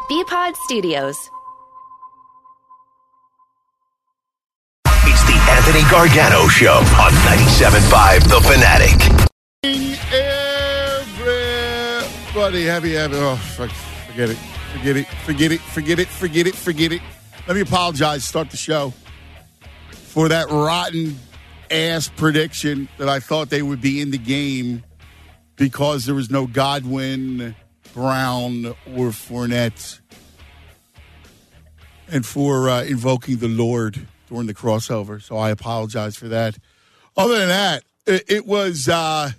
BPod Studios. It's the Anthony Gargano Show on 97.5 The Fanatic. Everybody, forget it. Let me apologize. Start the show for that rotten ass prediction that I thought they would be in the game because there was no Godwin, Brown, or Fournette, and for invoking the Lord during the crossover. So I apologize for that. Other than that, it was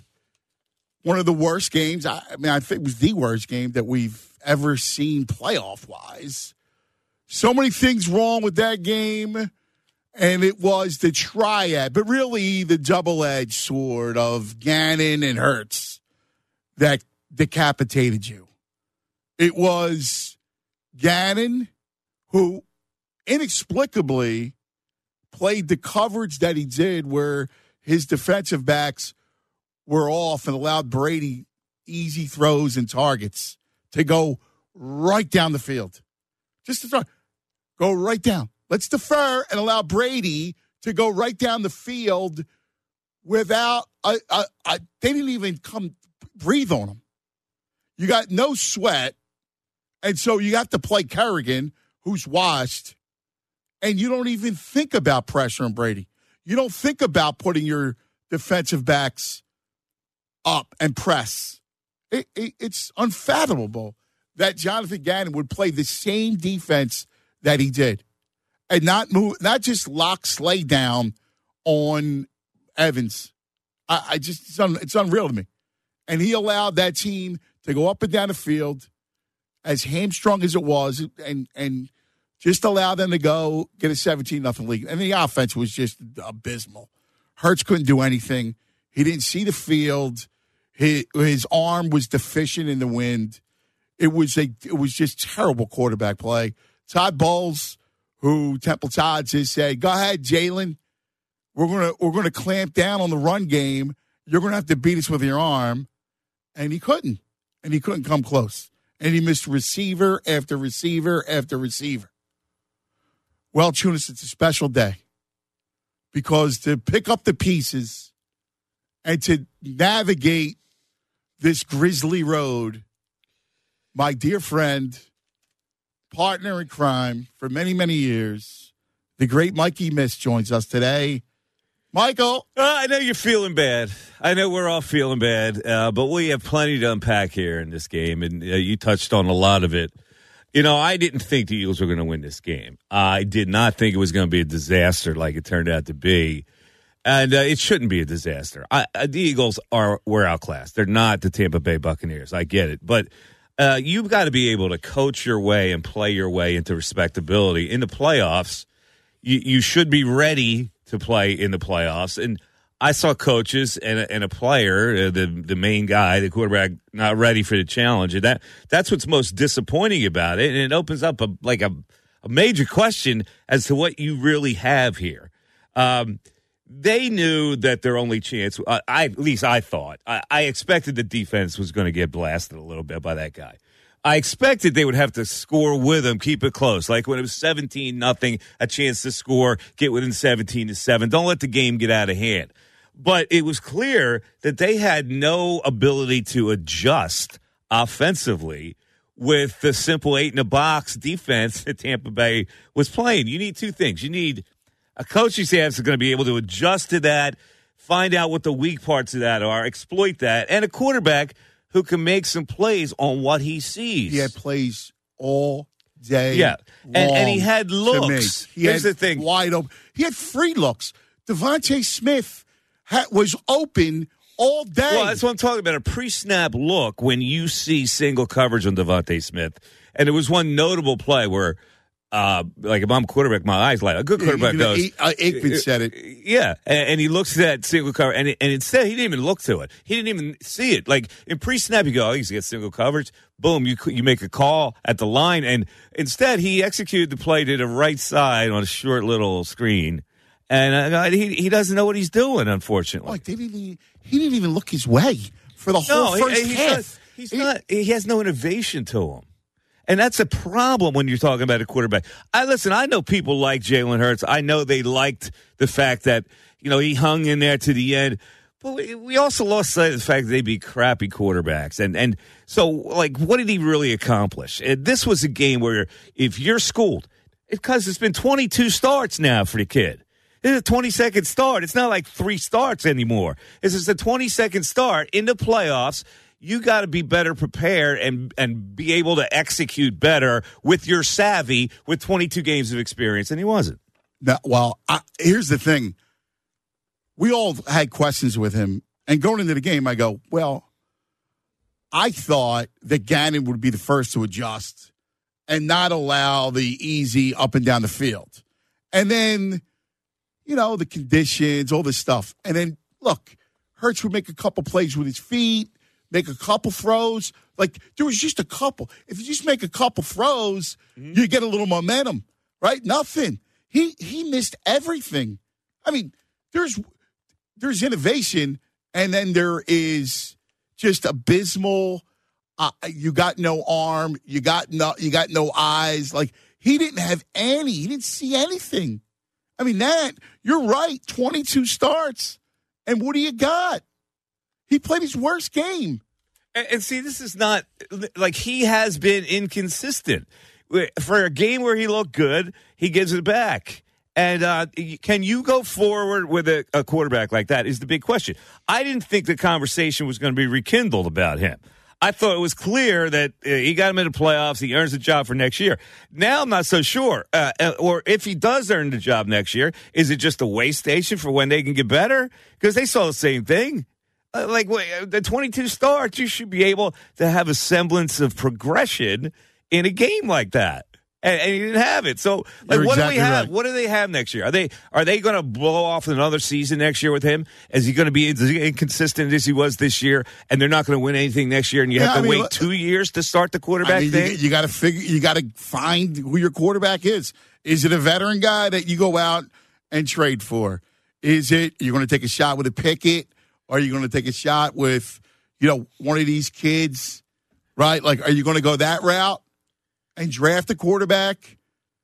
one of the worst games. I think it was the worst game that we've ever seen playoff-wise. So many things wrong with that game, and it was the triad, but really the double-edged sword of Gannon and Hurts that decapitated you. It was Gannon who inexplicably played the coverage that he did where his defensive backs were off and allowed Brady easy throws and targets to go right down the field. Just to throw. Go right down. Let's defer and allow Brady to go right down the field without they didn't even come breathe on him. You got no sweat, and so you got to play Kerrigan, who's washed, and you don't even think about pressure on Brady. You don't think about putting your defensive backs up and press. It's unfathomable that Jonathan Gannon would play the same defense that he did and not just lock Slay down on Evans. It's unreal to me. And he allowed that team to go up and down the field as hamstrung as it was and just allow them to go get a 17-0 lead. And the offense was just abysmal. Hurts couldn't do anything. He didn't see the field. His arm was deficient in the wind. It was just terrible quarterback play. Todd Bowles, who Temple Todd just said, "Go ahead, Jalen. We're gonna clamp down on the run game. You're gonna have to beat us with your arm," and he couldn't. And he couldn't come close. And he missed receiver after receiver after receiver. Well, Tunis, it's a special day because to pick up the pieces and to navigate this grisly road, my dear friend, partner in crime for many, many years, the great Mikey Miss joins us today. Michael. I know you're feeling bad. I know we're all feeling bad, but we have plenty to unpack here in this game, and you touched on a lot of it. You know, I didn't think the Eagles were going to win this game. I did not think it was going to be a disaster like it turned out to be, and it shouldn't be a disaster. The Eagles were outclassed. They're not the Tampa Bay Buccaneers. I get it, but you've got to be able to coach your way and play your way into respectability. In the playoffs, you should be ready to play in the playoffs. And I saw coaches and a player, the main guy, the quarterback, not ready for the challenge. And that's what's most disappointing about it. And it opens up a major question as to what you really have here. They knew that their only chance, at least I thought, I expected the defense was going to get blasted a little bit by that guy. I expected they would have to score with him, keep it close. Like when it was 17-0, a chance to score, get within 17-7. Don't let the game get out of hand. But it was clear that they had no ability to adjust offensively with the simple 8-in-a-box defense that Tampa Bay was playing. You need two things. You need a coaching staff that's going to be able to adjust to that, find out what the weak parts of that are, exploit that, and a quarterback who can make some plays on what he sees. He had plays all day. Yeah, and he had looks. Here's the thing. Wide open. He had free looks. Devontae Smith was open all day. Well, that's what I'm talking about. A pre-snap look when you see single coverage on Devontae Smith. And there was one notable play where, like if I'm a quarterback, my eyes light. A good quarterback knows. Aikman said it. Yeah, and he looks at that single cover, and instead he didn't even look to it. He didn't even see it. Like in pre-snap, you go, oh, he's got single coverage. Boom, you make a call at the line, and instead he executed the play to the right side on a short little screen. And he doesn't know what he's doing, unfortunately. Like he didn't even look his way for the whole first half. He has no innovation to him. And that's a problem when you're talking about a quarterback. I know people like Jalen Hurts. I know they liked the fact that, he hung in there to the end. But we also lost sight of the fact that they'd be crappy quarterbacks. And so, what did he really accomplish? This was a game where if you're schooled, because it's been 22 starts now for the kid. It's a 22nd start. It's not like 3 starts anymore. It's just a 22nd start in the playoffs. You got to be better prepared and be able to execute better with your savvy with 22 games of experience, and he wasn't. Now, here's the thing. We all had questions with him, and going into the game, I go, I thought that Gannon would be the first to adjust and not allow the easy up and down the field. And then, the conditions, all this stuff. And then, look, Hurts would make a couple plays with his feet, make a couple throws. There was just a couple. If you just make a couple throws, you get a little momentum, right? Nothing. He missed everything. I mean, there's innovation, and then there is just abysmal. You got no arm. You got no eyes. He didn't have any. He didn't see anything. I mean, you're right. 22 starts, and what do you got? He played his worst game. And see, this is not he has been inconsistent. For a game where he looked good, he gives it back. And can you go forward with a quarterback like that is the big question. I didn't think the conversation was going to be rekindled about him. I thought it was clear that he got him into playoffs. He earns a job for next year. Now I'm not so sure. Or if he does earn the job next year, is it just a way station for when they can get better? Because they saw the same thing. The 22 starts, you should be able to have a semblance of progression in a game like that. And he didn't have it. So, what do we have? Right. What do they have next year? Are they going to blow off another season next year with him? Is he going to be as inconsistent as he was this year? And they're not going to win anything next year? And you have to wait 2 years to start the quarterback thing? You got to you got to find who your quarterback is. Is it a veteran guy that you go out and trade for? Is it you're going to take a shot with a Pickett? Or are you going to take a shot with, one of these kids, right? Are you going to go that route and draft a quarterback?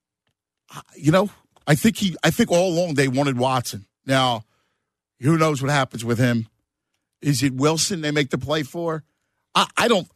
I think all along they wanted Watson. Now, who knows what happens with him? Is it Wilson they make the play for? I'm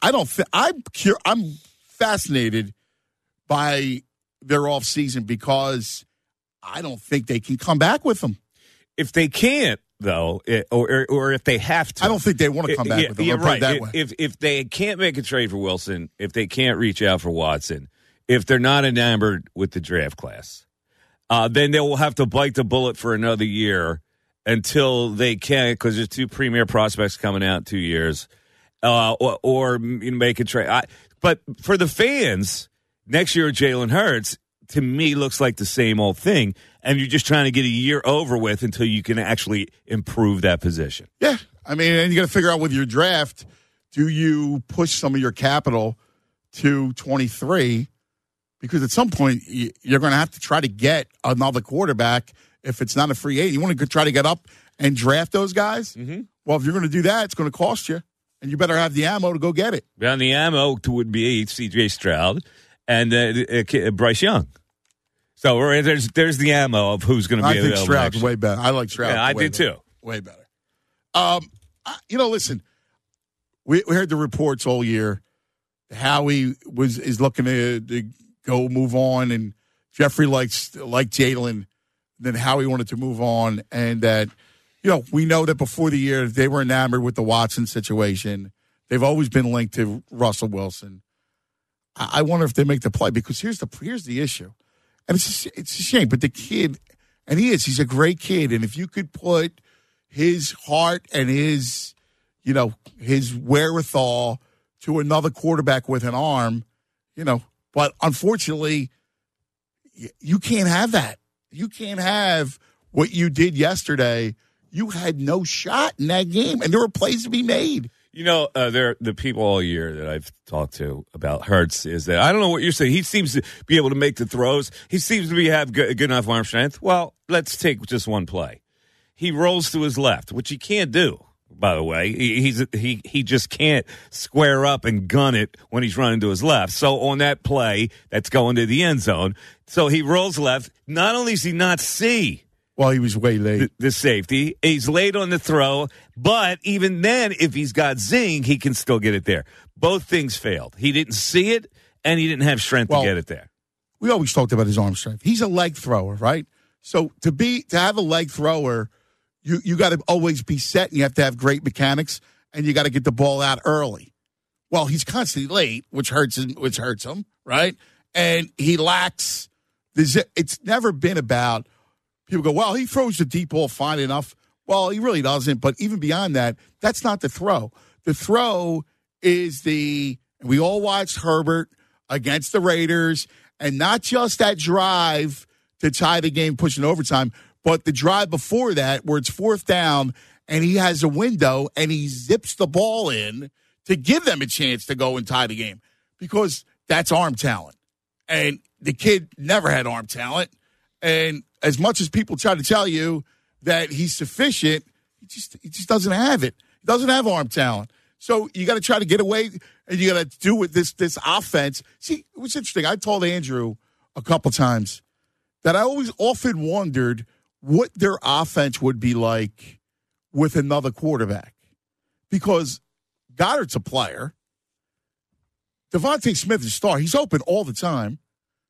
fascinated by their offseason because I don't think they can come back with him. If they can't, though, or if they have to. I don't think they want to come back with him. Yeah, right. If they can't make a trade for Wilson, if they can't reach out for Watson, if they're not enamored with the draft class, then they will have to bite the bullet for another year until they can, because there's 2 premier prospects coming out in 2 years, or make a trade. But for the fans, next year Jalen Hurts, to me, looks like the same old thing, and you're just trying to get a year over with until you can actually improve that position. Yeah. I mean, and you got to figure out with your draft, do you push some of your capital to 23? Because at some point, you're going to have to try to get another quarterback if it's not a free agent. You want to try to get up and draft those guys? Mm-hmm. Well, if you're going to do that, it's going to cost you, and you better have the ammo to go get it. And the ammo would be C.J. Stroud and Bryce Young. So there's the ammo of who's going to be available. I think Stroud's way better. I like Stroud. Yeah, I do too. Way better. Listen, we heard the reports all year. Howie is looking to go move on, and Jeffrey liked Jalen. Then Howie wanted to move on, and that we know that before the year they were enamored with the Watson situation. They've always been linked to Russell Wilson. I wonder if they make the play, because here's the issue. And it's a shame, but the kid, and he's a great kid. And if you could put his heart and his wherewithal to another quarterback with an arm, but unfortunately, you can't have that. You can't have what you did yesterday. You had no shot in that game, and there were plays to be made. The people all year that I've talked to about Hurts is that I don't know what you're saying. He seems to be able to make the throws. He seems to have good enough arm strength. Well, let's take just one play. He rolls to his left, which he can't do by the way. He just can't square up and gun it when he's running to his left. So on that play that's going to the end zone, so he rolls left. Not only does he not see Well, he was way late. the safety, he's late on the throw, but even then, if he's got zing, he can still get it there. Both things failed. He didn't see it, and he didn't have strength to get it there. We always talked about his arm strength. He's a leg thrower, right? So to have a leg thrower, you got to always be set, and you have to have great mechanics, and you got to get the ball out early. Well, he's constantly late, which hurts him, right? And he lacks it's never been about people go, well, he throws the deep ball fine enough. Well, he really doesn't. But even beyond that, that's not the throw. The throw is and we all watched Herbert against the Raiders, and not just that drive to tie the game, pushing overtime, but the drive before that where it's fourth down and he has a window and he zips the ball in to give them a chance to go and tie the game because that's arm talent. And the kid never had arm talent. And as much as people try to tell you that he's sufficient, he just doesn't have it. He doesn't have arm talent. So you got to try to get away, and you got to do with this offense. See, it was interesting. I told Andrew a couple times that I always often wondered what their offense would be like with another quarterback. Because Goddard's a player. Devontae Smith is a star. He's open all the time.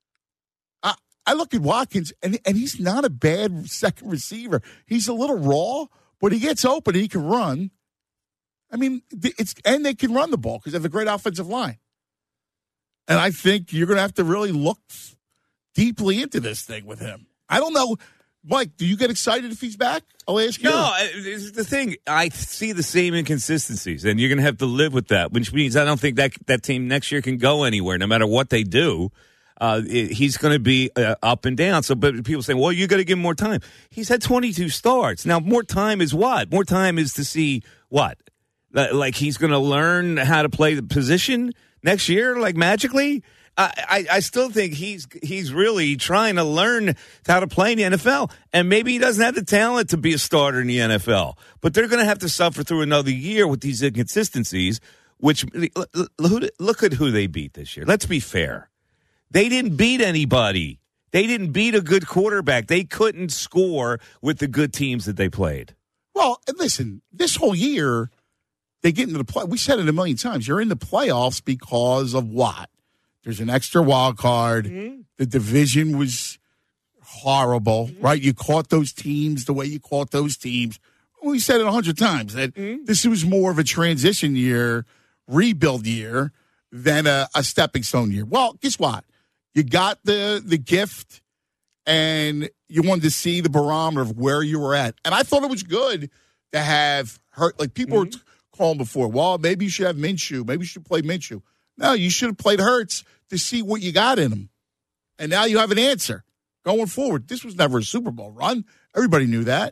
I look at Watkins, and he's not a bad second receiver. He's a little raw, but he gets open and he can run. I mean, and they can run the ball because they have a great offensive line. And I think you're going to have to really look deeply into this thing with him. I don't know. Mike, do you get excited if he's back? I'll ask you. No, it's the thing. I see the same inconsistencies, and you're going to have to live with that, which means I don't think that team next year can go anywhere, no matter what they do. He's going to be up and down. So, but people say, well, you got to give him more time. He's had 22 starts. Now, more time is what? More time is to see what? Like he's going to learn how to play the position next year, like magically? I still think he's really trying to learn how to play in the NFL. And maybe he doesn't have the talent to be a starter in the NFL. But they're going to have to suffer through another year with these inconsistencies, which look at who they beat this year. Let's be fair. They didn't beat anybody. They didn't beat a good quarterback. They couldn't score with the good teams that they played. Well, listen, this whole year, they get into the play. We said it a million times. You're in the playoffs because of what? There's an extra wild card. Mm-hmm. The division was horrible, right? You caught those teams the way you caught those teams. We said it 100 times that this was more of a transition year, rebuild year, than a stepping stone year. Well, guess what? You got the gift, and you wanted to see the barometer of where you were at. And I thought it was good to have Hurt. Like people were calling before, well, maybe you should have Minshew. Maybe you should play Minshew. No, you should have played Hurts to see what you got in him. And now you have an answer going forward. This was never a Super Bowl run. Everybody knew that.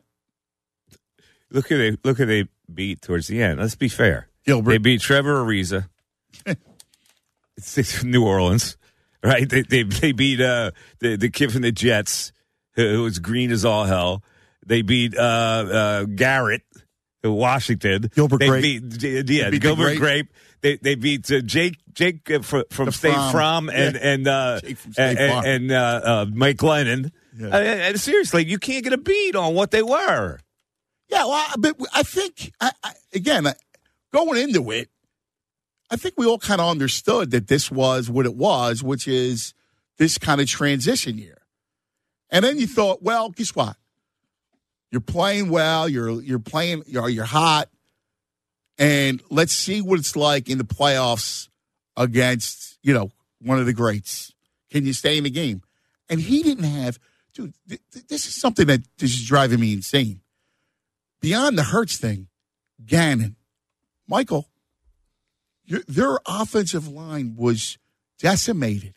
Look who they beat towards the end. Let's be fair. Gilbert. They beat Trevor Ariza. It's New Orleans, right? They beat the kid from the Jets, who was green as all hell. They beat Garrett, Washington. Gilbert they Grape. Beat Gilbert Grape. They beat Jake from State Farm and Mike Glennon. Yeah. And seriously, you can't get a beat on what they were. Yeah, well, but I think again, going into it, I think we all kind of understood that this was what it was, which is this kind of transition year. And then you thought, well, guess what? You're playing well. You're playing. You're hot. And let's see what it's like in the playoffs against, one of the greats. Can you stay in the game? And he didn't have, dude, this is something that is driving me insane. Beyond the Hurts thing, Gannon, Michael, their offensive line was decimated.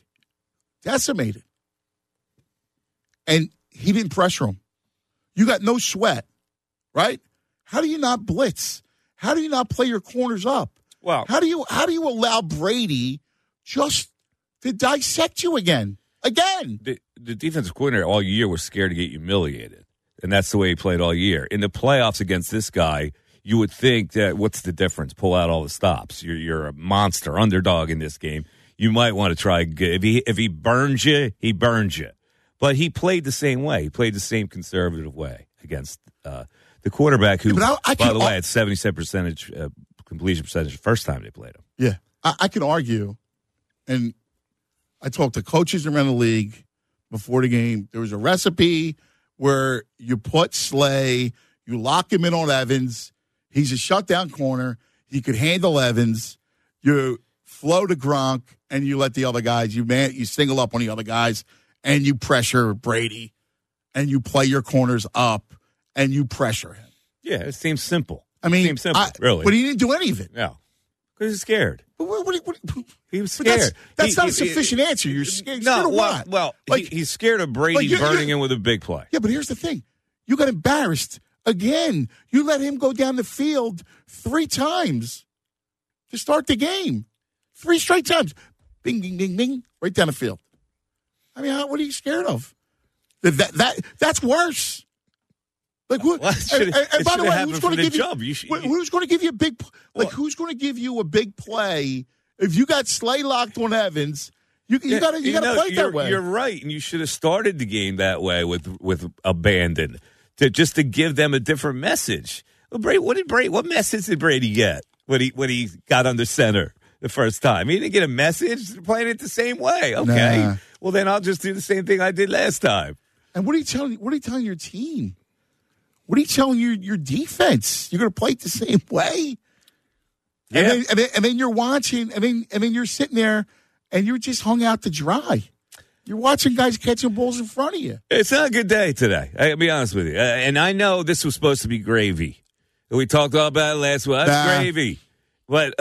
And he didn't pressure him. You got no sweat, right? How do you not blitz? How do you not play your corners up? Well, how do you allow Brady just to dissect you again? The defensive coordinator all year was scared to get humiliated, and that's the way he played all year. In the playoffs against this guy, you would think that what's the difference? Pull out all the stops. You're a monster underdog in this game. You might want to try. If he burns you, he burns you. But he played the same way. He played the same conservative way against the quarterback who, by the way, had 77% completion percentage the first time they played him. Yeah, I can argue, and I talked to coaches around the league before the game. There was a recipe where you put Slay, you lock him in on Evans. He's a shutdown corner. He could handle Evans. You flow to Gronk, and you let the other guys, you single up on the other guys, and you pressure Brady, and you play your corners up, and you pressure him. Yeah, it seems simple. I mean, really. But he didn't do any of it. No, because he's scared. He was scared. That's not a sufficient answer. You're scared. No, well, he's scared of Brady burning him with a big play. Yeah, but here's the thing. You got embarrassed again. You let him go down the field 3 times to start the game. 3 straight times. Bing, bing, bing, bing, right down the field. I mean, what are you scared of? That's worse. Like, and by the way, who's going to give who's going to give you a big? Who's going to give you a big play if you got Slay locked on Evans? You got to play that way. You're right, and you should have started the game that way with abandon just to give them a different message. Well, what message did Brady get when he got under center the first time? He didn't get a message. They're playing it the same way. Okay, nah. Well then I'll just do the same thing I did last time. And what are you telling your team? What are you telling your defense? You're going to play it the same way? Yeah. And then you're watching, and then you're sitting there, and you're just hung out to dry. You're watching guys catching balls in front of you. It's not a good day today. I'll be honest with you. And I know this was supposed to be gravy. We talked all about it last week. That's gravy. But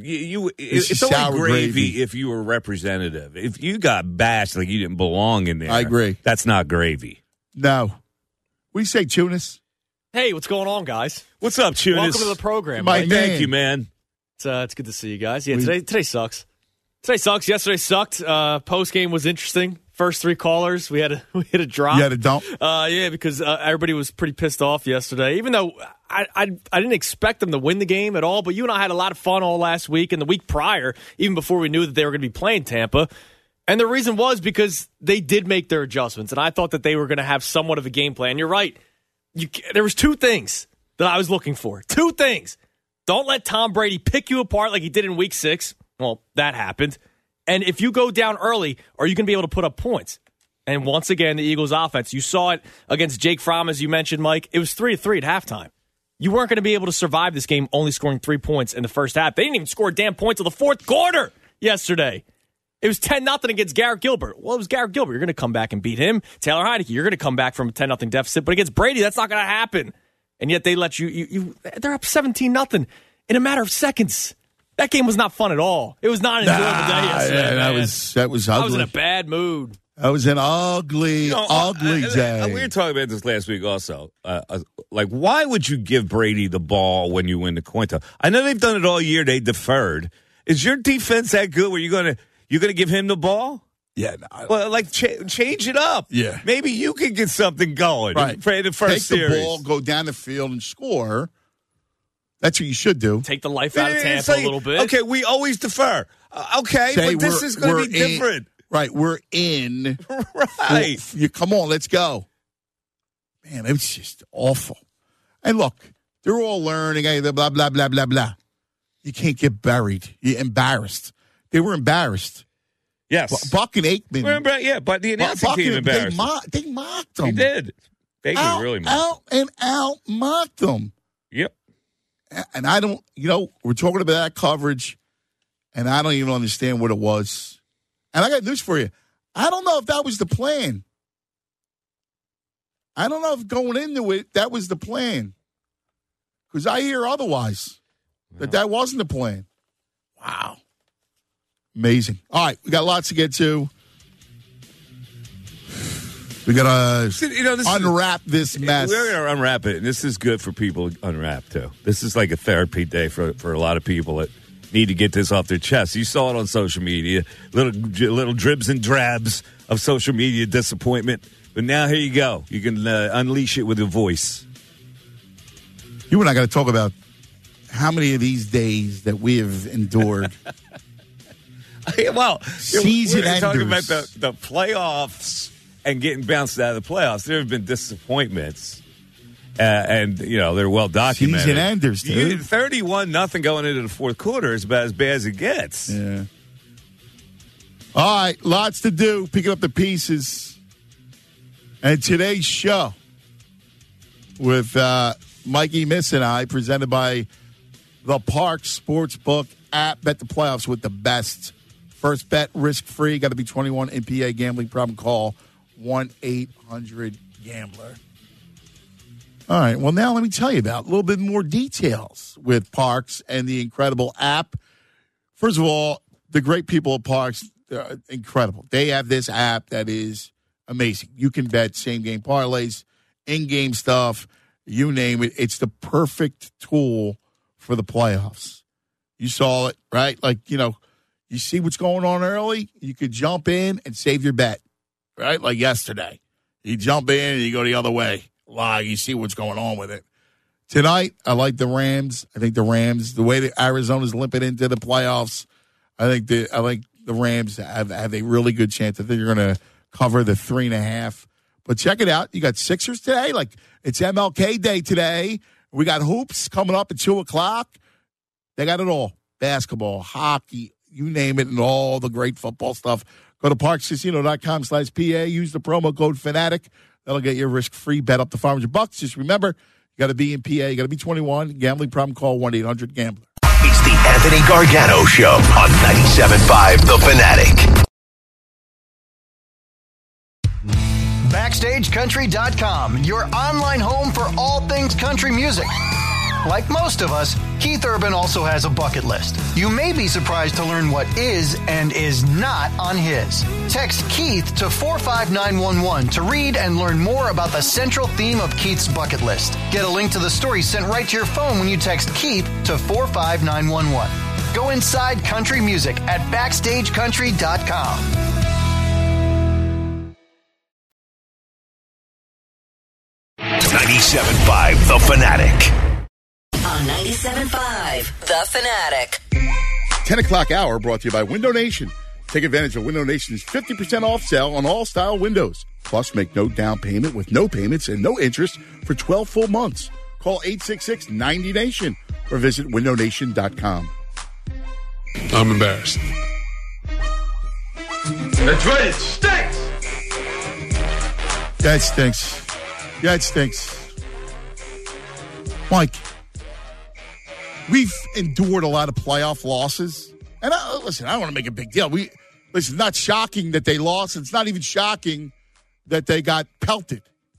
it's only gravy if you were representative. If you got bashed like you didn't belong in there, I agree. That's not gravy. No. What do you say, Tunis? Hey, what's going on, guys? What's up, Tunis? Welcome to the program. Thank you, man. It's good to see you guys. Yeah, today sucks. Today sucks. Yesterday sucked. Post game was interesting. First 3 callers, we had a drop. You had a dump? Yeah, because everybody was pretty pissed off yesterday. Even though I didn't expect them to win the game at all, but you and I had a lot of fun all last week and the week prior, even before we knew that they were going to be playing Tampa. And the reason was because they did make their adjustments, and I thought that they were going to have somewhat of a game plan. You're right. There was 2 things that I was looking for. 2 things. Don't let Tom Brady pick you apart like he did in Week 6. Well, that happened. And if you go down early, are you going to be able to put up points? And once again, the Eagles' offense, you saw it against Jake Fromm, as you mentioned, Mike. It was 3-3 at halftime. You weren't going to be able to survive this game only scoring 3 points in the first half. They didn't even score a damn point till the 4th quarter yesterday. It was 10-0 against Garrett Gilbert. Well, it was Garrett Gilbert. You're going to come back and beat him. Taylor Heineke, you're going to come back from a 10-0 deficit. But against Brady, that's not going to happen. And yet they let they're up 17-0 in a matter of seconds. That game was not fun at all. It was not an enjoyable day yesterday. That was ugly. I was in a bad mood. That was an ugly day. We were talking about this last week also. Why would you give Brady the ball when you win the coin toss? I know they've done it all year. They deferred. Is your defense that good where you're going to give him the ball? Yeah. No, change it up. Yeah. Maybe you can get something going. Right. For the first series. Take the ball, go down the field and score. That's what you should do. Take the life out of Tampa a little bit. Okay, we always defer. Okay, but this is going to be different. Right, we're in. Right. Come on, let's go. Man, it was just awful. And look, they're all learning, blah, blah, blah, blah, blah. You can't get buried. You're embarrassed. They were embarrassed. Yes. Buck and Aikman. But the announcing team embarrassed. They mocked them. They did. They really mocked them. Yep. And I don't, we're talking about that coverage, and I don't even understand what it was. And I got news for you. I don't know if that was the plan. I don't know if going into it, that was the plan. Because I hear otherwise, that wasn't the plan. Wow. Amazing. All right, we got lots to get to. We got to unwrap this mess. We're going to unwrap it, and this is good for people to unwrap, too. This is like a therapy day for a lot of people that need to get this off their chest. You saw it on social media, little dribs and drabs of social media disappointment. But now here you go. You can unleash it with a voice. You and I got to talk about how many of these days that we have endured. Well, season we're talking enders. about the playoffs and getting bounced out of the playoffs. There have been disappointments, and they're well documented. Season enders, dude. 31-0 going into the fourth quarter is about as bad as it gets. Yeah. All right, lots to do. Picking up the pieces. And today's show with Mikey Miss and I, presented by the Parx Sportsbook app. Bet the playoffs with the best. First bet, risk-free. Got to be 21. NPA gambling problem. Call 1-800-GAMBLER. All right, well, now let me tell you about a little bit more details with Parx and the incredible app. First of all, the great people at Parx, they're incredible. They have this app that is amazing. You can bet same-game parlays, in-game stuff, you name it. It's the perfect tool for the playoffs. You saw it, right? You see what's going on early, you could jump in and save your bet, right? Like yesterday. You jump in and you go the other way. You see what's going on with it. Tonight, I like the Rams. I think the Rams, the way that Arizona's limping into the playoffs, I think the Rams have a really good chance. I think they're going to cover the 3.5. But check it out. You got Sixers today. It's MLK Day today. We got hoops coming up at 2 o'clock. They got it all. Basketball, hockey, you name it, and all the great football stuff. Go to parxcasino.com/PA. Use the promo code FANATIC. That'll get you a risk-free bet up to $500. Just remember, you got to be in PA. You got to be 21. Gambling problem, call 1-800-GAMBLER. It's the Anthony Gargano Show on 97.5 The Fanatic. BackstageCountry.com, your online home for all things country music. Like most of us, Keith Urban also has a bucket list. You may be surprised to learn what is and is not on his. Text Keith to 45911 to read and learn more about the central theme of Keith's bucket list. Get a link to the story sent right to your phone when you text Keith to 45911. Go inside country music at BackstageCountry.com. 97.5 The Fanatic. On 97.5 The Fanatic. 10 o'clock hour brought to you by Window Nation. Take advantage of Window Nation's 50% off sale on all style windows. Plus, make no down payment with no payments and no interest for 12 full months. Call 866-90-NATION or visit windownation.com. I'm embarrassed. That's right, it stinks! That stinks. Yeah, it stinks. Mike, we've endured a lot of playoff losses. And listen, I don't want to make a big deal. It's not shocking that they lost. It's not even shocking that they got pelted.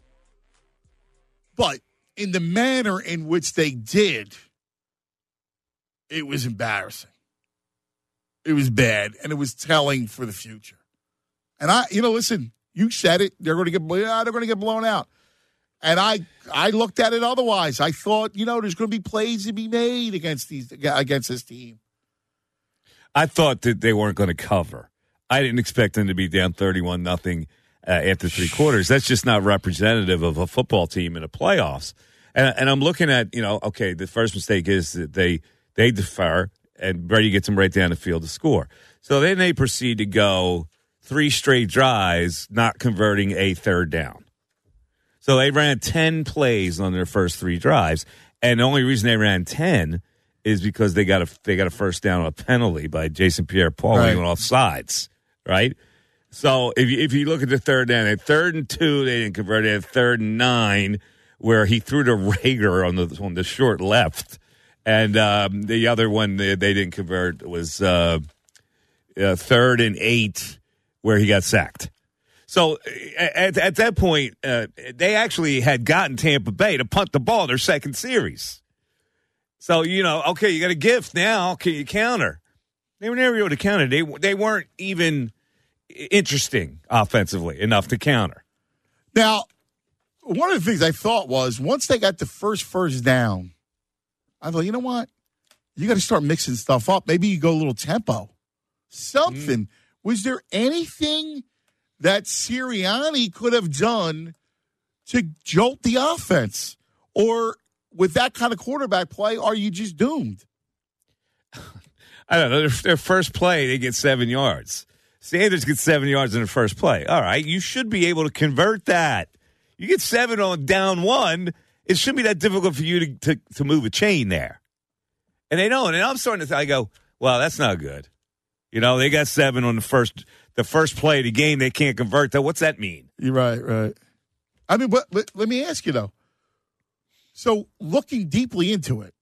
But in the manner in which they did, it was embarrassing. It was bad, and it was telling for the future. And listen, you said it. They're going to get blown out. And I looked at it otherwise. I thought, there's going to be plays to be made against this team. I thought that they weren't going to cover. I didn't expect them to be down 31-0 after three quarters. That's just not representative of a football team in the playoffs. And I'm looking at, the first mistake is that they defer, and Brady gets them right down the field to score. So then they proceed to go 3 straight drives, not converting a third down. So they ran 10 plays on their first 3 drives, and the only reason they ran 10 is because they got a first down on a penalty by Jason Pierre-Paul when he went off sides, right? So if you look at the third down, at 3rd and 2, they didn't convert it. At 3rd and 9, where he threw to Rager on the short left, and the other one they didn't convert was 3rd and 8, where he got sacked. So at that point, they actually had gotten Tampa Bay to punt the ball in their second series. So, you got a gift now. Can you counter? They were never able to counter. They weren't even interesting offensively enough to counter. Now, one of the things I thought was once they got the first down, I thought, you know what? You got to start mixing stuff up. Maybe you go a little tempo. Something. Was there anything that Sirianni could have done to jolt the offense? Or with that kind of quarterback play, are you just doomed? I don't know. Their first play, they get 7 yards. Sanders gets 7 yards in the first play. All right, you should be able to convert that. You get 7 on down 1. It shouldn't be that difficult for you to move a chain there. And they don't. And I'm starting to think, I go, well, that's not good. You know, they got 7 on the first play of the game. They can't convert that. What's that mean? You're right. I mean, but let me ask you, though. So looking deeply into it,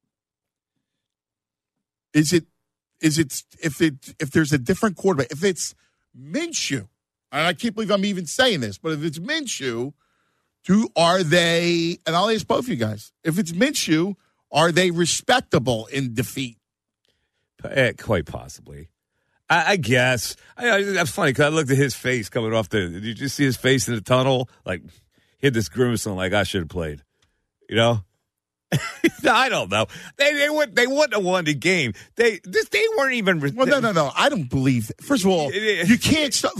is it if there's a different quarterback, if it's Minshew, and I can't believe I'm even saying this, but if it's Minshew, are they, and I'll ask both of you guys, if it's Minshew, are they respectable in defeat? Quite possibly. I guess. That's funny because I looked at his face coming off did you just see his face in the tunnel? Like, he had this grimace on like, I should have played. You know? I don't know. They wouldn't have won the game. They weren't even. Well, no. I don't believe that. First of all, you can't start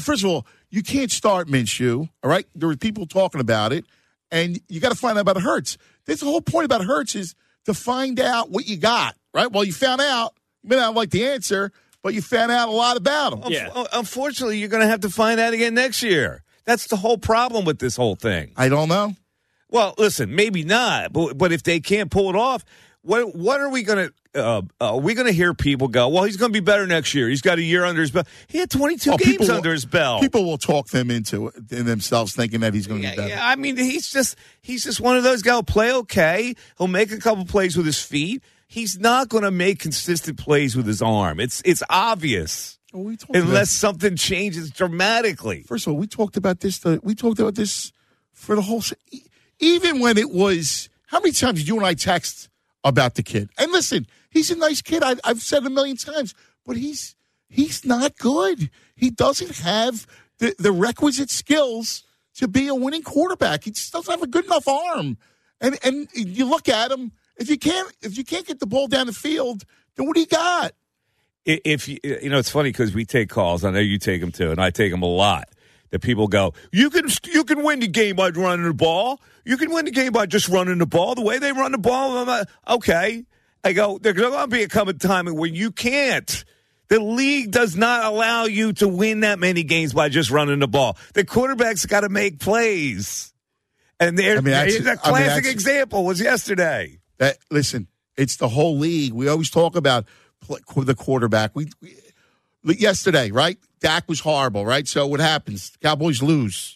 Minshew. All right, there were people talking about it, and you got to find out about Hurts. That's the whole point about Hurts is to find out what you got. Right. Well, you found out. You may not like the answer, but you found out a lot about him. Yeah. Unfortunately, you're going to have to find out again next year. That's the whole problem with this whole thing. I don't know. Well, listen, maybe not, but if they can't pull it off, what are we going to? Are we going to hear people go, well, he's going to be better next year. He's got a year under his belt. He had 22 games under his belt. People will talk them into it in themselves, thinking that he's going to be better. Yeah, I mean, he's just one of those guys who'll play okay. He'll make a couple plays with his feet. He's not going to make consistent plays with his arm. It's obvious. Well, unless something changes dramatically. First of all, we talked about this for the whole. Even when it was, how many times did you and I text about the kid? And listen, he's a nice kid. I've said it a million times, but he's not good. He doesn't have the requisite skills to be a winning quarterback. He just doesn't have a good enough arm. And you look at him. If you can't get the ball down the field, then what do you got? If you know, it's funny because we take calls. I know you take them too, and I take them a lot. That people go, you can win the game by running the ball. You can win the game by just running the ball. The way they run the ball, I'm like, okay. I go, there's going to be a time when you can't. The league does not allow you to win that many games by just running the ball. The quarterback's got to make plays. And a classic example was yesterday. Listen, it's the whole league. We always talk about the quarterback. Yesterday, right? Dak was horrible, right? So what happens? The Cowboys lose.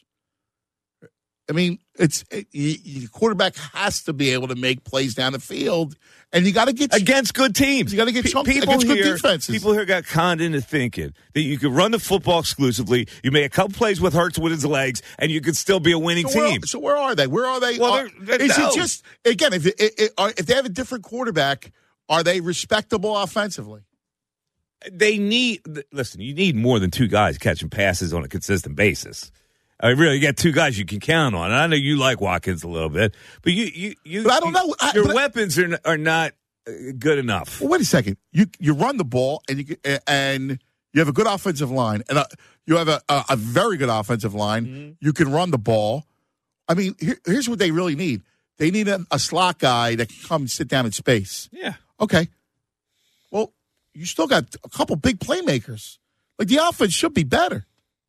I mean, the quarterback has to be able to make plays down the field, and you got to get against good teams. You got to get against good defenses. People here got conned into thinking that you could run the football exclusively. You make a couple plays with Hurts with his legs, and you could still be a winning team. So where are they? Where are they? Well, is it just again if they have a different quarterback, are they respectable offensively? You need more than 2 guys catching passes on a consistent basis. I mean, really, you got 2 guys you can count on. And I know you like Watkins a little bit, but but I don't know. Your weapons are not good enough. Well, wait a second. You run the ball and you have a good offensive line, and you have a very good offensive line. Mm-hmm. You can run the ball. I mean, here's what they really need. They need a slot guy that can come and sit down in space. Yeah. Okay. Well, you still got a couple big playmakers. Like, the offense should be better.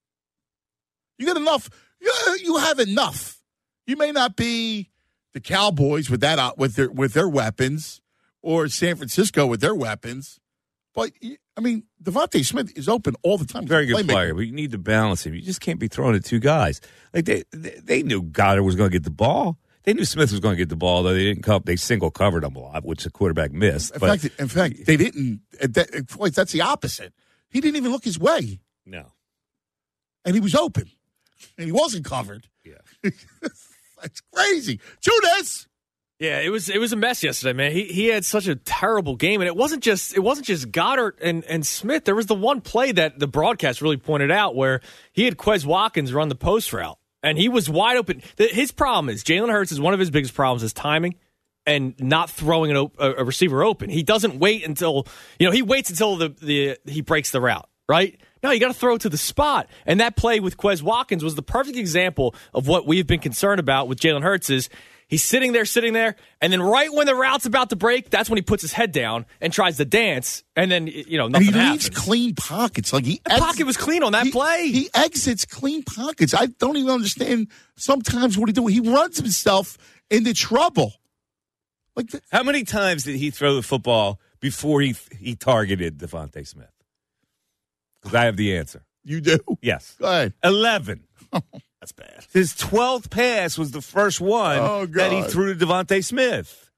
You got enough. You have enough. You may not be the Cowboys with their weapons, or San Francisco with their weapons, but I mean, Devontae Smith is open all the time. Very good player, but you need to balance him. You just can't be throwing at 2 guys. Like they knew Goddard was going to get the ball. They knew Smith was going to get the ball, though they didn't. They single covered him a lot, which the quarterback missed. In fact, they didn't. That's the opposite. He didn't even look his way. No, and he was open, and he wasn't covered. Yeah, that's crazy. Judas. Yeah, it was a mess yesterday, man. He had such a terrible game, and it wasn't just Goddard and Smith. There was the one play that the broadcast really pointed out where he had Quez Watkins run the post route, and he was wide open. His problem is Jalen Hurts is one of his biggest problems is timing and not throwing a receiver open. He doesn't wait until he waits until he breaks the route, right? No, you got to throw it to the spot. And that play with Quez Watkins was the perfect example of what we've been concerned about with Jalen Hurts is He's sitting there, and then right when the route's about to break, that's when he puts his head down and tries to dance, and then, nothing and he happens. leaves clean pockets. Like the pocket was clean on that play. He exits clean pockets. I don't even understand sometimes what he do. He runs himself into trouble. How many times did he throw the football before he targeted DeVonta Smith? Because I have the answer. You do? Yes. Go ahead. 11. That's bad. His 12th pass was the first one that he threw to DeVonta Smith.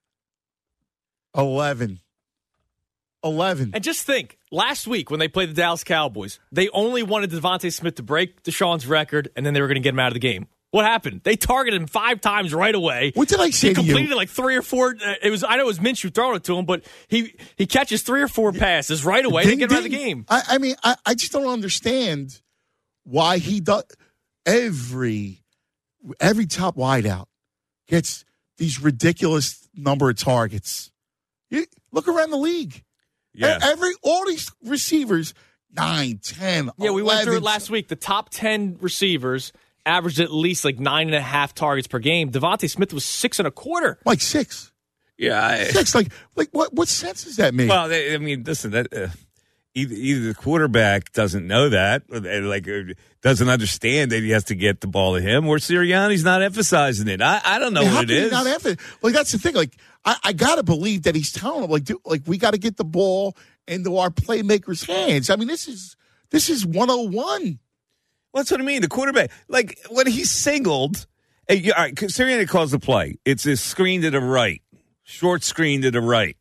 11. And just think, last week when they played the Dallas Cowboys, they only wanted DeVonta Smith to break Deshaun's record, and then they were going to get him out of the game. What happened? They targeted him 5 times right away. What did I say to you? He completed like 3 or 4. I know it was Minshew throwing it to him, but he catches 3 or 4 passes right away to get him out of the game. I mean, I just don't understand why he does. Every top wideout gets these ridiculous number of targets. You look around the league. Yeah. All these receivers, 9, 10, Yeah, we 11. went through it last week. The top 10 receivers averaged at least like 9.5 targets per game. DeVonta Smith was 6.25. Like 6. Yeah. 6. Like what sense does that make? Well, listen, that either the quarterback doesn't know that, or doesn't understand that he has to get the ball to him, or Sirianni's not emphasizing it. I don't know what it is. Not that's the thing. Like I gotta believe that he's telling them, like we got to get the ball into our playmakers' hands. I mean, this is 101. Well, that's what I mean. The quarterback, like when he's singled, all right, Sirianni calls the play. It's a screen to the right, short screen to the right.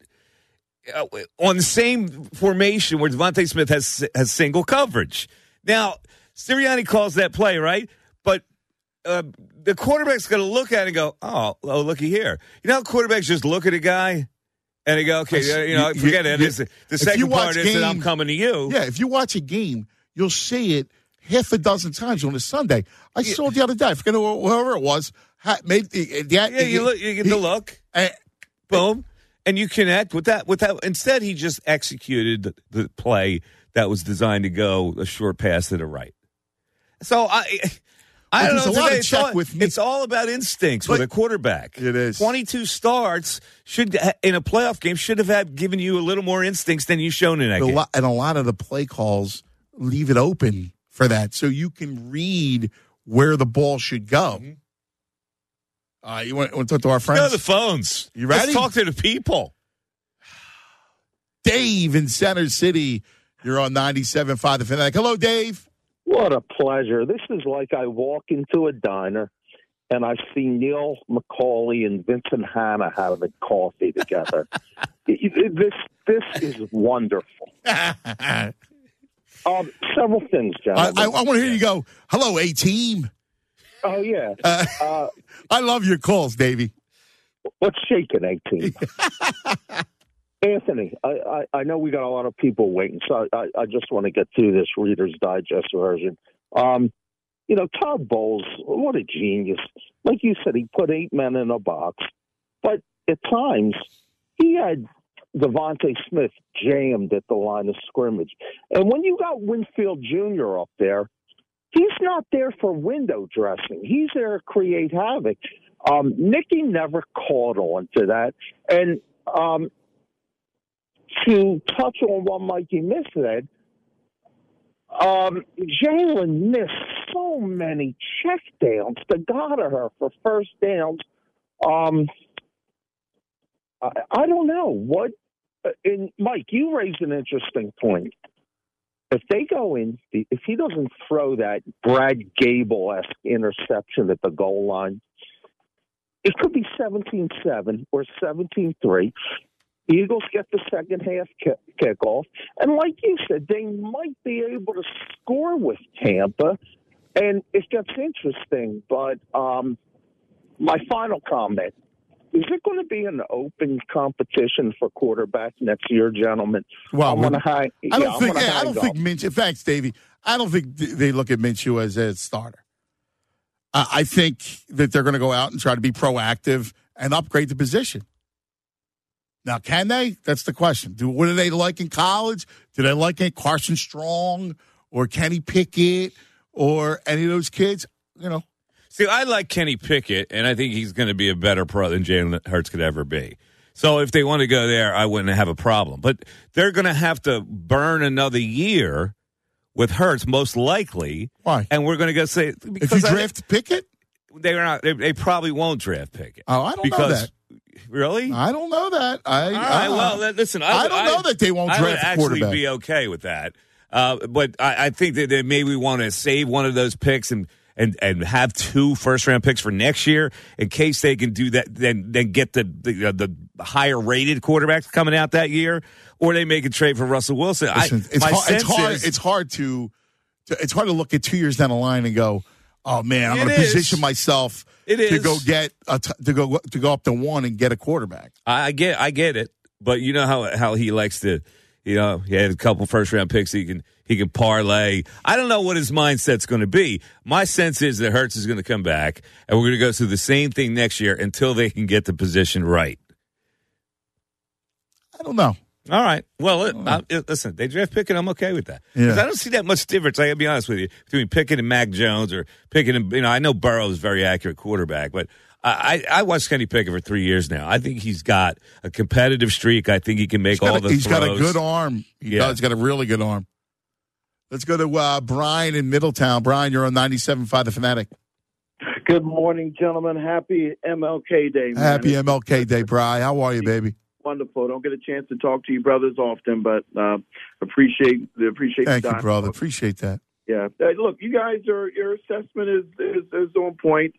On the same formation where DeVonta Smith has single coverage. Now, Sirianni calls that play, right? But the quarterback's going to look at it and go, oh, looky here. You know how quarterbacks just look at a guy and they go, okay, forget it. The second part is that I'm coming to you. Yeah, if you watch a game, you'll see it half a dozen times on a Sunday. I saw it the other day. I forget whoever it was. You get the look. Boom. And you connect with that. Instead, he just executed the play that was designed to go a short pass to the right. So I don't know. A lot of check with me. It's all about instincts with a quarterback. It is. 22 starts in a playoff game should have given you a little more instincts than you've shown in that game. And a lot of the play calls leave it open for that, so you can read where the ball should go. Mm-hmm. You want to talk to our friends? Go to the phones. You ready? Let's talk to the people. Dave in Center City. You're on 97.5 The Fanatic. Hello, Dave. What a pleasure. This is like I walk into a diner and I see Neil McCauley and Vincent Hanna having coffee together. This is wonderful. Several things, gentlemen. I want to hear you go, hello, A-Team. Oh, yeah. I love your calls, Davey. What's shaking, 18? Anthony, I know we got a lot of people waiting, so I just want to get through this Reader's Digest version. Todd Bowles, what a genius. Like you said, he put 8 men in a box, but at times he had DeVonta Smith jammed at the line of scrimmage. And when you got Winfield Jr. up there, he's not there for window dressing. He's there to create havoc. Nicky never caught on to that. And to touch on what Mikey missed said, Jalen missed so many checkdowns to Goddard for first downs. I don't know what. And Mike, you raised an interesting point. If they go in, if he doesn't throw that Brad Gable-esque interception at the goal line, it could be 17-7 or 17-3. Eagles get the second half kickoff. And like you said, they might be able to score with Tampa. And it gets interesting. But my final comment, is it going to be an open competition for quarterback next year, gentlemen? Well, I don't think Minshew. Thanks, Davey. I don't think they look at Minshew as a starter. I think that they're going to go out and try to be proactive and upgrade the position. Now, can they? That's the question. What do they like in college? Do they like Carson Strong or Kenny Pickett or any of those kids? See, I like Kenny Pickett, and I think he's going to be a better pro than Jalen Hurts could ever be. So if they want to go there, I wouldn't have a problem. But they're going to have to burn another year with Hurts, most likely. Why? And we're going to go say if you draft Pickett, they're not. They probably won't draft Pickett. Oh, I don't know that. Really? I don't know that. All right. Well, listen. I don't know that they won't draft a quarterback. I would actually be okay with that. But I think that they maybe want to save one of those picks and have 2 first-round picks for next year in case they can do that. Then get the higher-rated quarterbacks coming out that year, or they make a trade for Russell Wilson. Listen, it's hard to look at 2 years down the line and go, oh man, I'm going to position myself to go get to go up to 1 and get a quarterback. I get it, but you know how he likes to. He had a couple first-round picks he can parlay. I don't know what his mindset's going to be. My sense is that Hurts is going to come back, and we're going to go through the same thing next year until they can get the position right. I don't know. All right. Well, listen, they draft Pickett. I'm okay with that. Because I don't see that much difference, I got to be honest with you, between Pickett and Mac Jones or Pickett and, I know Burrow is a very accurate quarterback, but I watched Kenny Pickett for 3 years now. I think he's got a competitive streak. I think he can make all the throws. He's got a good arm. He's got a really good arm. Let's go to Brian in Middletown. Brian, you're on 97.5 The Fanatic. Good morning, gentlemen. Happy MLK Day, man. Happy MLK Day, Brian. How are you, baby? Wonderful. Don't get a chance to talk to you brothers often, but appreciate Thank the you, brother. Appreciate that. Yeah. Look, you guys your assessment is on point.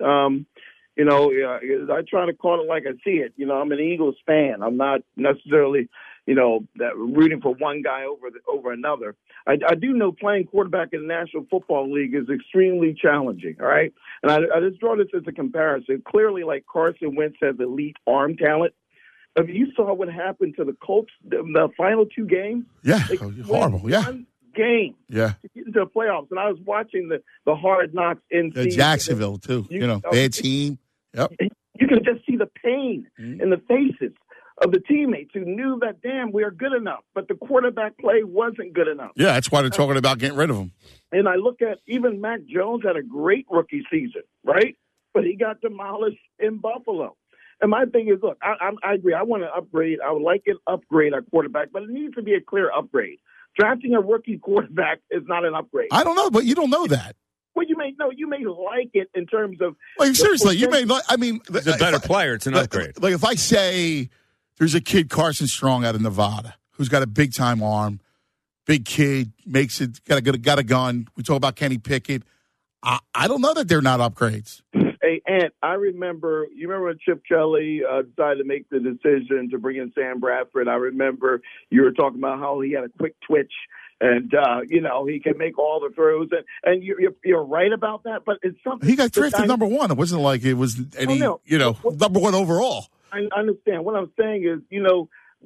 I try to call it like I see it. I'm an Eagles fan. I'm not necessarily, rooting for one guy over another. I do know playing quarterback in the National Football League is extremely challenging, all right? And I just draw this as a comparison. Clearly, like Carson Wentz has elite arm talent. I mean, you saw what happened to the Colts the final 2 games. Yeah, horrible. Yeah. One game. Yeah. To get into the playoffs. And I was watching the Hard Knocks in Jacksonville, too. Bad team. Yep. You can just see the pain in the faces of the teammates who knew that, damn, we are good enough. But the quarterback play wasn't good enough. Yeah, that's why they're talking about getting rid of him. And I look at even Mac Jones had a great rookie season, right? But he got demolished in Buffalo. And my thing is, look, I agree. I want to upgrade. I would like an upgrade at quarterback, but it needs to be a clear upgrade. Drafting a rookie quarterback is not an upgrade. I don't know, but you don't know that. Well, you may like it in terms of. Like, seriously, you may. I mean, he's a better player. It's an upgrade. Like if I say there's a kid, Carson Strong, out of Nevada, who's got a big time arm, big kid, makes it, got a gun. We talk about Kenny Pickett. I don't know that they're not upgrades. Hey, Ant, you remember when Chip Kelly decided to make the decision to bring in Sam Bradford? I remember you were talking about how he had a quick twitch and, he can make all the throws. And you're right about that, but it's something. He got drafted number 1. It wasn't like it was any, number 1 overall. I understand. What I'm saying is, you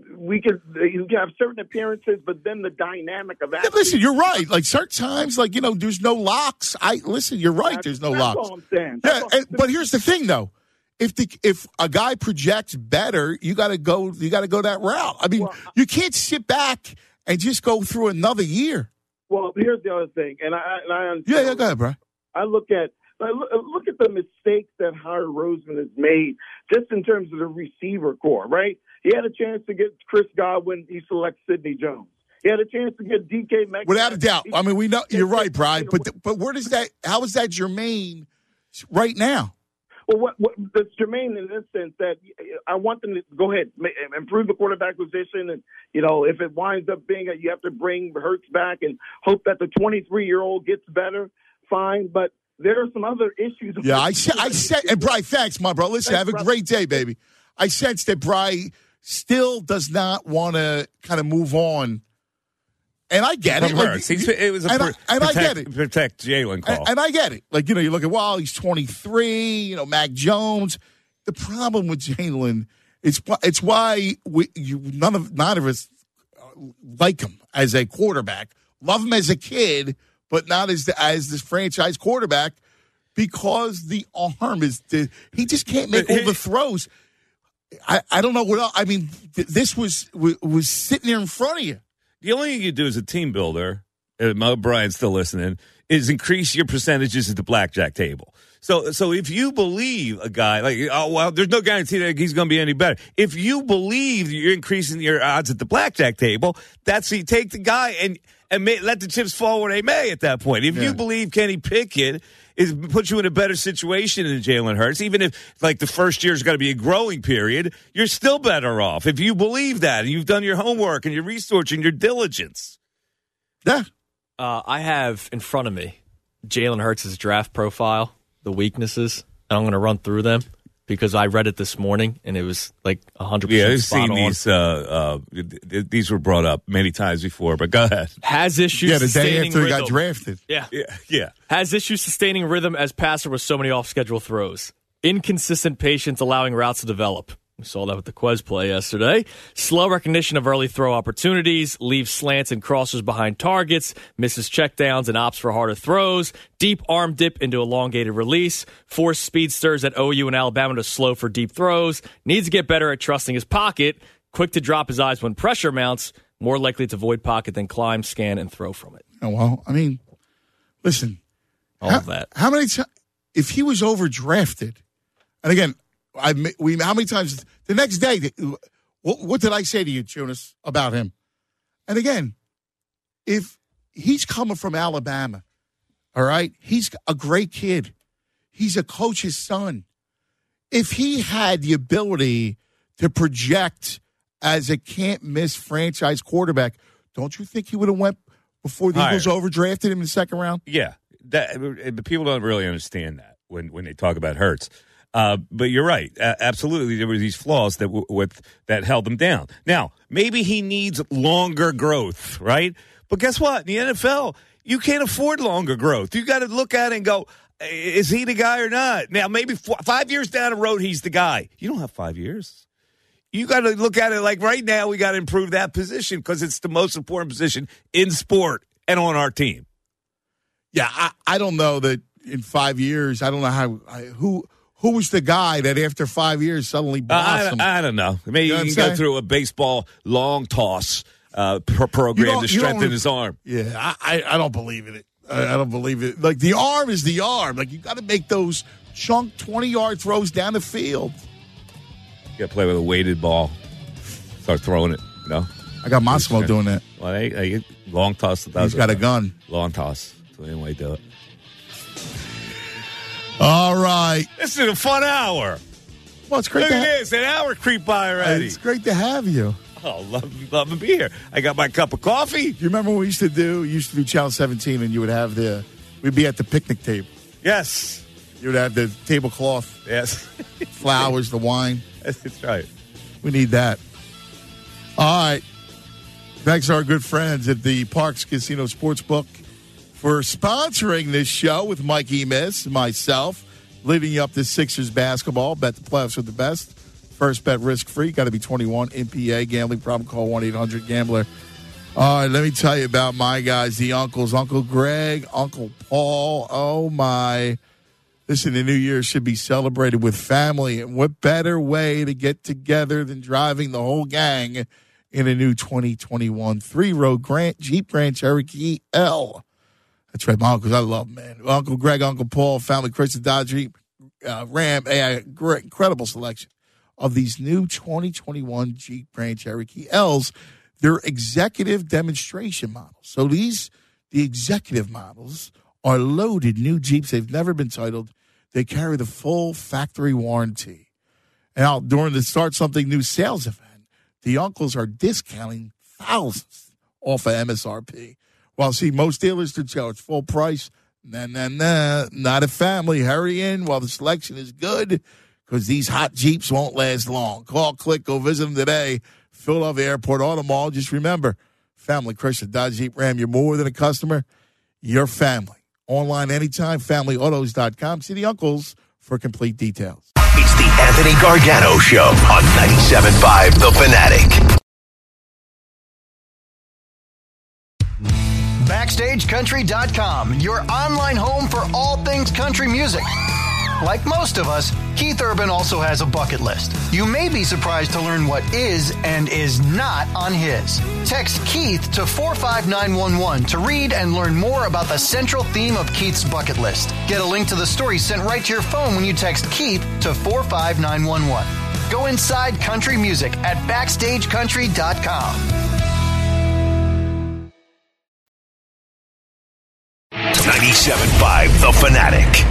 can have certain appearances, but then the dynamic of that. Yeah, listen, you're right. Like certain times, there's no locks. You're right. There's no locks. That's all I'm saying. But here's the thing, though. If a guy projects better, you got to go that route. I mean, you can't sit back and just go through another year. Well, here's the other thing, and I understand. Yeah, go ahead, bro. I look at the mistakes that Howard Roseman has made just in terms of the receiver core, right? He had a chance to get Chris Godwin. He selects Sidney Jones. He had a chance to get DK Metcalf. Without a doubt. I mean, we know you're right, Brian. But where does that? How is that germane right now? Well, what that's germane in this sense that I want them to go ahead, improve the quarterback position, and if it winds up being you have to bring Hurts back and hope that the 23-year-old gets better, fine. But there are some other issues. Yeah, I said, and Brian, thanks, my bro. Listen, have a great day, baby. I sense that Brian still does not want to kind of move on. And I get it. It was I get it. Protect Jalen call. And I get it. You look at, he's 23, Mac Jones. The problem with Jalen, it's why none of us like him as a quarterback. Love him as a kid, but not as this franchise quarterback because the arm he just can't make all the throws. I don't know what else. I mean, this was sitting there in front of you. The only thing you do as a team builder, and Mo Brian's still listening, is increase your percentages at the blackjack table. So if you believe a guy like, oh, well, there's no guarantee that he's going to be any better. If you believe that you're increasing your odds at the blackjack table, take the guy and let the chips fall where they may at that point. If you believe Kenny Pickett puts you in a better situation than Jalen Hurts, even if like the first year's got to be a growing period, you're still better off. If you believe that and you've done your homework and your research and your diligence. Yeah. I have in front of me Jalen Hurts' draft profile, the weaknesses, and I'm going to run through them because I read it this morning and it was like 100% spot on. These were brought up many times before, but go ahead. Has issues the sustaining day after rhythm. he got drafted. Yeah. Has issues sustaining rhythm as passer with so many off-schedule throws. Inconsistent patience allowing routes to develop. We saw that with the Quez play yesterday. Slow recognition of early throw opportunities, leaves slants and crossers behind targets, misses checkdowns and opts for harder throws, deep arm dip into elongated release, forced speedsters at OU and Alabama to slow for deep throws, needs to get better at trusting his pocket, quick to drop his eyes when pressure mounts, more likely to avoid pocket than climb, scan, and throw from it. Oh, well, I mean, listen. All of that. How many times, if he was overdrafted, and again, how many times the next day? What did I say to you, Jonas, about him? And again, if he's coming from Alabama, all right, he's a great kid. He's a coach's son. If he had the ability to project as a can't-miss franchise quarterback, don't you think he would have went before the Eagles overdrafted him in the second round? Yeah, the people don't really understand that when they talk about Hurts. But you're right. Absolutely, there were these flaws that held him down. Now, maybe he needs longer growth, right? But guess what? In the NFL, you can't afford longer growth. You got to look at it and go, is he the guy or not? Now, maybe 5 years down the road, he's the guy. You don't have 5 years. You got to look at it like right now, we got to improve that position because it's the most important position in sport and on our team. Yeah, I don't know that in 5 years, I don't know who was the guy that after 5 years suddenly blossomed? I don't know. Maybe you can go through a baseball long toss program to strengthen his arm. Yeah, I don't believe in it. I don't believe it. Like, the arm is the arm. Like, you got to make those chunk 20-yard throws down the field. You got to play with a weighted ball. Start throwing it, you know? I got Massimo doing that. Well, long toss. He's got a gun. Long toss. That's the only way to do it. All right. This is a fun hour. Well, it's great. Look at this. An hour creep by already. It's great to have you. Oh, love to be here. I got my cup of coffee. Do you remember what we used to do? You used to be Channel 17, and you would have we'd be at the picnic table. Yes. You would have the tablecloth. Yes. Flowers, the wine. That's right. We need that. All right. Thanks to our good friends at the Parks Casino Sportsbook for sponsoring this show with Mike Emis and myself, leading you up to Sixers basketball. Bet the playoffs are the best. First bet risk-free. Got to be 21. NPA. Gambling problem. Call 1-800-GAMBLER. All right, let me tell you about my guys, the uncles. Uncle Greg, Uncle Paul. Oh, my. Listen, the new year should be celebrated with family. And what better way to get together than driving the whole gang in a new 2021 three-row Jeep Grand Cherokee L. That's right, my uncles. I love them, man. Uncle Greg, Uncle Paul, family, Christian Dodge Jeep, Ram, incredible selection of these new 2021 Jeep Grand Cherokee L's. They're executive demonstration models. So the executive models are loaded new Jeeps. They've never been titled. They carry the full factory warranty. Now, during the Start Something New sales event, the uncles are discounting thousands off of MSRP. While, most dealers do charge full price. Nah, not a family. Hurry in while the selection is good, because these hot Jeeps won't last long. Call, click, go visit them today. Philadelphia Airport Auto Mall. Just remember, family, Christian Dodge Jeep Ram. You're more than a customer. You're family. Online anytime, familyautos.com. See the uncles for complete details. It's the Anthony Gargano Show on 97.5 The Fanatic. BackstageCountry.com, your online home for all things country music. Like most of us, Keith Urban also has a bucket list. You may be surprised to learn what is and is not on his. Text Keith to 45911 to read and learn more about the central theme of Keith's bucket list. Get a link to the story sent right to your phone when you text Keith to 45911. Go inside country music at BackstageCountry.com. 97.5 The Fanatic.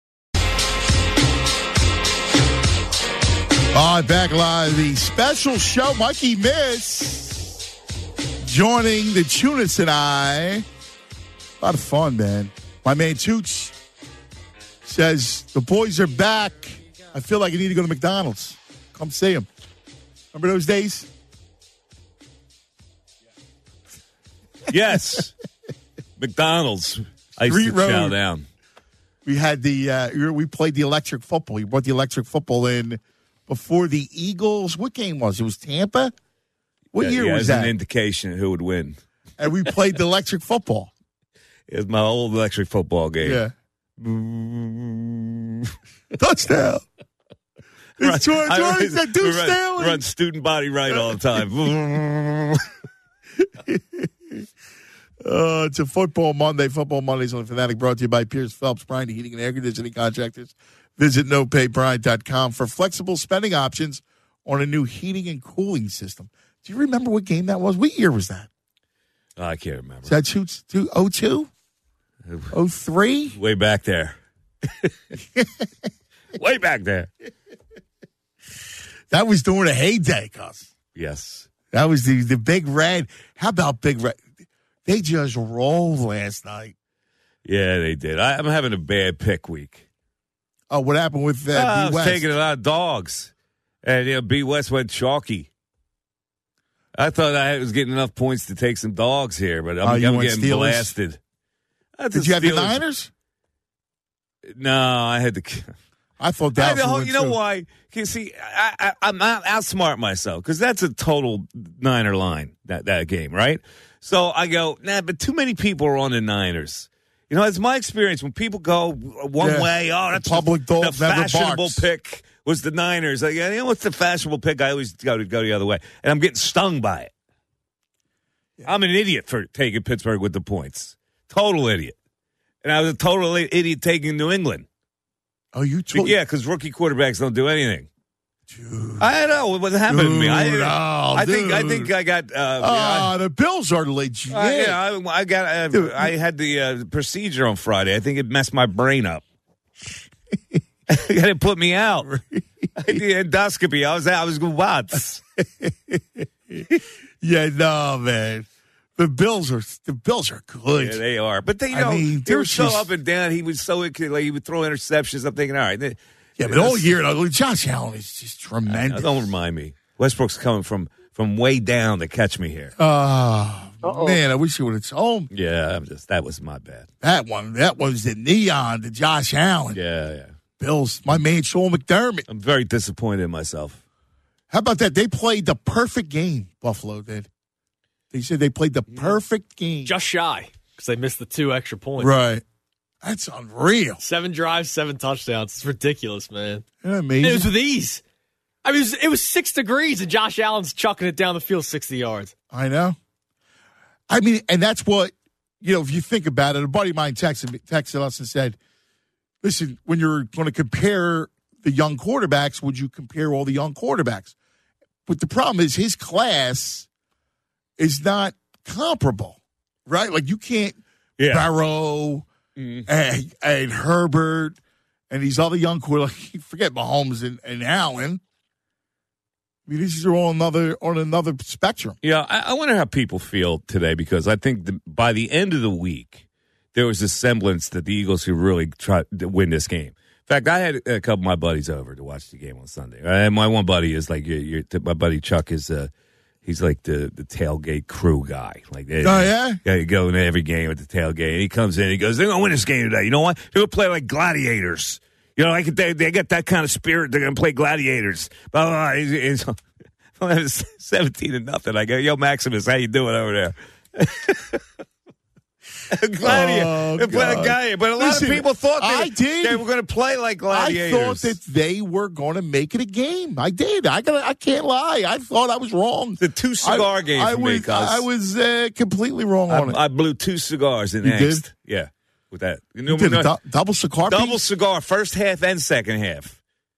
All right, back live. The special show, Mikey Miss, joining the Tunis and I. A lot of fun, man. My man Toots says, the boys are back. I feel like I need to go to McDonald's. Come see them. Remember those days? Yes. McDonald's. I used to chow down. We had we played the electric football. You brought the electric football in before the Eagles. What game was it? Was Tampa? What year was that? An indication of who would win. And we played the electric football. It was my old electric football game. Yeah. Touchdown. It's run student body right all the time. It's a Football Monday. Football Mondays on the Fanatic, brought to you by Pierce Phelps, Bryant Heating and Air Conditioning Contractors. Visit NoPayBryant.com for flexible spending options on a new heating and cooling system. Do you remember what game that was? What year was that? I can't remember. Is that 02? 03? Way back there. Way back there. That was during a heyday, cuz. Yes. That was the Big Red. How about Big Red? They just rolled last night. Yeah, they did. I'm having a bad pick week. Oh, what happened with B. West? I was taking a lot of dogs. And B. West went chalky. I thought I was getting enough points to take some dogs here, but I'm getting Steelers? blasted. Did you have the Niners? No, I had the... I thought that was you know why? You see, I'm not outsmart myself because that's a total Niner line, that game, right? So I go, but too many people are on the Niners. You know, it's my experience. When people go one way, that's public dog the fashionable pick was the Niners. Like, what's the fashionable pick? I always go the other way. And I'm getting stung by it. Yeah. I'm an idiot for taking Pittsburgh with the points. Total idiot. And I was a total idiot taking New England. Oh, you told? Yeah, because rookie quarterbacks don't do anything. Dude. I don't know what happened to me. I think I got. The Bills are legit. I had the procedure on Friday. I think it messed my brain up. It put me out. I had the endoscopy. I was going nuts. Yeah, no, man. The Bills are good. Yeah, they are. But they were so up and down. He was so he would throw interceptions. I'm thinking, all right. Yeah, but all year, Josh Allen is just tremendous. Don't remind me. Westbrook's coming from way down to catch me here. Man, I wish you would have told me. Yeah, that was my bad. That was the neon to Josh Allen. Yeah. Bills, my man Sean McDermott. I'm very disappointed in myself. How about that? They played the perfect game, Buffalo did. They said they played the perfect game. Just shy, because they missed the 2 extra points. Right. That's unreal. 7 drives, 7 touchdowns. It's ridiculous, man. Isn't that amazing? It was with ease. I mean, it was 6 degrees, and Josh Allen's chucking it down the field 60 yards. I know. I mean, and that's what, if you think about it, a buddy of mine texted us and said, listen, when you're going to compare the young quarterbacks, would you compare all the young quarterbacks? But the problem is his class is not comparable, right? Like you can't Barrow and Herbert and these other young quarterbacks. Forget Mahomes and Allen. I mean, these are all on another spectrum. Yeah, I wonder how people feel today because I think by the end of the week, there was a semblance that the Eagles could really try to win this game. In fact, I had a couple of my buddies over to watch the game on Sunday. And my one buddy is like, my buddy Chuck is he's like the tailgate crew guy. Like, yeah? Yeah, you go into every game at the tailgate. And he comes in and he goes, they're going to win this game today. You know what? They're going to play like gladiators. You know, they got that kind of spirit. They're going to play gladiators. Blah, blah, blah. He's 17-0. I go, yo, Maximus, how you doing over there? Gladiator. But a lot of people thought they were going to play like gladiators. I thought that they were going to make it a game. I did. I can't lie. I thought I was wrong. The 2 cigar game for me, I was completely wrong on it. I blew 2 cigars in You angst. did? Yeah, with that. You did a double cigar? Double cigar, first half and second half.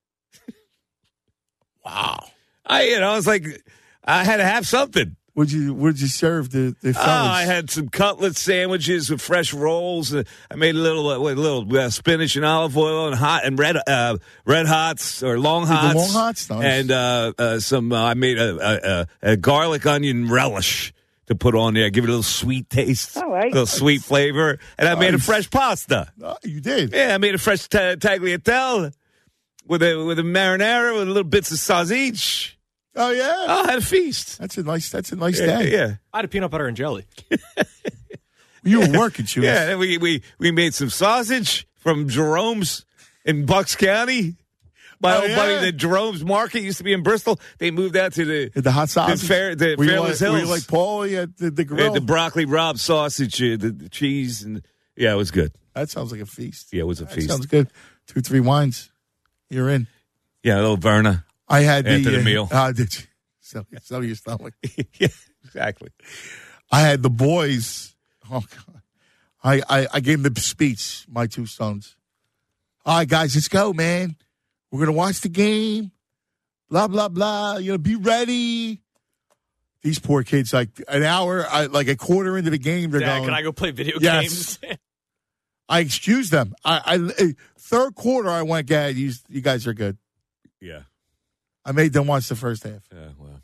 Wow. I was like, I had to have something. Would you serve the fellas? I had some cutlet sandwiches with fresh rolls. I made a little spinach and olive oil and red hots or long hots. The long hots, nice. And I made a garlic onion relish to put on there, give it a little sweet taste, all right, a little sweet flavor. And I made a fresh pasta. You did? Yeah, I made a fresh tagliatelle with a marinara with little bits of sausage. Oh yeah! I had a feast. That's a nice day. Yeah, I had a peanut butter and jelly. You were working, Chewy. Yeah, we made some sausage from Jerome's in Bucks County. My old buddy, the Jerome's Market used to be in Bristol. They moved out to the hot sausage. The Fairless Hills. Were you like Paulie at the grill? The broccoli Rob sausage, the cheese, and it was good. That sounds like a feast. Yeah, it was a feast. Sounds good. 2-3 wines, you're in. Yeah, a little Verna. I had after the meal. Did you? Sell your stomach. Yeah, exactly. I had the boys. Oh God! I gave them the speech. My 2 sons. All right, guys, let's go, man. We're gonna watch the game. Blah blah blah. Be ready. These poor kids, like an hour, like a quarter into the game, they're going. Can I go play video games? I excused them. I third quarter, I went, "Gad, you guys are good." Yeah. I made them watch the first half. Yeah, well.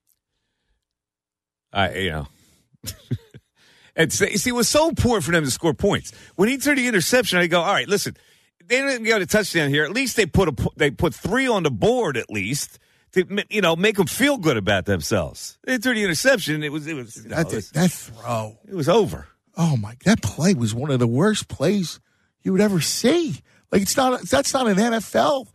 And see, it was so important for them to score points. When he threw the interception, I go, all right, listen, they didn't get a touchdown here. At least they put 3 on the board at least to make them feel good about themselves. They threw the interception. That throw. It was over. Oh my! That play was one of the worst plays you would ever see. Like that's not an NFL.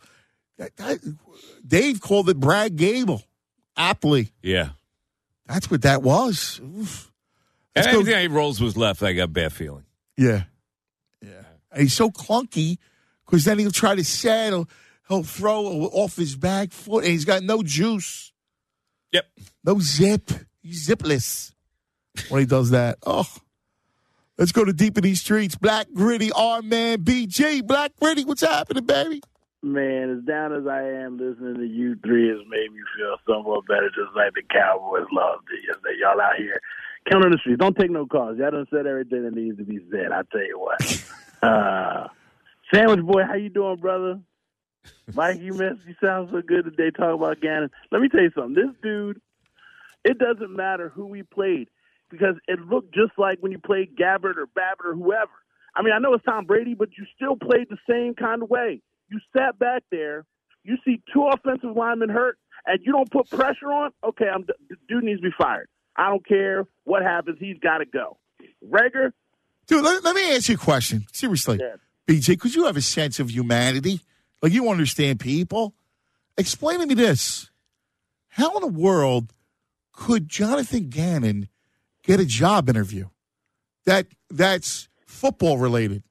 Dave called it Brad Gable, aptly. Yeah, that's what that was. Oof. Anything Rolls was left, I got a bad feeling. Yeah. And he's so clunky because then he'll try to set. He'll throw off his back foot, and he's got no juice. Yep, no zip. He's zipless when he does that. Oh. Let's go to deep in these streets. Black Gritty, our man, BG. Black Gritty, what's happening, baby? Man, as down as I am, listening to you 3 has made me feel somewhat better, just like the Cowboys loved it yesterday. Y'all out here counting the streets. Don't take no calls. Y'all done said everything that needs to be said. I tell you what. Sandwich Boy, how you doing, brother? Mike, you sound so good today talking about Gannon. Let me tell you something. This dude, it doesn't matter who we played, because it looked just like when you played Gabbert or Babbitt or whoever. I mean, I know it's Tom Brady, but you still played the same kind of way. You sat back there, you see 2 offensive linemen hurt, and you don't put pressure on, okay, dude needs to be fired. I don't care what happens. He's got to go. Reagor? Dude, let me ask you a question. Seriously. Yeah. BJ, because you have a sense of humanity. Like, you understand people. Explain to me this. How in the world could Jonathan Gannon get a job interview that's football related?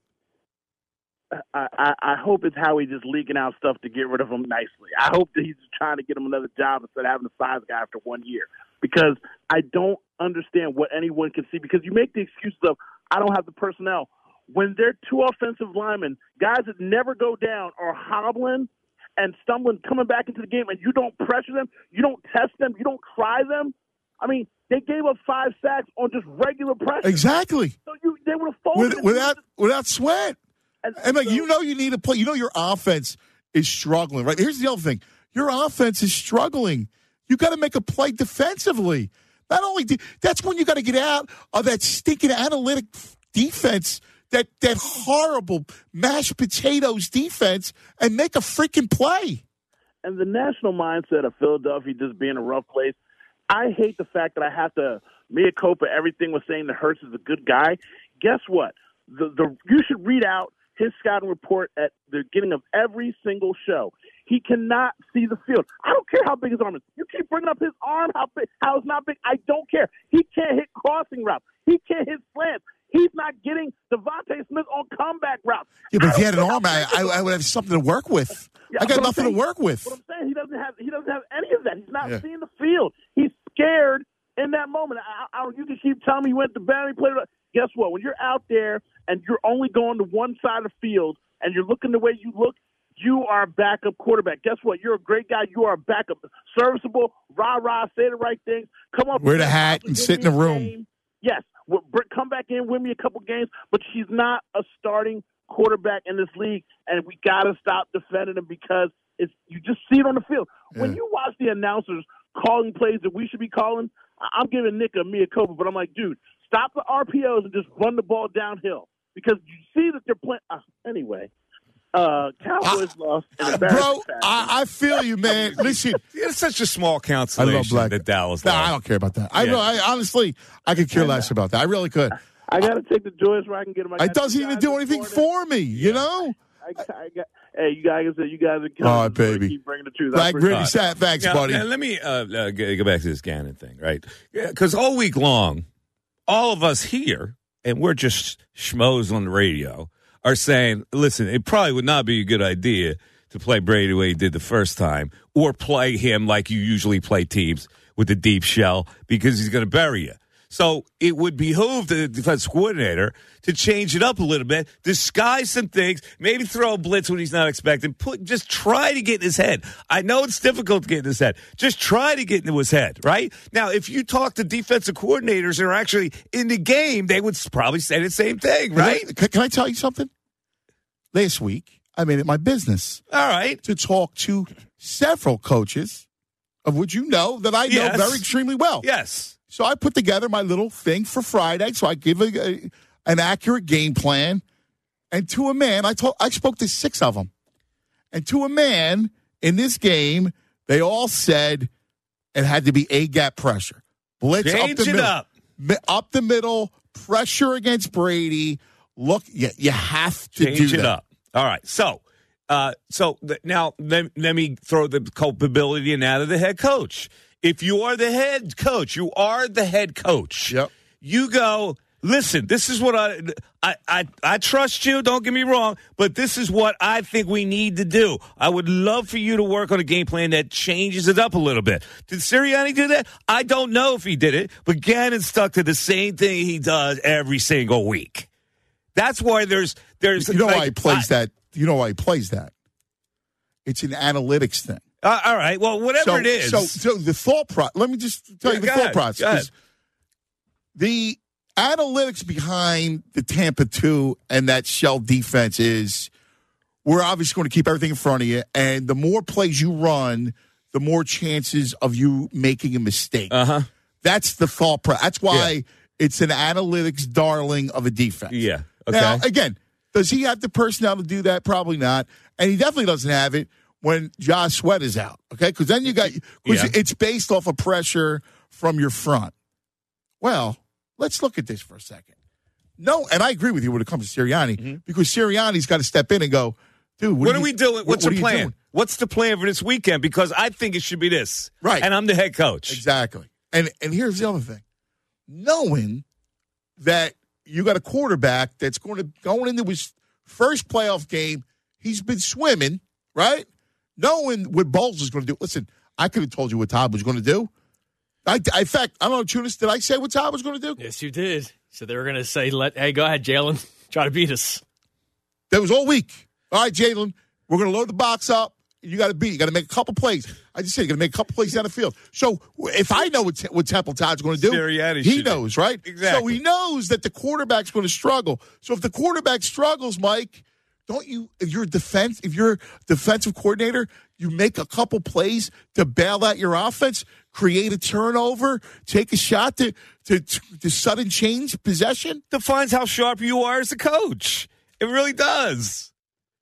I hope it's Howie just leaking out stuff to get rid of him nicely. I hope that he's trying to get him another job instead of having a size guy after 1 year, because I don't understand what anyone can see, because you make the excuses of, I don't have the personnel. When they're 2 offensive linemen, guys that never go down are hobbling and stumbling, coming back into the game, and you don't pressure them, you don't test them, you don't try them. I mean, they gave up 5 sacks on just regular pressure. Exactly. So they would have folded without sweat. And like, you need to play. You know your offense is struggling, right? Here's the other thing: your offense is struggling. You got to make a play defensively. Not only that's when you got to get out of that stinking analytic defense, that horrible mashed potatoes defense, and make a freaking play. And the national mindset of Philadelphia just being a rough place. I hate the fact that I have to mea culpa everything with saying that Hurts is a good guy. Guess what? You should read out his scouting report at the beginning of every single show. He cannot see the field. I don't care how big his arm is. You keep bringing up his arm, how it's not big. I don't care. He can't hit crossing routes. He can't hit slants. He's not getting Devontae Smith on comeback routes. Yeah, but if he had an arm, I would have something to work with. Yeah, I got nothing to work with. But I'm saying he doesn't have any of that. He's not seeing the field. He's scared in that moment. You can keep telling me he went to battle, he played. Guess what? When you're out there and you're only going to one side of the field and you're looking the way you look, you are a backup quarterback. Guess what? You're a great guy. You are a backup. Serviceable, rah-rah, say the right things. Come up, wear the hat and sit in the room. Game. Yes. Come back in, win me a couple games. But she's not a starting quarterback in this league, and we got to stop defending him because you just see it on the field. Yeah. When you watch the announcers calling plays that we should be calling, I'm giving Nick a mea culpa, but I'm like, dude, stop the RPOs and just run the ball downhill because you see that they're playing. Anyway, Cowboys lost. Bro, I feel you, man. Listen, it's such a small consolation that Dallas lost. I don't care about that. I honestly, I could care less about that. I really could. I got to take the joys where I can get them. It doesn't even do anything for me, you know? Hey, you guys are killing all right, baby. Keep bringing the truth. Thanks, buddy. Now, let me go back to this Gannon thing, right? Because all week long, all of us here, and we're just schmoes on the radio, are saying, listen, it probably would not be a good idea to play Brady the way he did the first time or play him like you usually play teams with the deep shell because he's going to bury you. So it would behoove the defense coordinator to change it up a little bit, disguise some things, maybe throw a blitz when he's not expecting. Just try to get in his head. I know it's difficult to get in his head. Just try to get into his head, right? Now, if you talk to defensive coordinators that are actually in the game, they would probably say the same thing, right? Can I tell you something? Last week, I made it my business. All right. To talk to several coaches, of which you know that I know very extremely well. Yes. So I put together my little thing for Friday. So I give an accurate game plan. And to a man, I spoke to 6 of them. And to a man in this game, they all said it had to be A-gap pressure. Blitz Change up the middle. Up the middle, pressure against Brady. Look, you have to change do it that. up. All right. So now let me throw the culpability in out of the head coach. If you are the head coach, Yep. You go, listen, this is what I trust you, don't get me wrong, but this is what I think we need to do. I would love for you to work on a game plan that changes it up a little bit. Did Sirianni do that? I don't know if he did it, but Gannon stuck to the same thing he does every single week. That's why there's you know why he plays that. You know why he plays that. It's an analytics thing. All right. Well, whatever it is. So the thought process. Let me just tell you the thought process. The analytics behind the Tampa 2 and that shell defense is we're obviously going to keep everything in front of you, and the more plays you run, the more chances of you making a mistake. That's the thought process. That's why it's an analytics darling of a defense. Yeah. Okay. Now, again, does he have the personnel to do that? Probably not. And he definitely doesn't have it when Josh Sweat is out, okay? Because then it's based off of pressure from your front. Well, let's look at this for a second. No, and I agree with you when it comes to Sirianni, because Sirianni's got to step in and go, dude, what are we doing? What's the plan? Doing? What's the plan for this weekend? Because I think it should be this. Right. And I'm the head coach. Exactly. And here's the other thing. Knowing that you got a quarterback that's going into his first playoff game, he's been swimming, right? Knowing what Bowles is going to do. Listen, I could have told you what Todd was going to do. In fact, I don't know, Tunis, did I say what Todd was going to do? Yes, you did. So they were going to say, hey, go ahead, Jalen. Try to beat us. That was all week. All right, Jalen, we're going to load the box up. You got to make a couple plays. I just said you got to make a couple plays down the field. So if I know what Temple Todd's going to do, he knows, right? Exactly. So he knows that the quarterback's going to struggle. So if the quarterback struggles, Mike, don't you? If you're defensive coordinator, you make a couple plays to bail out your offense, create a turnover, take a shot to sudden change possession. Defines how sharp you are as a coach. It really does.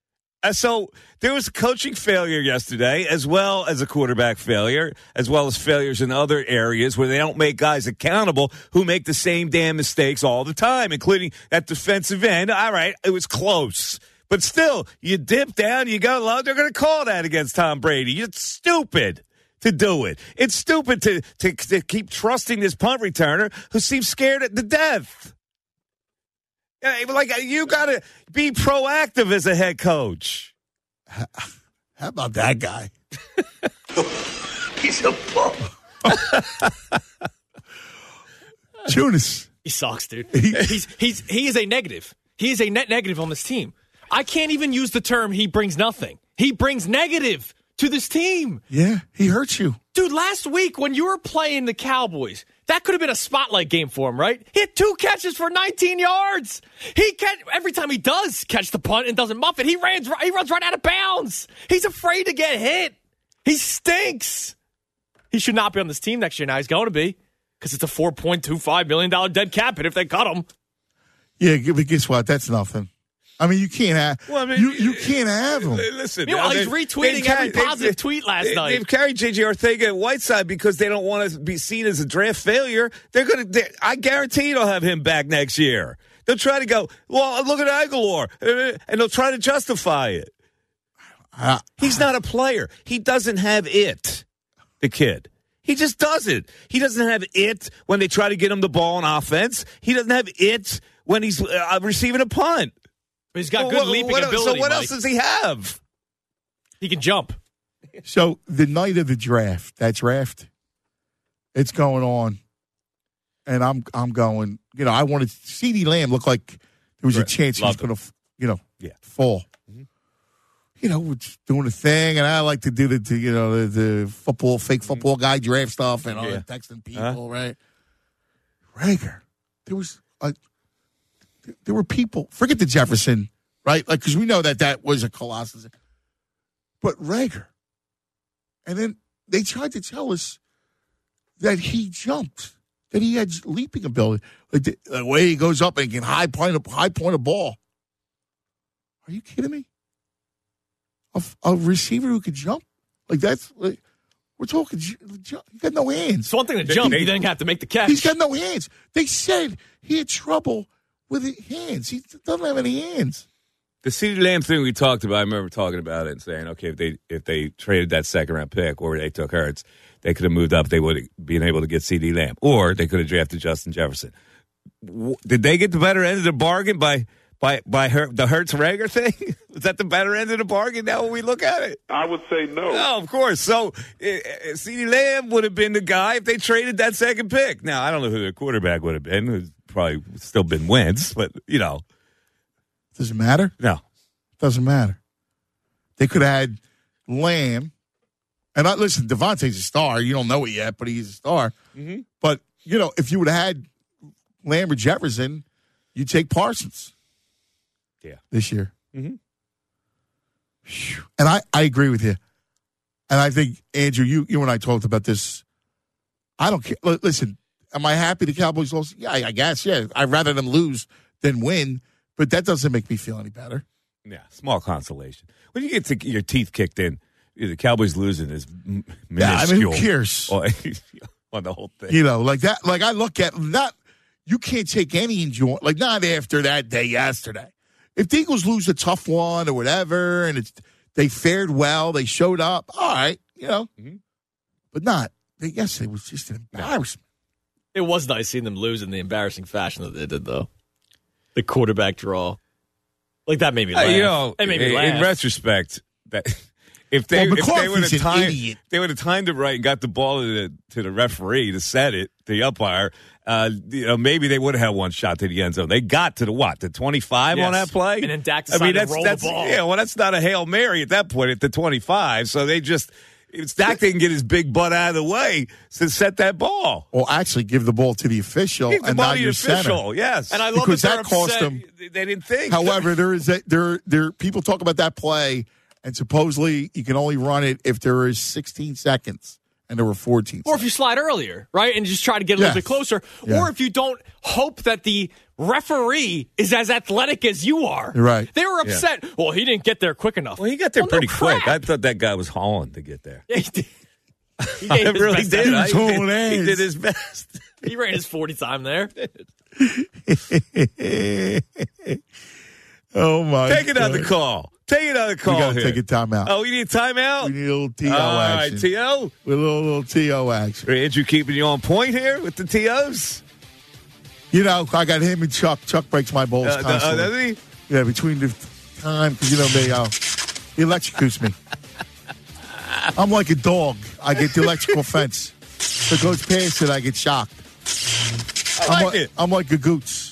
So there was a coaching failure yesterday, as well as a quarterback failure, as well as failures in other areas where they don't make guys accountable who make the same damn mistakes all the time, including at defensive end. All right, it was close. But still, you dip down, you go low. They're going to call that against Tom Brady. It's stupid to do it. It's stupid to keep trusting this punt returner who seems scared to death. Like, you got to be proactive as a head coach. How about that guy? He's a bum. Tunis. He sucks, dude. He is a negative. He is a net negative on this team. I can't even use the term he brings nothing. He brings negative to this team. Yeah, he hurts you. Dude, last week when you were playing the Cowboys, that could have been a spotlight game for him, right? He had 2 catches for 19 yards. Every time he does catch the punt and doesn't muff it, he runs right out of bounds. He's afraid to get hit. He stinks. He should not be on this team next year. Now he's going to be because it's a $4.25 million dead cap hit if they cut him. Yeah, but guess what? That's nothing. I mean, you can't have. Well, I mean, you can't have him. Listen, meanwhile, he's retweeting every positive tweet last night. They've carried J.J. Ortega at Whiteside because they don't want to be seen as a draft failure. I guarantee they'll have him back next year. They'll try to go, well, look at Aguilar, and they'll try to justify it. He's not a player. He doesn't have it. The kid. He just doesn't. He doesn't have it when they try to get him the ball on offense. He doesn't have it when he's receiving a punt. But he's got good leaping ability. So what else does he have? He can jump. So the night of the draft, it's going on, and I'm going. I wanted CeeDee Lamb look like there was a chance he was going to, fall. Mm-hmm. We're just doing a thing, and I like to do the football, fake football guy draft stuff, and all that texting people, right? Rager, there were people. Forget the Jefferson, right? Like, because we know that was a colossus. But Rager, and then they tried to tell us that he jumped, that he had leaping ability, like the way he goes up and can high point a ball. Are you kidding me? A receiver who could jump? Like, that's, like, we're talking, he got no hands. It's one thing to jump, you then have to make the catch. He's got no hands. They said he had trouble with his hands. He doesn't have any hands. The CeeDee Lamb thing we talked about, I remember talking about it and saying, okay, if they traded that second-round pick or they took Hurts, they could have moved up. They would have been able to get CeeDee Lamb. Or they could have drafted Justin Jefferson. Did they get the better end of the bargain by the Hurts-Rager thing? Was that the better end of the bargain now when we look at it? I would say no. No, of course. So CeeDee Lamb would have been the guy if they traded that second pick. Now, I don't know who their quarterback would have been. It would probably still been Wentz, but, Does it matter? No. Doesn't matter. They could have had Lamb. And listen, Devontae's a star. You don't know it yet, but he's a star. Mm-hmm. But, if you would have had Lamb or Jefferson, you'd take Parsons. Yeah. This year. Mm-hmm. And I agree with you. And I think, Andrew, you and I talked about this. I don't care. Listen, am I happy the Cowboys lost? Yeah, I guess, yeah. I'd rather them lose than win, but that doesn't make me feel any better. Yeah, small consolation. When you get your teeth kicked in, the Cowboys losing is minuscule. Yeah, I mean, who cares? On the whole thing. Like that, like I look at, you can't take any enjoyment, like not after that day yesterday. If the Eagles lose a tough one or whatever, and they fared well, they showed up, all right, but not. Yesterday was just an embarrassment. It was nice seeing them lose in the embarrassing fashion that they did, though. The quarterback draw. Like, that made me laugh. It made me laugh. In retrospect, that if they would have timed it right and got the ball to the referee to set it, the umpire, maybe they would have had one shot to the end zone. They got to the 25 on that play? And then Dak decided to roll the ball. Yeah, well, that's not a Hail Mary at that point at the 25. So they just... Dak didn't get his big butt out of the way to set that ball. Or actually give the ball to the official and not your center. Yes. And I love because that cost them. They didn't think. However, there people talk about that play, and supposedly you can only run it if there is 16 seconds. And there were 14 Or if you slide earlier, right, and just try to get a little bit closer. Yeah. Or if you don't hope that the referee is as athletic as you are. Right. They were upset. Yeah. Well, he didn't get there quick enough. Well, he got there pretty quick. I thought that guy was hauling to get there. Yeah, he did. He really did. He did his best. He ran his 40 time there. Oh, my God. Take another call. Take another call. We got to take a timeout. Oh, we need a timeout? We need a little TO action. All right, TO? With a little TO action. Andrew keeping you on point here with the TOs? You know, I got him and Chuck. Chuck breaks my balls constantly. Does he? Yeah, between the time, because, you know, he electrocutes me. I'm like a dog. I get the electrical fence. If it goes past it, I get shocked. I'm like a goose.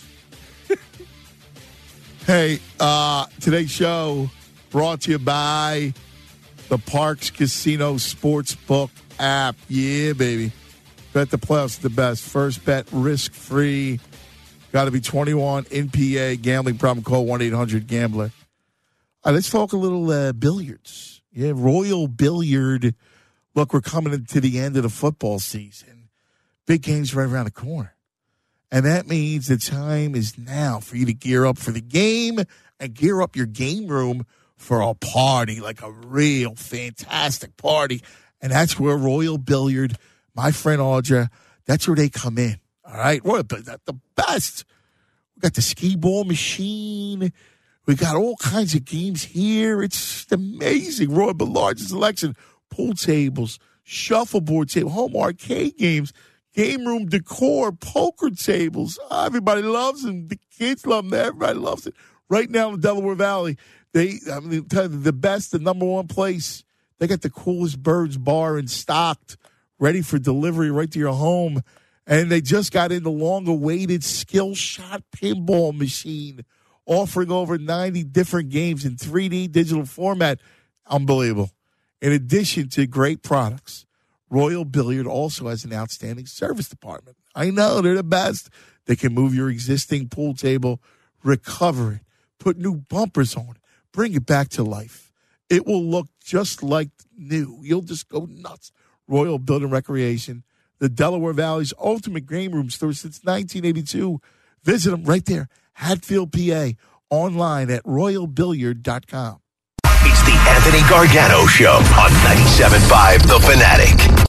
Hey, today's show brought to you by the Parks Casino Sportsbook app. Yeah, baby. Bet the playoffs the best. First bet, risk-free. Got to be 21 in PA. Gambling problem, call 1-800-GAMBLER. All right, let's talk a little billiards. Yeah, Royal Billiard. Look, we're coming into the end of the football season. Big games right around the corner. And that means the time is now for you to gear up for the game and gear up your game room for a party, like a real fantastic party. And that's where Royal Billiard, my friend Audra, that's where they come in. All right? Royal Billiard, the best. We got the skee ball machine. We got all kinds of games here. It's just amazing. Royal Billiard, largest selection. Pool tables, shuffleboard tables, home arcade games, game room decor, poker tables. Everybody loves them. The kids love them. Everybody loves it. Right now in the Delaware Valley, the best, the number one place. They got the coolest Birds bar in stocked, ready for delivery right to your home. And they just got in the long-awaited Skill Shot pinball machine, offering over 90 different games in 3D digital format. Unbelievable. In addition to great products, Royal Billiard also has an outstanding service department. I know, they're the best. They can move your existing pool table, recover it, put new bumpers on it, bring it back to life. It will look just like new. You'll just go nuts. Royal Billiard and Recreation, the Delaware Valley's ultimate game room store since 1982. Visit them right there, Hatfield, PA, online at royalbilliard.com. It's the Anthony Gargano Show on 97.5 The Fanatic.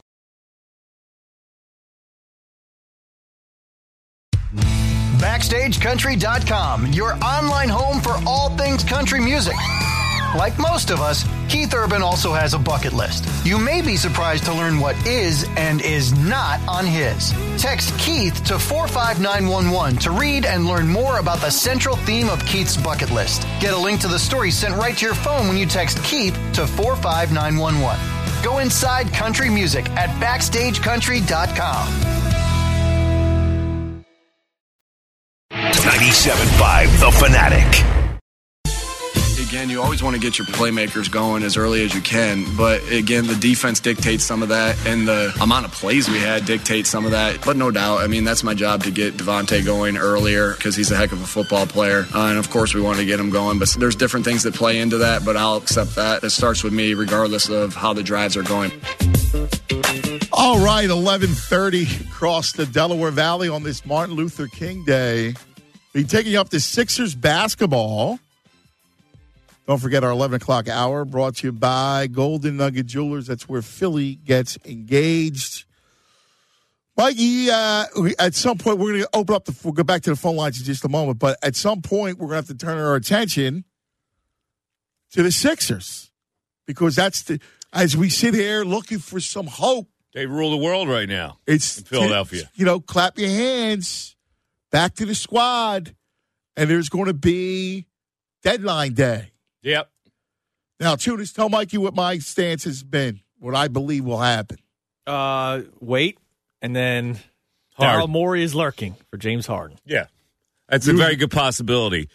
BackstageCountry.com, your online home for all things country music. Like most of us, Keith Urban also has a bucket list. You may be surprised to learn what is and is not on his. Text Keith to 45911 to read and learn more about the central theme of Keith's bucket list. Get a link to the story sent right to your phone when you text Keith to 45911. Go inside country music at BackstageCountry.com. 97.5 The Fanatic. Again, you always want to get your playmakers going as early as you can, but again, the defense dictates some of that, and the amount of plays we had dictates some of that. But no doubt, I mean, that's my job to get Devontae going earlier because he's a heck of a football player, and of course we want to get him going, but there's different things that play into that, but I'll accept that. It starts with me regardless of how the drives are going. All right, 11:30 across the Delaware Valley on this Martin Luther King Day. We're taking you up to Sixers basketball. Don't forget our 11 o'clock hour brought to you by Golden Nugget Jewelers. That's where Philly gets engaged. Mikey, at some point, we're going to open up we'll go back to the phone lines in just a moment, but at some point, we're going to have to turn our attention to the Sixers because as we sit here looking for some hope. They rule the world right now. It's in Philadelphia. Clap your hands. Back to the squad. And there's going to be deadline day. Yep. Now, Tunis, tell Mikey what my stance has been, what I believe will happen. Wait, and then Daryl Morey is lurking for James Harden. Yeah. That's a very good possibility.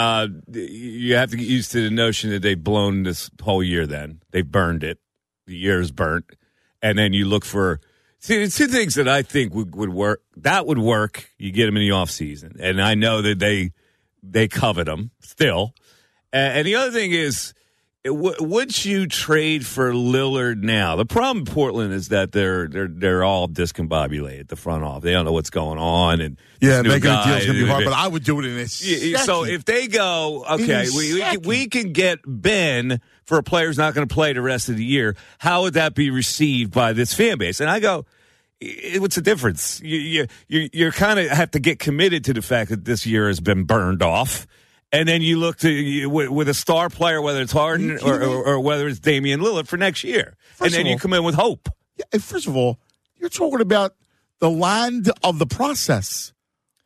You have to get used to the notion that they've blown this whole year then. They've burned it. The year is burnt. And then you look for two things that I think would work. That would work. You get them in the offseason. And I know that they covet them still. And the other thing is, would you trade for Lillard now? The problem in Portland is that they're all discombobulated, the front office. They don't know what's going on. And yeah, making a deal is going to be hard, but I would do it in this. So if they go, okay, we can get Ben for a player who's not going to play the rest of the year, how would that be received by this fan base? And I go, what's the difference? You kind of have to get committed to the fact that this year has been burned off. And then you look to with a star player, whether it's Harden or whether it's Damian Lillard for next year. And then you come in with hope. Yeah, first of all, you're talking about the land of the process.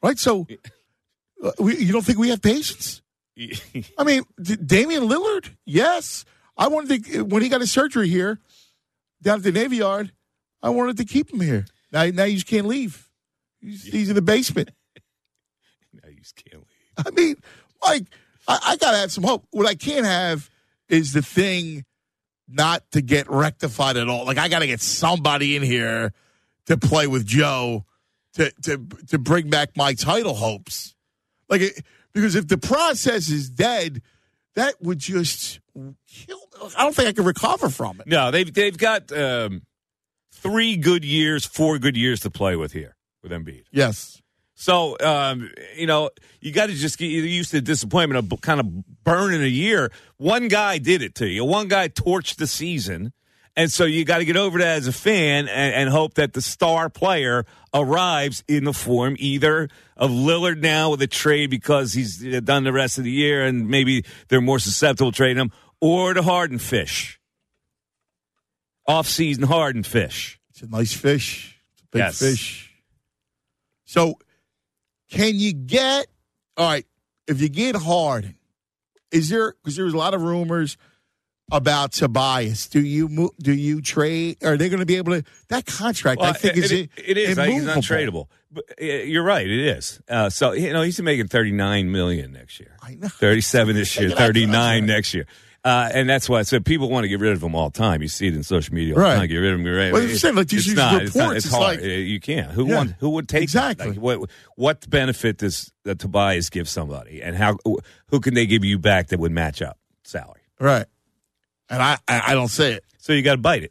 right? So you don't think we have patience? I mean, Damian Lillard, yes. I wanted to, when he got his surgery here down at the Navy Yard, I wanted to keep him here. Now you just can't leave. He's in the basement. Now you just can't leave. I mean, Mike, I got to have some hope. What I can't have is the thing not to get rectified at all. Like, I got to get somebody in here to play with Joe to bring back my title hopes. Because if the process is dead, that would just kill. I don't think I can recover from it. No, they've got 4 good years to play with here with Embiid. Yes. So, you got to just get used to the disappointment of kind of burning a year. One guy did it to you. One guy torched the season. And so you got to get over that as a fan and hope that the star player arrives in the form either of Lillard now with a trade because he's done the rest of the year and maybe they're more susceptible to trading him, or the Harden fish. Off-season Harden fish. It's a nice fish. It's a big fish. So can you get, all right, if you get Harden, because there's a lot of rumors about Tobias. Do you trade? Are they going to be able to? That contract, I think, it is. He's untradeable. But you're right. It is. So he's making $39 million next year. I know. 37 this year. 39 next year. And that's why I said people want to get rid of him all the time. You see it in social media all the time. Get rid of him. Right. Well, it's not. It's hard. You can't. Who would take exactly? Like, what benefit does Tobias give somebody, and who can they give you back that would match up salary? Right. And I don't say it. So you got to bite it.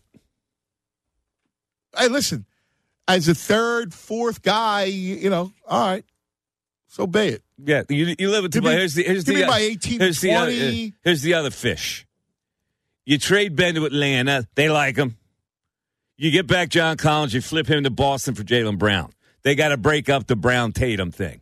Hey, listen, as a third, fourth guy, all right, so be it. Yeah, you live with Tobias. Here's the other fish. You trade Ben to Atlanta. They like him. You get back John Collins. You flip him to Boston for Jaylen Brown. They got to break up the Brown-Tatum thing.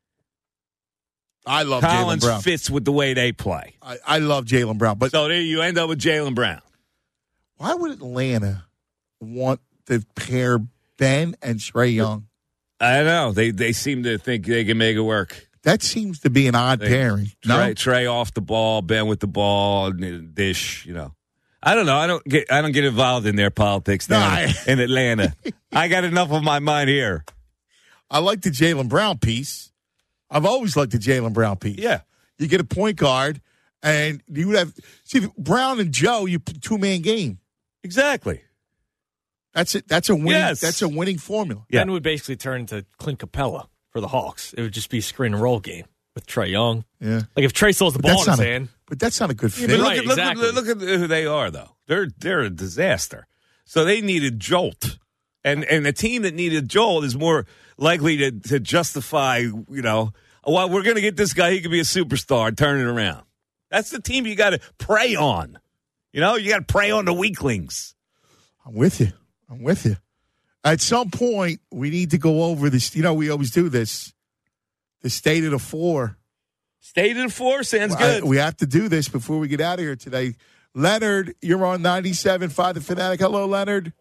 I love Jaylen Brown. Collins fits with the way they play. I love Jaylen Brown. But so there you end up with Jaylen Brown. Why would Atlanta want to pair Ben and Trae Young? I know. They seem to think they can make it work. That seems to be an odd pairing. Trae off the ball, Ben with the ball, dish, I don't know. I don't get involved in their politics down in Atlanta. I got enough on my mind here. I like the Jaylen Brown piece. I've always liked the Jaylen Brown piece. Yeah. You get a point guard, and you would have Brown and Joe, you put two-man game. Exactly. That's it. That's a winning. Yes. That's a winning formula. Yeah. Ben would basically turn into Clint Capella for the Hawks. It would just be a screen and roll game with Trae Young. Yeah. Like if Trae still has the ball in his hand. But that's not a good fit. Yeah, look at who they are, though. They're a disaster. So they need a jolt. And a team that needed a jolt is more likely to justify, well, we're going to get this guy. He could be a superstar. Turn it around. That's the team you got to prey on. You got to prey on the weaklings. I'm with you. At some point, we need to go over this. We always do this. The state of the four. State of the four sounds good. We have to do this before we get out of here today. Leonard, you're on 97.5 The Fanatic. Hello, Leonard.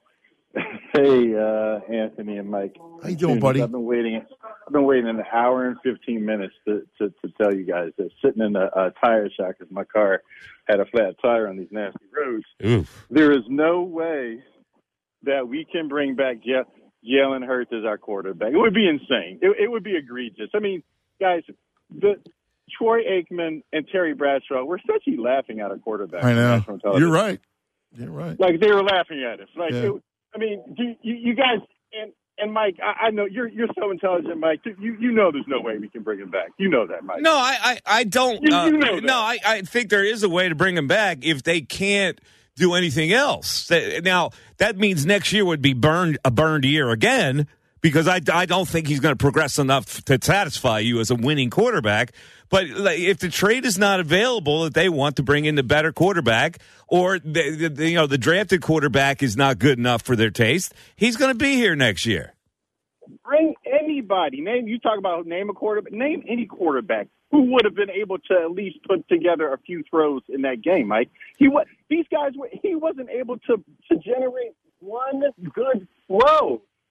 Hey, Anthony and Mike. How you doing, buddy? I've been waiting an hour and 15 minutes to tell you guys that sitting in a tire shack because my car had a flat tire on these nasty roads. Oof. There is no way that we can bring back Jalen Hurts as our quarterback. It would be insane. It would be egregious. I mean, guys, Troy Aikman and Terry Bradshaw were essentially laughing at our quarterback. I know. You're right. Like they were laughing at us. Like, yeah. You guys and Mike, I know you're so intelligent, Mike. You know there's no way we can bring him back. You know that, Mike. No, I don't. You know that. No, I think there is a way to bring him back if they can't do anything else. Now that means next year would be a burned year again. Because I don't think he's going to progress enough to satisfy you as a winning quarterback. But if the trade is not available, that they want to bring in the better quarterback, or the drafted quarterback is not good enough for their taste, he's going to be here next year. Bring anybody. Name a quarterback. Name any quarterback who would have been able to at least put together a few throws in that game, Mike. He wasn't able to generate one good throw.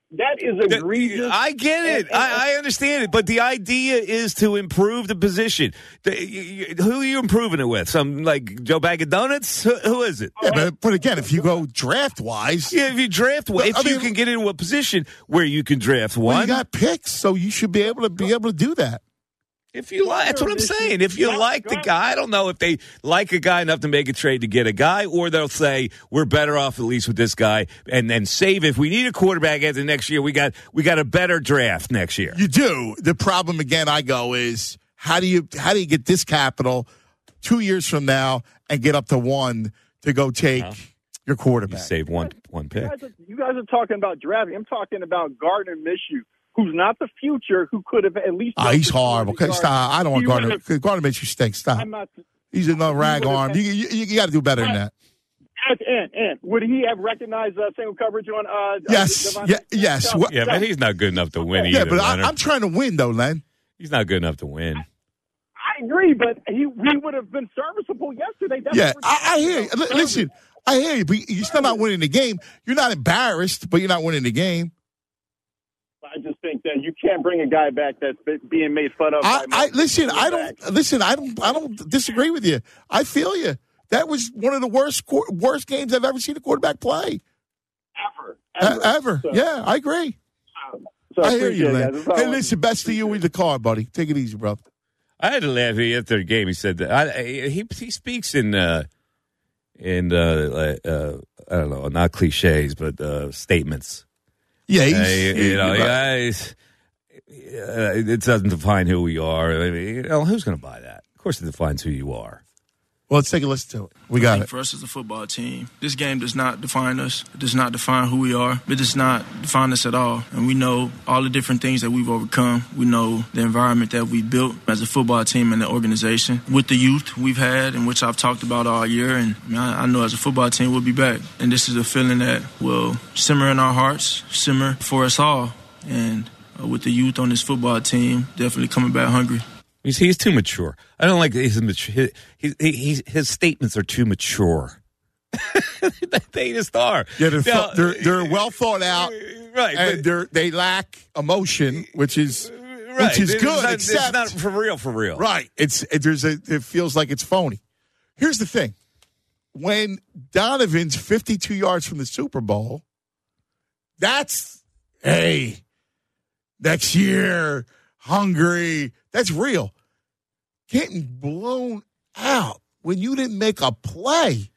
That is egregious. I get it. I understand it. But the idea is to improve the position. Who are you improving it with? Some like Joe Bag of Donuts? Who is it? Yeah, but again, if you go draft-wise. Yeah, if you draft one. If you can get into a position where you can draft one. Well, you got picks, so you should be able to do that. If you like, that's what I'm saying. If you like the guy, I don't know if they like a guy enough to make a trade to get a guy, or they'll say we're better off at least with this guy, and then save. If we need a quarterback after next year, we got a better draft next year. You do. The problem again, is how do you get this capital 2 years from now and get up to one to go take your quarterback? You save one pick. You guys are talking about drafting. I'm talking about Gardner Minshew, who's not the future, who could have at least. He's horrible. Stop. I don't want Gardner. Gardner Minshew stinks. Stop. He's another rag arm. You got to do better than that. And would he have recognized single coverage on? Yes. Yes. Yeah, but he's not good enough to win either. Yeah, but I'm trying to win though, Len. He's not good enough to win. I agree, but we would have been serviceable yesterday. I hear you. Listen, I hear you, but you're still not winning the game. You're not embarrassed, but you're not winning the game. I just think that you can't bring a guy back that's being made fun of. I don't disagree with you. I feel you. That was one of the worst games I've ever seen a quarterback play. Ever. So, yeah, I agree. So I hear you, man. Hey, listen, best to you in the car, buddy. Take it easy, brother. I had to laugh after the game. He said that he speaks in I don't know, not cliches, but statements. Yeah, it doesn't define who we are. I mean, who's going to buy that? Of course, it defines who you are. Well, let's take a listen to it. We got it. For us as a football team, this game does not define us. It does not define who we are. It does not define us at all. And we know all the different things that we've overcome. We know the environment that we built as a football team and the organization with the youth we've had, and which I've talked about all year. And I know as a football team, we'll be back. And this is a feeling that will simmer in our hearts, simmer for us all. And with the youth on this football team, definitely coming back hungry. He's too mature. I don't like his statements are too mature. They just are. Yeah, they're well thought out, right? And they lack emotion, which is good. It's not for real. Right. It feels like it's phony. Here's the thing: when Donovan's 52 yards from the Super Bowl, that's next year, hungry. That's real. Getting blown out when you didn't make a play,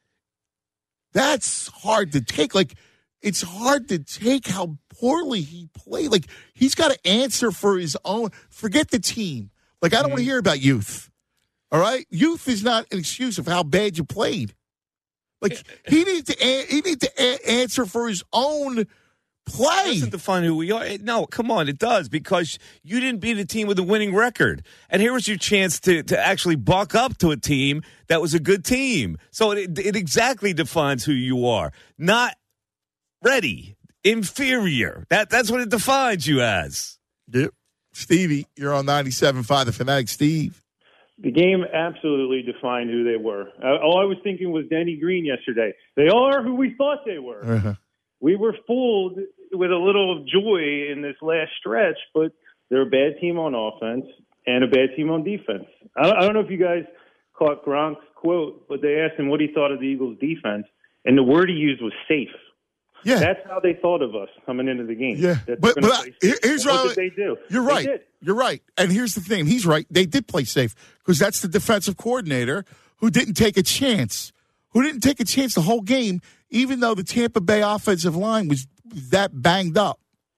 that's hard to take. Like, it's hard to take how poorly he played. Like, he's got to answer for his own. Forget the team. Like, I don't want to hear about youth. All right? Youth is not an excuse of how bad you played. Like, he needs to answer for his own play. It doesn't define who we are. No, come on, it does, because you didn't beat a team with a winning record. And here was your chance to actually buck up to a team that was a good team. So it exactly defines who you are. Not ready, inferior. That's what it defines you as. Yep. Stevie, you're on 97.5 The Fanatic. Steve. The game absolutely defined who they were. All I was thinking was Denny Green yesterday. They are who we thought they were. Uh-huh. We were fooled with a little joy in this last stretch, but they're a bad team on offense and a bad team on defense. I don't know if you guys caught Gronk's quote, but they asked him what he thought of the Eagles' defense, and the word he used was safe. Yeah. That's how they thought of us coming into the game. Yeah. But here's what did they do? You're right. You're right. And here's the thing. He's right. They did play safe because that's the defensive coordinator who didn't take a chance. The whole game, even though the Tampa Bay offensive line was that banged up.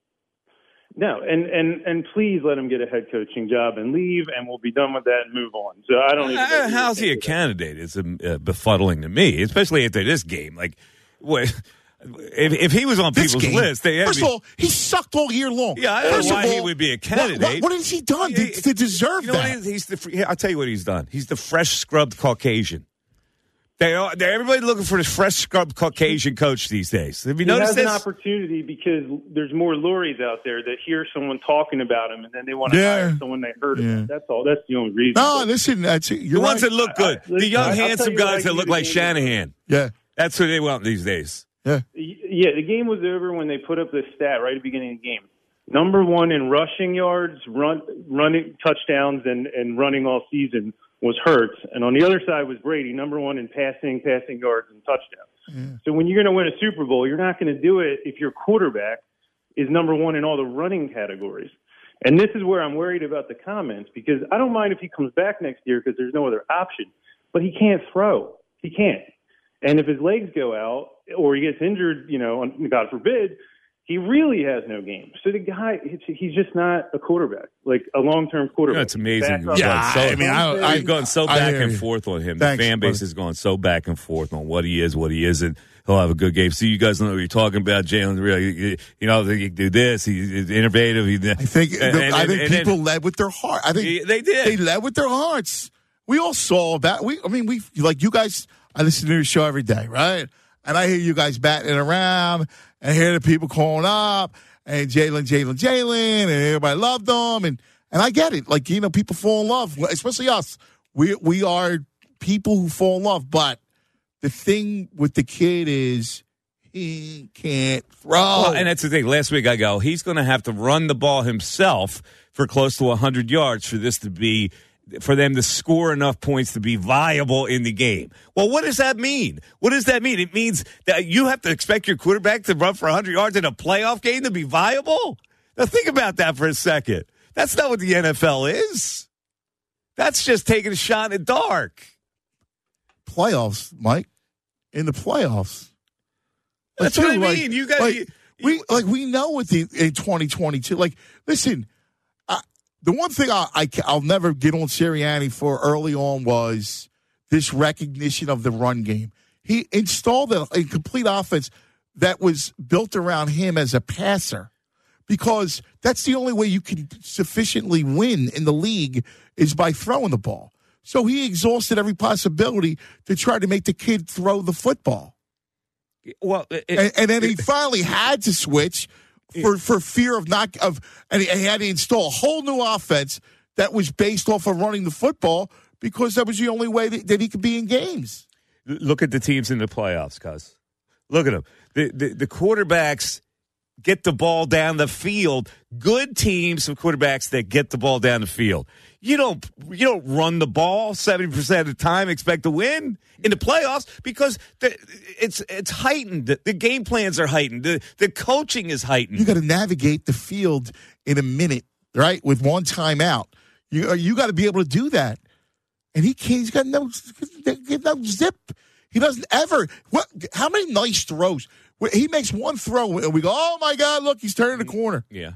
No, and please let him get a head coaching job and leave, and we'll be done with that and move on. So I don't even know. How's he a candidate? It's befuddling to me, especially after this game. Like, what? If he was on people's list, first of all, he sucked all year long. Yeah, I don't know why he would be a candidate. What has he done to deserve that? I'll tell you what he's done. He's the fresh scrubbed Caucasian. They're everybody looking for this fresh scrubbed Caucasian coach these days. Have you noticed this? He has an opportunity because there's more Luries out there that hear someone talking about him, and then they want to hire someone they heard of. That's all. That's the only reason. No, listen, you're the ones that look good. The young, handsome guys that look like Shanahan. Yeah. That's who they want these days. Yeah. Yeah, the game was over when they put up this stat right at the beginning of the game. Number one in rushing yards, running touchdowns, and running all season was Hurts. And on the other side was Brady, number one in passing yards, and touchdowns. Yeah. So when you're going to win a Super Bowl, you're not going to do it if your quarterback is number one in all the running categories. And this is where I'm worried about the comments, because I don't mind if he comes back next year because there's no other option. But he can't throw. He can't. And if his legs go out or he gets injured, God forbid, he really has no game. So the guy, he's just not a quarterback, like a long-term quarterback. It's amazing. I've gone so back and forth on him. Thanks, the fan base has gone so back and forth on what he is, what he isn't. He'll have a good game. So you guys know what you're talking about. Jalen, really, he can do this. He's innovative. I think people led with their heart. I think they did. They led with their hearts. We all saw that. We like you guys. I listen to your show every day, right? And I hear you guys batting it around, and I hear the people calling up, and Jalen, and everybody loved them, and I get it. Like, people fall in love, especially us. We are people who fall in love, but the thing with the kid is he can't throw. Well, and that's the thing. Last week I go, he's going to have to run the ball himself for close to 100 yards for them to score enough points to be viable in the game. Well, what does that mean? What does that mean? It means that you have to expect your quarterback to run for 100 yards in a playoff game to be viable? Now think about that for a second. That's not what the NFL is. That's just taking a shot in the dark. Playoffs, Mike. In the playoffs. That's what I mean. You got we know with in 2022. Like, listen, the one thing I'll never get on Sirianni for early on was this recognition of the run game. He installed a complete offense that was built around him as a passer, because that's the only way you can sufficiently win in the league is by throwing the ball. So he exhausted every possibility to try to make the kid throw the football. Well, and then he finally had to switch for fear and he had to install a whole new offense that was based off of running the football, because that was the only way that he could be in games. Look at the teams in the playoffs, cuz. Look at them. The quarterbacks get the ball down the field. Good teams of quarterbacks that get the ball down the field. You don't run the ball 70% of the time, expect to win in the playoffs, because it's heightened. The game plans are heightened. The coaching is heightened. You got to navigate the field in a minute, right? With one timeout. You got to be able to do that. And he can't. He's got no zip. He doesn't ever. How many nice throws? He makes one throw and we go, oh my God, look, he's turning the corner. Yeah.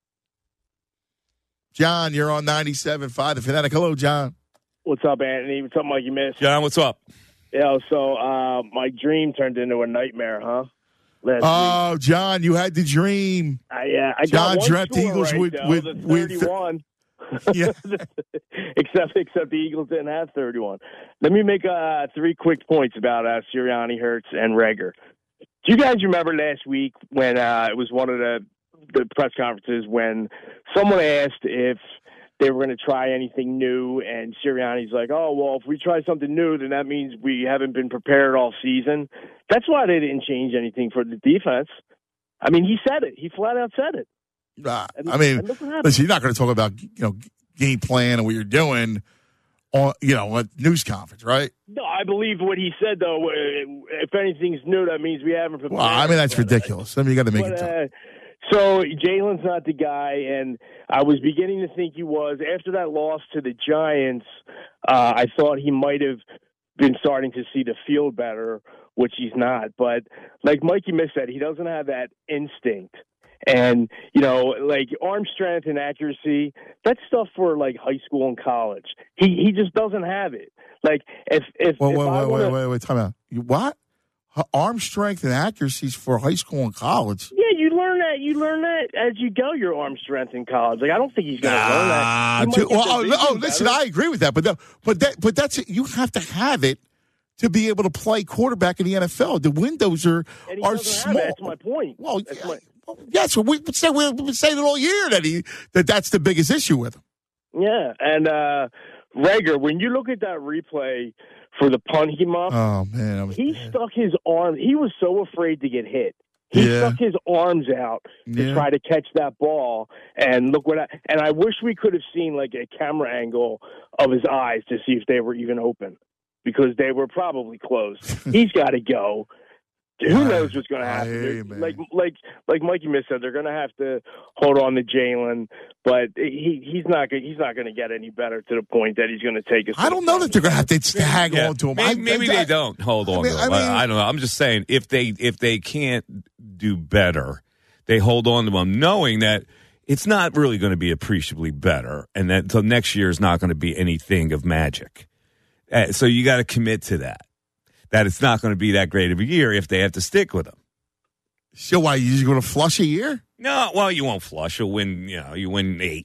John, you're on 97.5 The Fanatic. Hello, John. What's up, Anthony? What's up, Mike? You missed? John, what's up? Yeah, so my dream turned into a nightmare, huh? Last week. John, you had the dream. I John got dreamt the Eagles right, with 31. Yeah. except the Eagles didn't have 31. Let me make 3 quick points about Sirianni, Hurts, and Reagor. Do you guys remember last week when it was one of the press conferences when someone asked if they were going to try anything new, and Sirianni's like, oh, well, if we try something new, then that means we haven't been prepared all season. That's why they didn't change anything for the defense. I mean, he said it. He flat out said it. Listen, you're not going to talk about game plan and what you're doing on a news conference, right? No, I believe what he said, though. If anything's new, that means we haven't prepared. Well, I mean, that's ridiculous. You got to make it tough. So Jalen's not the guy, and I was beginning to think he was. After that loss to the Giants, I thought he might have been starting to see the field better, which he's not. But like Mikey Miss said, he doesn't have that instinct. And, like arm strength and accuracy, that's stuff for like high school and college. He just doesn't have it. Like wait, time out. What? Arm strength and accuracy is for high school and college. Yeah, you learn that. You learn that as you go. Your arm strength in college. Like I don't think he's going to learn that. Listen, I agree with that, but that's it. You have to have it to be able to play quarterback in the NFL. The windows are small. That's my point. Well, yes, we've been saying it all year that's the biggest issue with him. Yeah, and Reagor, when you look at that replay for the punt he muffed. Oh, man. He stuck his arm. He was so afraid to get hit. He stuck his arms out to try to catch that ball. And look what and I wish we could have seen like a camera angle of his eyes to see if they were even open, because they were probably closed. He's got to go. Who knows what's going to happen? Like Mikey Miss said, they're going to have to hold on to Jalen, but he's not going to get any better to the point that he's going to take us. I don't know that they're going to have to hang on to him. Maybe they don't hold on to him. I don't know. I'm just saying, if they can't do better, they hold on to him, knowing that it's not really going to be appreciably better, and that until next year is not going to be anything of magic. So you got to commit to that. That it's not going to be that great of a year if they have to stick with him. So why, you just going to flush a year? No, well, you won't flush. You'll win, you win 8.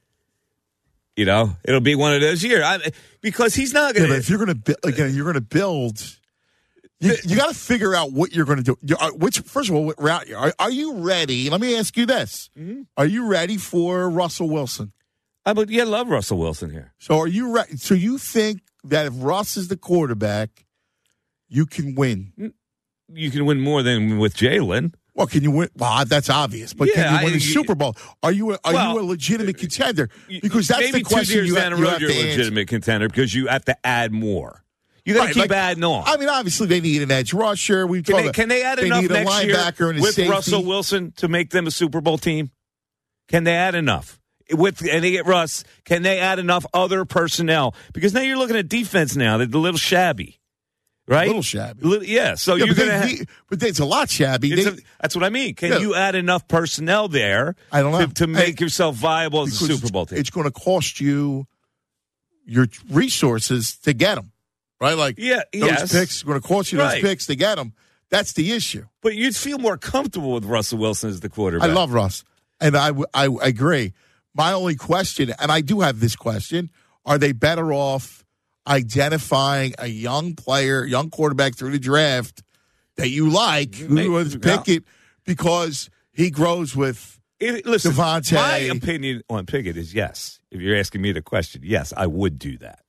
It'll be one of those years. Because he's not going to. If you're going to build, you got to figure out what you're going to do. First of all, what route are you ready? Let me ask you this. Mm-hmm. Are you ready for Russell Wilson? I love Russell Wilson here. So are you ready? So you think that if Russ is the quarterback, you can win? You can win more than with Jalen. Well, can you win? Well, that's obvious. But can you win the Super Bowl? Are you a legitimate contender? Because that's the question. Maybe 2 years down the road, you're a legitimate contender because you have to add more. You got to keep adding on. I mean, obviously they need an edge rusher. Can they add enough next year with Russell Wilson to make them a Super Bowl team? Can they add enough? And they get Russ, can they add enough other personnel? Because now you're looking at defense now. They're a little shabby. Right? A little shabby. So you're going to have. But it's a lot shabby. That's what I mean. Can you add enough personnel there I don't know. to make yourself viable as a Super Bowl team? It's going to cost you your resources to get them. Right? Like, those picks are going to cost you those picks to get them. That's the issue. But you'd feel more comfortable with Russell Wilson as the quarterback. I love Russ. And I agree. My only question, and I do have this question, are they better off identifying a young quarterback through the draft that you like, who was Pickett, because he grows with Devontae? My opinion on Pickett is yes. If you're asking me the question, yes, I would do that.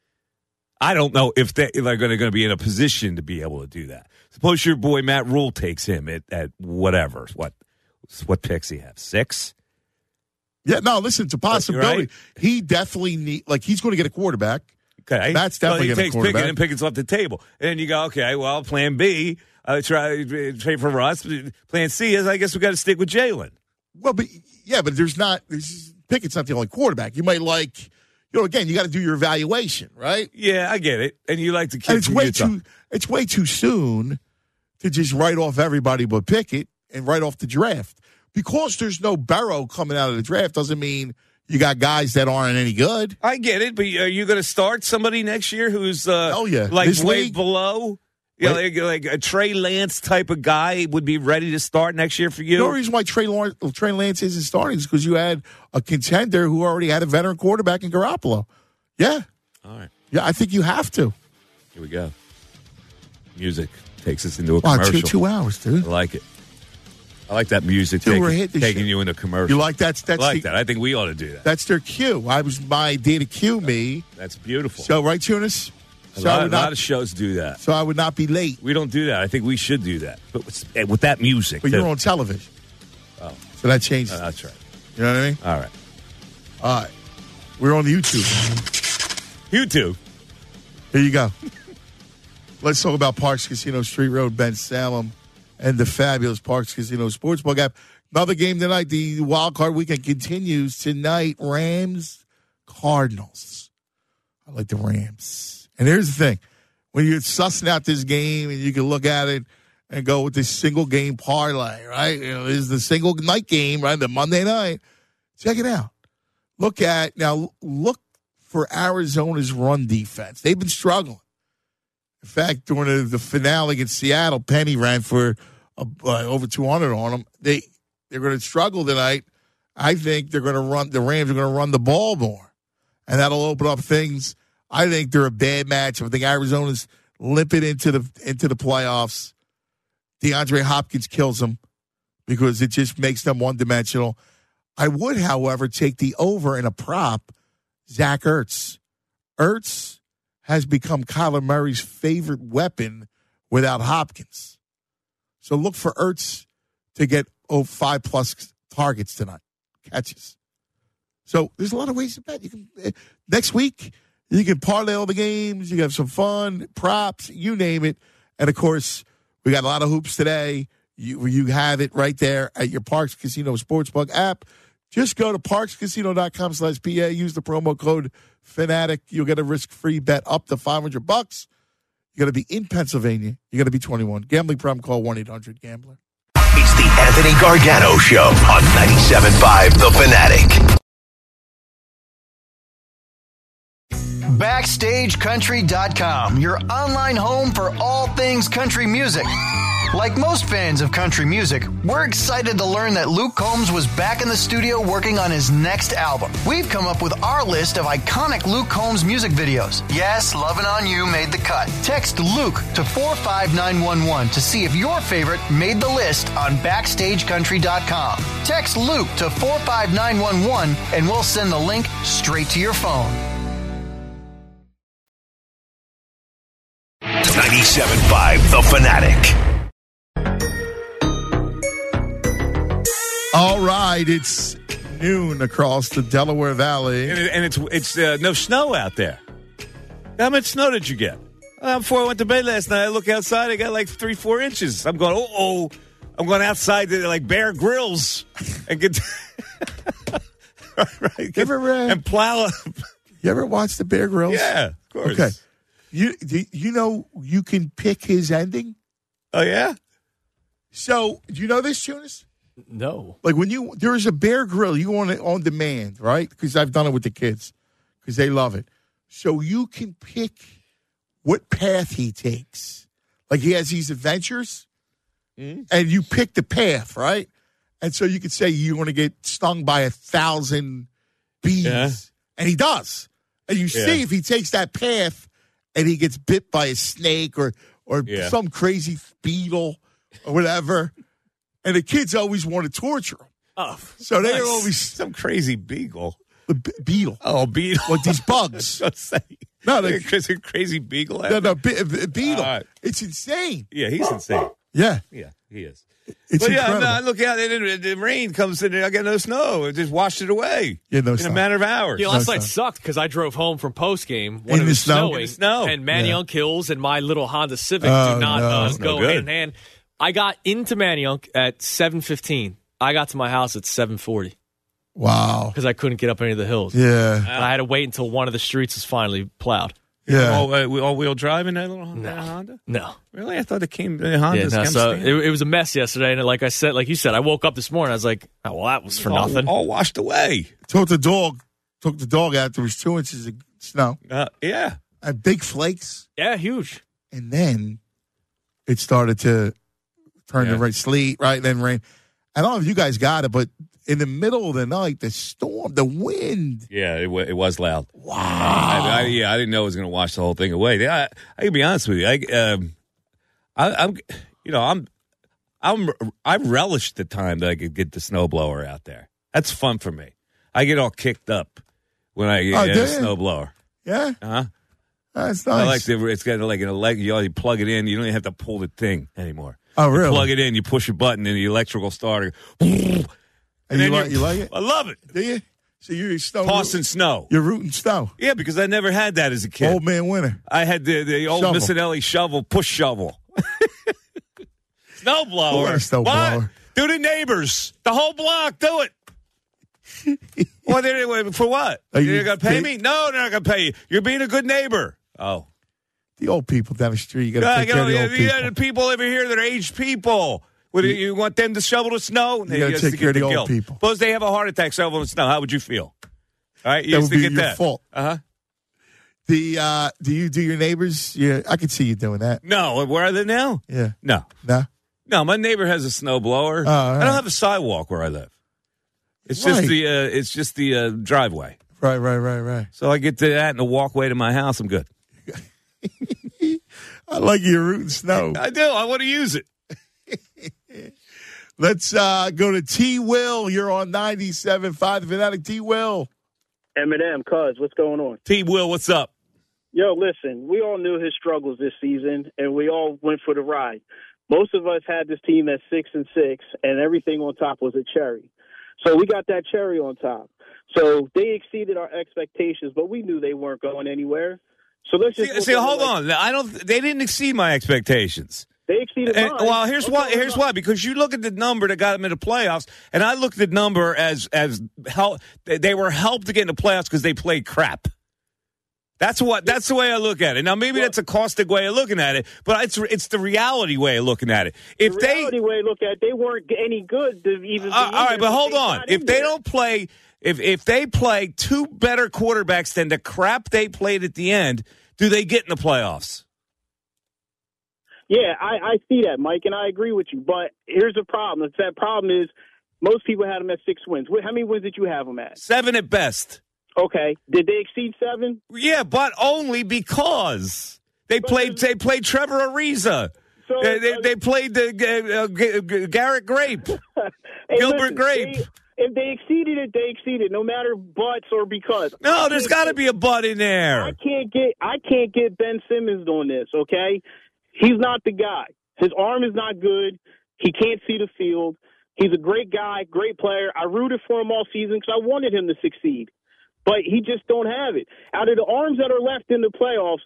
I don't know if they're going to be in a position to be able to do that. Suppose your boy Matt Rule takes him at whatever. What picks he have? 6? Yeah, no, listen, it's a possibility. Right? He definitely he's going to get a quarterback. Okay. That's definitely he takes Pickett and Pickett's off the table. And then you go, okay, well, plan B, trade for Russ. Plan C is, I guess we got to stick with Jalen. Well, but Pickett's not the only quarterback. You might again, you got to do your evaluation, right? Yeah, I get it. And you like the kids. It's way too soon to just write off everybody but Pickett and write off the draft. Because there's no Burrow coming out of the draft doesn't mean you got guys that aren't any good. I get it, but are you going to start somebody next year who's way below? Like a Trey Lance type of guy would be ready to start next year for you? The only reason why Trey Lance isn't starting is because you had a contender who already had a veteran quarterback in Garoppolo. Yeah. All right. Yeah, I think you have to. Here we go. Music takes us into a commercial. 2 hours, dude. I like it. I like that music taking you into a commercial. You like that? I like that. I think we ought to do that. That's their cue. My idea to cue me. That's beautiful. So, right, Tunis? A lot of shows do that. So I would not be late. We don't do that. I think we should do that. But with that music. But you're on television. Oh. So that changes. That's right. You know what I mean? All right. We're on YouTube. YouTube? Here you go. Let's talk about Parks Casino Street Road, Ben Salem, and the fabulous Parks Casino Sportsbook app. Another game tonight. The wild card weekend continues tonight. Rams, Cardinals. I like the Rams. And here's the thing. When you're sussing out this game and you can look at it and go with this single game parlay, right? This is the single night game, right? The Monday night. Check it out. Look for Arizona's run defense. They've been struggling. In fact, during the finale against Seattle, Penny ran for over 200 on them. They're going to struggle tonight. I think the Rams are going to run the ball more, and that'll open up things. I think they're a bad matchup. I think Arizona's limping into the playoffs. DeAndre Hopkins kills them because it just makes them one-dimensional. I would, however, take the over in a prop. Zach Ertz. Ertz has become Kyler Murray's favorite weapon without Hopkins. So look for Ertz to get 5+ targets tonight, catches. So there's a lot of ways to bet. You can next week you can parlay all the games. You can have some fun, props, you name it. And of course, we got a lot of hoops today. You have it right there at your Parx Casino Sportsbook app. Just go to parxcasino.com/PA. Use the promo code Fanatic. You'll get a risk-free bet up to $500. You got to be in Pennsylvania. You got to be 21. Gambling problem? Call 1-800-GAMBLER. It's the Anthony Gargano Show on 97.5 The Fanatic. BackstageCountry.com, your online home for all things country music. Like most fans of country music, we're excited to learn that Luke Combs was back in the studio working on his next album. We've come up with our list of iconic Luke Combs music videos. Yes, Lovin' On You made the cut. Text Luke to 45911 to see if your favorite made the list on BackstageCountry.com. Text Luke to 45911 and we'll send the link straight to your phone. 97.5 The Fanatic. All right, it's noon across the Delaware Valley. And it's no snow out there. How much snow did you get? Before I went to bed last night, I look outside, I got like 3-4 inches. I'm going, I'm going outside to like Bear Grylls and get and plow up. You ever watch the Bear Grylls? Yeah, of course. Okay. You know you can pick his ending? Oh, yeah? So, do you know this, Jonas? No. Like there is a Bear Grill, you want it on demand, right? Because I've done it with the kids because they love it. So you can pick what path he takes. Like he has these adventures, and you pick the path, right? And so you could say you want to get stung by 1,000 bees, and he does. And you see if he takes that path and he gets bit by a snake or some crazy beetle or whatever. And the kids always want to torture him. Oh, so they're always some crazy beagle. Beetle. Oh, beetle. Like these bugs. No, they're crazy beagle. No, beetle. It's insane. Yeah, he's insane. Yeah. Yeah, he is. It's incredible. I look out, the rain comes in, I got no snow. It just washed it away in a matter of hours. Last night sucked because I drove home from postgame when it was snowing. In the snow. And Manayunk Hills and my little Honda Civic do not go hand in hand. I got into Manayunk at 7:15. I got to my house at 7:40. Wow. Because I couldn't get up any of the hills. Yeah. I had to wait until one of the streets was finally plowed. Yeah. All-wheel drive in that little Honda? No. Really? I thought it came the Honda's. Yeah, so it was a mess yesterday. And like you said, I woke up this morning. I was like, oh, well, that was for nothing. All washed away. Took the dog out. There was 2 inches of snow. Yeah. And big flakes. Yeah, huge. And then it started to turn to rain, sleet, right? Then rain. I don't know if you guys got it, but in the middle of the night, the storm, the wind. Yeah, it was loud. Wow. I didn't know it was going to wash the whole thing away. I can be honest with you. I relish the time that I could get the snowblower out there. That's fun for me. I get all kicked up when I get a snowblower. Yeah. Uh-huh. That's nice. I like it's got like an leg. You plug it in. You don't even have to pull the thing anymore. Oh, really? You plug it in. You push a button, and the electrical starter. And you like it? I love it. Do you? So you're tossing snow. You're rooting snow. Yeah, because I never had that as a kid. Old man winter. I had the old Missinelli shovel, push shovel. Snowblower. What? Do the neighbors. The whole block. Do it. For what? You're going to pay me? No, they're not going to pay you. You're being a good neighbor. Oh. The old people down the street. You got to take care of the old people. You got the people over here that are aged people. You want them to shovel the snow? You got to take care of the old people. Suppose they have a heart attack shoveling the snow. How would you feel? All right, that would be your fault. Uh-huh. Do you do your neighbors? Yeah, I could see you doing that. No, where are they now? Yeah. No. No, my neighbor has a snowblower. I don't have a sidewalk where I live. It's just the driveway. Right. So I get to that and the walkway to my house. I'm good. I like you rooting snow. I do. I want to use it. Let's go to T. Will. You're on 97.5 The Fanatic. T. Will. Eminem, cuz, what's going on? T. Will, what's up? Yo, listen, we all knew his struggles this season, and we all went for the ride. Most of us had this team at 6-6, and everything on top was a cherry. So we got that cherry on top. So they exceeded our expectations, but we knew they weren't going anywhere. So let's just see. Hold on, They didn't exceed my expectations. They exceeded mine. Well, here's why. Here's why. Because you look at the number that got them into playoffs, and I look at the number as how they were helped to get into playoffs because they played crap. That's the way I look at it. Now, maybe that's a caustic way of looking at it, but it's the reality way of looking at it. If the reality way of looking at it, they weren't any good to even. All right, but hold on. If they don't play, if they play two better quarterbacks than the crap they played at the end, do they get in the playoffs? Yeah, I see that, Mike, and I agree with you. But here's the problem. That problem is most people had them at 6 wins. How many wins did you have them at? 7 at best. Okay. Did they exceed 7? Yeah, but only because they played Trevor Ariza. So, they played Garrett Grape. Gilbert Grape. If they exceeded it, they exceeded, no matter buts or because. No, there's got to be a butt in there. I can't get Ben Simmons on this, okay? He's not the guy. His arm is not good. He can't see the field. He's a great guy, great player. I rooted for him all season because I wanted him to succeed. But he just don't have it. Out of the arms that are left in the playoffs,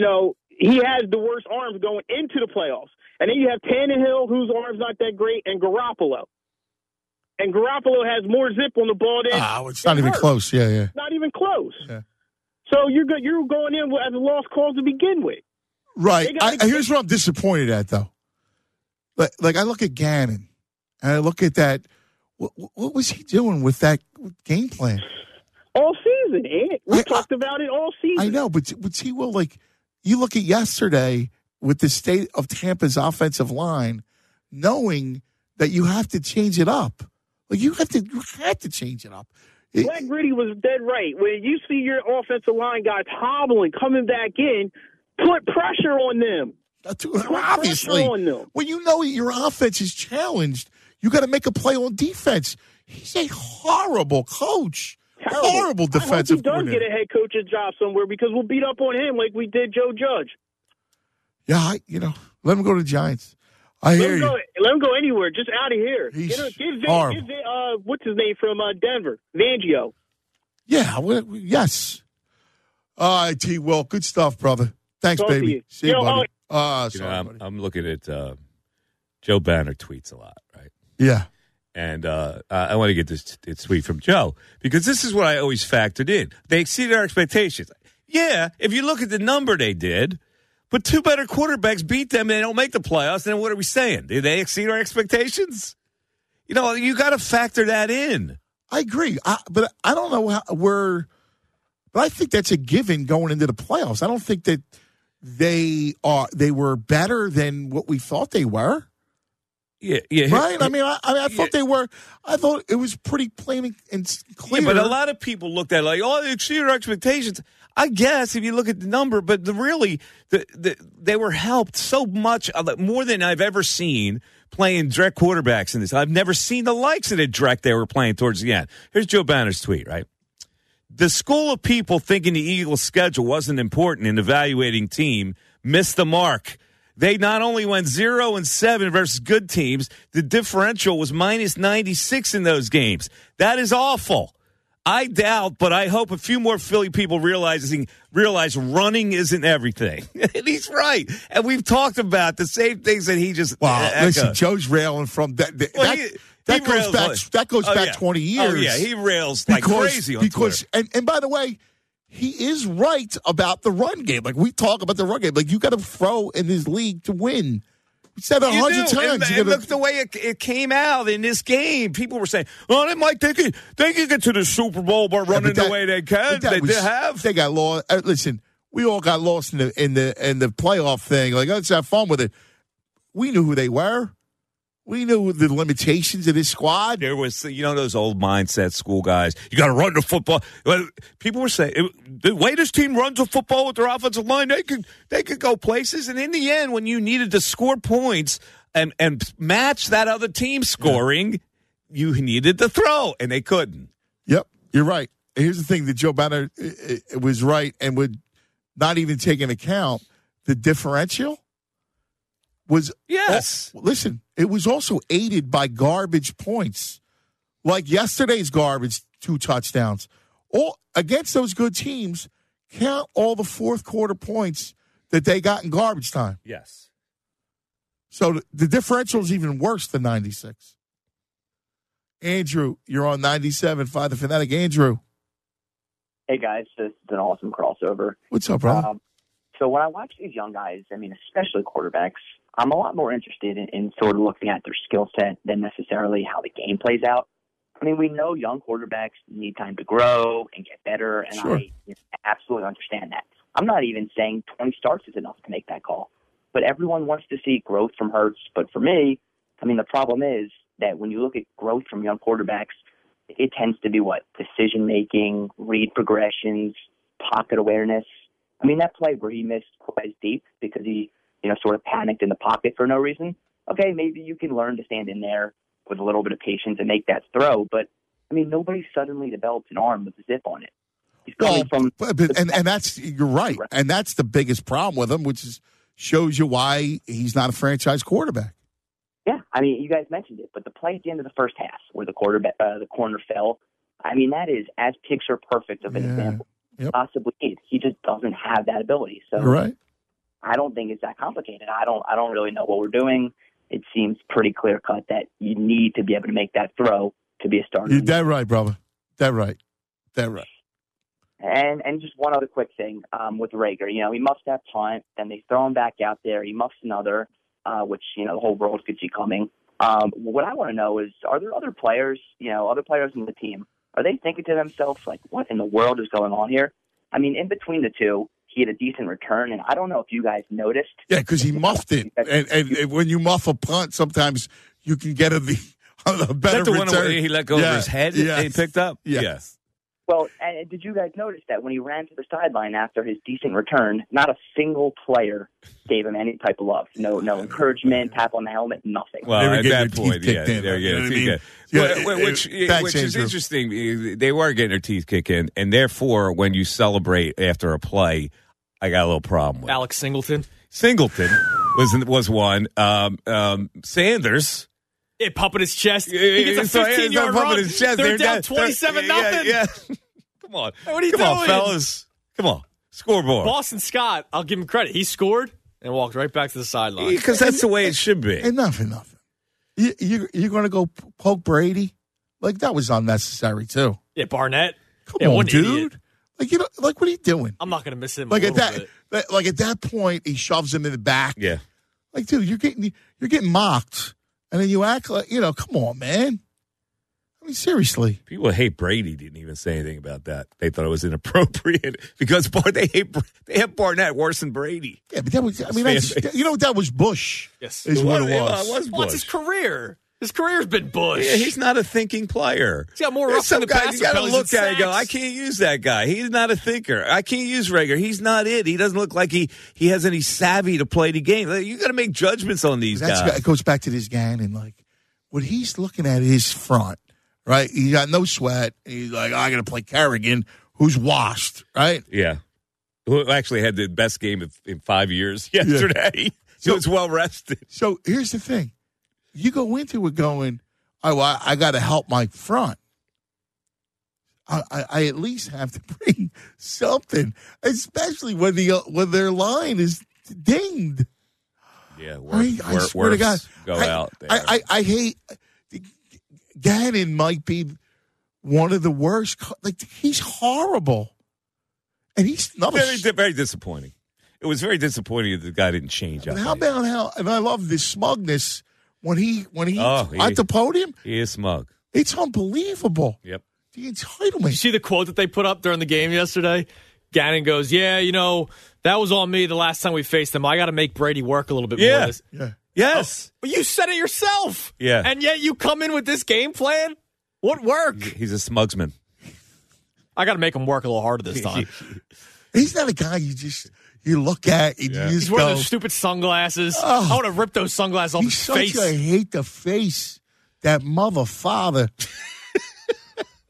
he has the worst arms going into the playoffs. And then you have Tannehill, whose arm's not that great, and Garoppolo. And Garoppolo has more zip on the ball than it's not even close. Yeah. Not even close. Yeah. So you're going in as a lost cause to begin with. Right. Here's what I'm disappointed at, though. Like I look at Gannon, and I look at that. What was he doing with that game plan? All season, ain't it? We talked about it all season. I know, but he will, you look at yesterday with the state of Tampa's offensive line, knowing that you have to change it up. You had to change it up. Black Gritty was dead right. When you see your offensive line guys hobbling, coming back in, put pressure on them. Obviously, on them. When you know your offense is challenged, you got to make a play on defense. He's a horrible coach. Terrible. Horrible defensive coordinator. I hope he does get a head coach's job somewhere because we'll beat up on him like we did Joe Judge. Yeah, let him go to the Giants. I hear you. Let him go anywhere. Just out of here. He's give horrible. What's his name from Denver? Fangio. Yeah, yes. All right, T. Will, good stuff, brother. Thanks, Talk baby. See you, buddy. Sorry, I'm looking at Joe Banner tweets a lot, right? Yeah. And I want to get this tweet from Joe because this is what I always factored in. They exceeded our expectations. Yeah, if you look at the number they did, but 2 better quarterbacks beat them and they don't make the playoffs, then what are we saying? Did they exceed our expectations? You got to factor that in. I agree. But I don't know but I think that's a given going into the playoffs. I don't think that they were better than what we thought they were. Yeah. Right? I thought they were. I thought it was pretty plain and clear. Yeah, but a lot of people looked at it like, they exceeded our expectations. I guess if you look at the number, but they were helped so much, more than I've ever seen playing direct quarterbacks in this. I've never seen the likes of the direct they were playing towards the end. Here's Joe Banner's tweet, right? The school of people thinking the Eagles' schedule wasn't important in evaluating team missed the mark. They not only went 0-7 versus good teams, the differential was minus 96 in those games. That is awful. I doubt, but I hope a few more Philly people realize running isn't everything. And he's right. And we've talked about the same things that he just listen, Joe's railing from that. That goes back 20 years. Oh, yeah, he rails like crazy on Twitter. And by the way, he is right about the run game. We talk about the run game. You got to throw in this league to win. We said 100 times. And look the way it came out in this game. People were saying, they might they can get to the Super Bowl by running the way they can. They got lost. Listen, we all got lost in the playoff thing. Let's have fun with it. We knew who they were. We knew the limitations of this squad. There was, those old mindset school guys. You got to run the football. People were saying the way this team runs the football with their offensive line, they could go places. And in the end, when you needed to score points and match that other team scoring, you needed to throw, and they couldn't. Yep, you're right. Here's the thing: that Joe Banner was right and would not even taking account the differential was listen, it was also aided by garbage points. Like yesterday's garbage 2 touchdowns. All against those good teams, count all the fourth quarter points that they got in garbage time. Yes. So the differential is even worse than 96. Andrew, you're on 97.5 The Fanatic. Andrew. Hey, guys. This is an awesome crossover. What's up, bro? So when I watch these young guys, I mean, especially quarterbacks, I'm a lot more interested in sort of looking at their skill set than necessarily how the game plays out. I mean, we know young quarterbacks need time to grow and get better, and Sure. I absolutely understand that. I'm not even saying 20 starts is enough to make that call. But everyone wants to see growth from Hurts. But for me, I mean, the problem is that when you look at growth from young quarterbacks, it tends to be what? Decision-making, read progressions, pocket awareness. I mean, that play where he missed plays deep because he, sort of panicked in the pocket for no reason. Okay, maybe you can learn to stand in there with a little bit of patience and make that throw. But, I mean, nobody suddenly develops an arm with a zip on it. He's coming from... And that's, you're right. And that's the biggest problem with him, which is shows you why he's not a franchise quarterback. Yeah, I mean, you guys mentioned it, but the play at the end of the first half where the corner fell, I mean, that is as picture perfect of an example possibly is. He just doesn't have that ability. So You're right. I don't think it's that complicated. I don't really know what we're doing. It seems pretty clear cut that you need to be able to make that throw to be a starter. You're dead right, brother. Dead right. And just one other quick thing with Rager. He muffs that punt, then they throw him back out there. He muffs another, which, the whole world could see coming. What I want to know is, are there other players, other players in the team, are they thinking to themselves, like, what in the world is going on here? I mean, in between the two, he had a decent return, and I don't know if you guys noticed. Yeah, because he muffed it. And when you muff a punt, sometimes you can get a better Is that the return. one where he let go of his head and he picked up? Yes. Well, and did you guys notice that when he ran to the sideline after his decent return, not a single player gave him any type of love? No encouragement, tap on the helmet, nothing. Well, at that point, Thanks, which is Andrew. interesting. They were getting their teeth kicked in, and therefore, when you celebrate after a play, I got a little problem with Alex Singleton. Singleton was one. Sanders. It pumping his chest. He gets a 15-yard run. His chest. They're down 27-0. Yeah. Come on. What are you doing? doing? Come on, fellas. Come on. Scoreboard. Boston Scott, I'll give him credit. He scored and walked right back to the sideline. Because that's the way it should be. And nothing. You're going to go poke Brady? Like, that was unnecessary, too. Yeah, Barnett. Come on, dude. Idiot. Like, what are you doing? I'm not going to miss him Like, a at little bit. at that point, he shoves him in the back. Yeah. Like, dude, you're getting mocked. And then you act like, come on, man. I mean, seriously. People hate Brady didn't even say anything about that. They thought it was inappropriate because they have Barnett worse than Brady. Yeah, but that was, that was Bush. Yes. Is what it was. It was Well, it's his career. His career's been Bush. Yeah, he's not a thinking player. He's got more There's roughs in the some guys passer you got to penalties look than at and go, I sacks. can't use that guy. He's not a thinker. I can't use Rager. He's not it. He doesn't look like he has any savvy to play the game. You got to make judgments on these guys. It goes back to this Gannon. Like, what he's looking at is front, right? He got no sweat. He's like, I got to play Kerrigan, who's washed, right? Yeah. Who actually had the best game in 5 years yesterday. Yeah. So it's well rested. So here's the thing. You go into it going, I got to help my front. I at least have to bring something, especially when their line is dinged. Yeah, I swear to God, go out there. I hate Gannon. Might be one of the worst. Like, he's horrible, and he's not very disappointing. It was very disappointing that the guy didn't change up. How about how? And I love this smugness when he at the podium. He is smug. It's unbelievable. Yep. The entitlement. Did you see the quote that they put up during the game yesterday? Gannon goes, "Yeah, that was on me the last time we faced him. I got to make Brady work a little bit more." Yeah. Yes. But you said it yourself. Yeah. And yet you come in with this game plan? What work? He's a smugsman. I got to make him work a little harder this time. He's not a guy you look at and you just He's wearing those stupid sunglasses. I want to rip those sunglasses off his face. I hate the face. That mother father.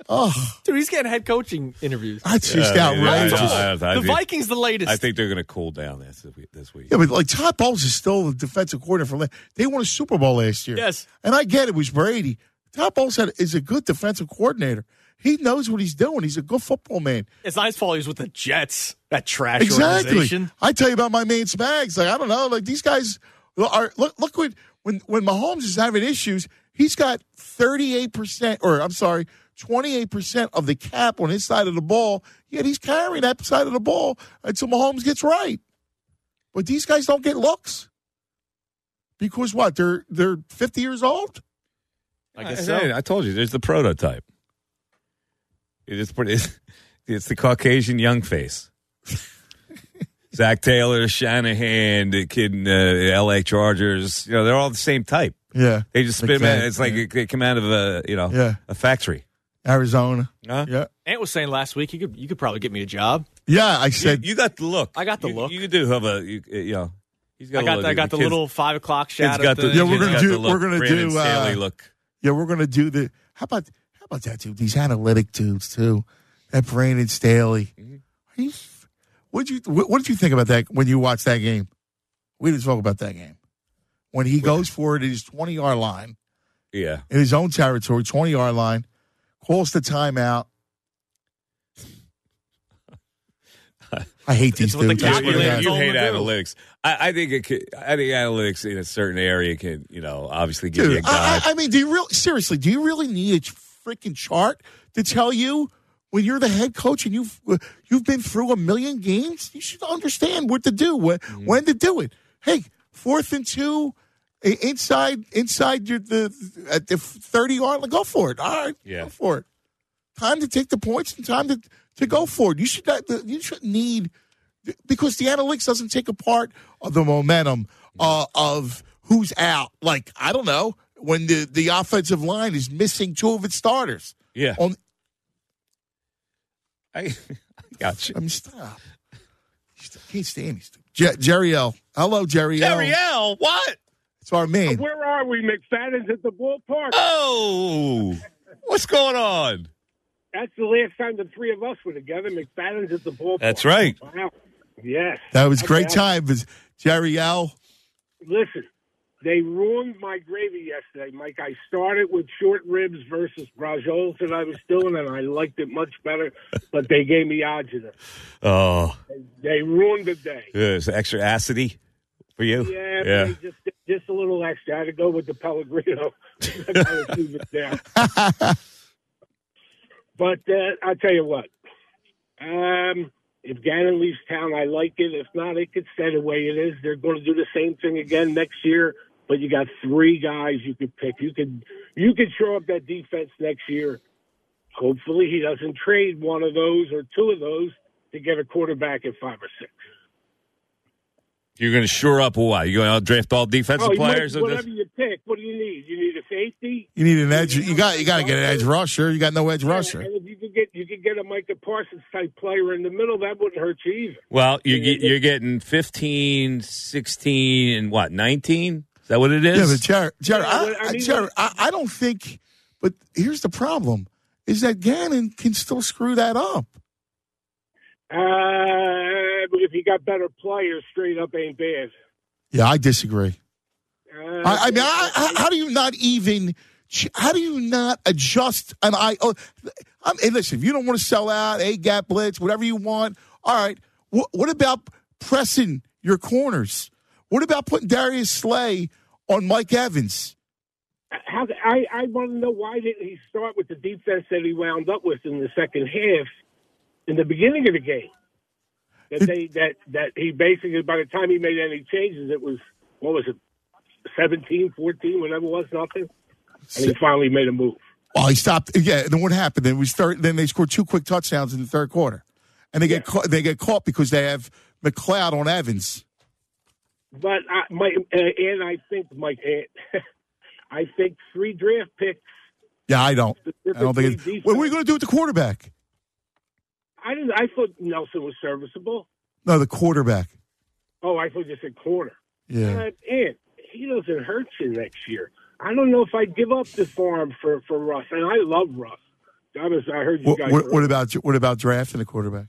Oh, Dude, he's getting head coaching interviews. that's just outrageous. The Vikings the latest. I think they're going to cool down this week. Yeah, but like Todd Bowles is still the defensive coordinator for. They won a Super Bowl last year. Yes, and I get it was Brady. Todd Bowles is a good defensive coordinator. He knows what he's doing. He's a good football man. It's not his fault he was with the Jets, that trash Exactly. organization. I tell you about my man Spags. Like I don't know. Like these guys are. Look when Mahomes is having issues, he's got 38%, or I'm sorry, 28% of the cap on his side of the ball. Yet he's carrying that side of the ball until Mahomes gets right. But these guys don't get looks because what? They're 50 years old. I guess so. I told you, there's the prototype. It's the Caucasian young face. Zach Taylor, Shanahan, the kid in L.A. Chargers. They're all the same type. Yeah, they just spit them out. It's like they come out of a factory. Arizona. Huh? Yeah. Ant was saying last week you could probably get me a job. Yeah, I said you got the look. I got the look. You do have a He's got I got the little 5 o'clock shadow. We're gonna do. Look. Yeah, we're gonna do the. How about that dude? These analytic dudes too. That Brandon Staley. Mm-hmm. What did you think about that when you watched that game? We didn't talk about that game. When he goes for it at his 20-yard line. Yeah. In his own territory, 20-yard line, calls the timeout. I hate these dudes. You hate analytics. I think analytics in a certain area can, obviously give you a guide. I mean, do you really need a freaking chart to tell you when you're the head coach and you've been through a million games? You should understand what to do, when to do it. Hey, 4th and 2, inside at the 30-yard line, go for it. All right, go for it. Time to take the points and time to go for it. You shouldn't need, because the analytics doesn't take a part of the momentum of who's out. Like, I don't know, when the offensive line is missing 2 of its starters. Yeah. I got you. I mean, stop. I can't stand these dudes. Jerry L. Hello, Jerry L. Jerry L. What? It's our man. Where are we? McFadden's at the ballpark. Oh, what's going on? That's the last time the three of us were together. McFadden's at the ballpark. That's right. Wow. Yes. That was great time. Jerry L. Listen, they ruined my gravy yesterday, Mike. I started with short ribs versus braciole that I was doing, and I liked it much better, but they gave me agita. Oh. They ruined the day. Is extra acidy for you? Yeah. Just a little extra. I had to go with the Pellegrino. I got to keep it down. But I'll tell you what. If Gannon leaves town, I like it. If not, it could stay the way it is. They're going to do the same thing again next year. But you got 3 guys you could pick. You could show up that defense next year. Hopefully, he doesn't trade one of those or 2 of those to get a quarterback at 5 or 6. You're going to shore up what? You're going to draft all defensive players? Whatever you pick. What do you need? You need a safety. You need an edge. You got to get an edge rusher. You got no edge rusher. And if you could get a Micah Parsons type player in the middle, that wouldn't hurt you either. Well, you're getting 15, 16, and what? 19? Is that what it is? Yeah, but Jared, I don't think. But here's the problem: is that Gannon can still screw that up. But if you got better players, straight up ain't bad. Yeah, I disagree. I mean, how do you not even? How do you not adjust an eye? Hey, listen, if you don't want to sell out, A-gap blitz, whatever you want, all right. What about pressing your corners? What about putting Darius Slay on Mike Evans? I want to know, why didn't he start with the defense that he wound up with in the second half in the beginning of the game? That he basically, by the time he made any changes, it was, what was it, 17, 14, whatever it was, nothing. And he finally made a move. Oh, he stopped. Yeah, then what happened? Then they scored 2 quick touchdowns in the third quarter. And they get caught because they have McLeod on Evans. But I think, Mike, I think 3 draft picks. Yeah, I don't think it's. What are we going to do with the quarterback? I thought Nelson was serviceable. No, the quarterback. Oh, I thought you said corner. Yeah. And he doesn't hurt you next year. I don't know if I'd give up this arm for Russ. And I love Russ. I heard you guys. What about drafting a quarterback?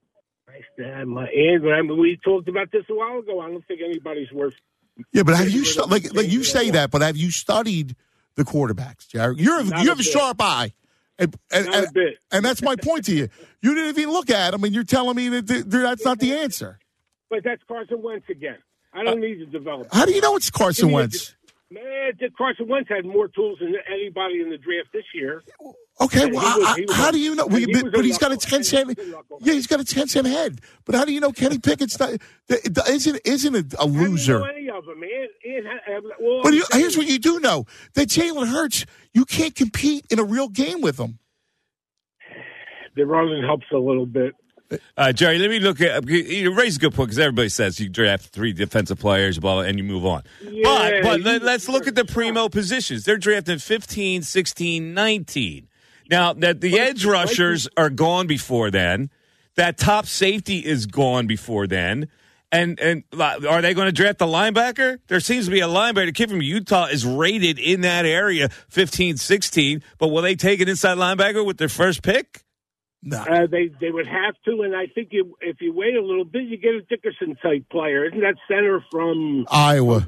We talked about this a while ago. I don't think anybody's worth. Yeah, but have you you say that? But have you studied the quarterbacks, Jared? You have a sharp eye, and that's my point to you. You didn't even look at them, and you're telling me that that's not the answer. But that's Carson Wentz again. I don't need to develop. How do you know it's Carson Wentz? Man, Carson Wentz had more tools than anybody in the draft this year. Okay, how do you know? But he's got a 10-cent. Yeah, he's got a 10-cent head. But how do you know Kenny Pickett's isn't a loser? I don't know any of them, man. But here's what you do know: that Jalen Hurts, you can't compete in a real game with him. The running helps a little bit. Jerry, let me look at you raise a good point because everybody says you draft 3 defensive players, blah, and you move on. Yeah, but let's look at the primo positions. They're drafting 15, 16, 19. Now, that the edge rushers are gone before then. That top safety is gone before then. And are they going to draft the linebacker? There seems to be a linebacker. The kid from Utah is rated in that area, 15, 16. But will they take an inside linebacker with their first pick? No. They would have to, and I think if you wait a little bit, you get a Dickerson-type player. Isn't that center from Iowa?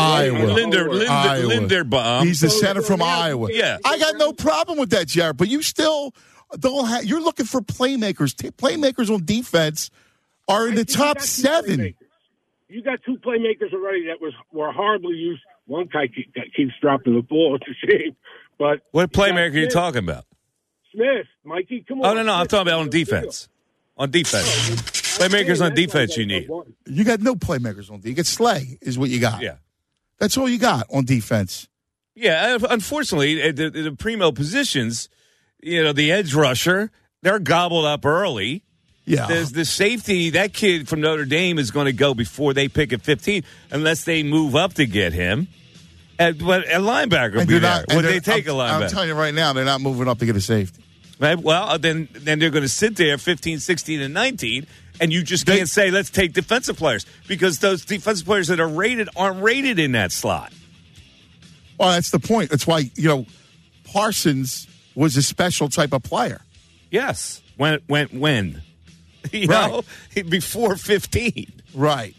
Linderbaum. He's the center from Iowa. Yeah. I got no problem with that, Jared, but you still don't have – you're looking for playmakers. Playmakers on defense are in the top 7. You got 2 playmakers already that were horribly used. One guy keeps dropping the ball. It's a shame. But what playmaker are you talking about? Smith, Mikey, come on. Oh, no, I'm talking about on defense. On defense. Playmakers on defense you need. You got no playmakers on defense. You got Slay is what you got. Yeah. That's all you got on defense. Yeah, unfortunately, the primo positions, the edge rusher, they're gobbled up early. Yeah. There's the safety. That kid from Notre Dame is going to go before they pick at 15 unless they move up to get him. But a linebacker will be there. Would they take a linebacker? I'm telling you right now, they're not moving up to get a safety. Right? Well, then they're going to sit there 15, 16, and 19, and you just can't say, let's take defensive players, because those defensive players that are rated aren't rated in that slot. Well, that's the point. That's why, Parsons was a special type of player. Yes. When? Before 15. Right.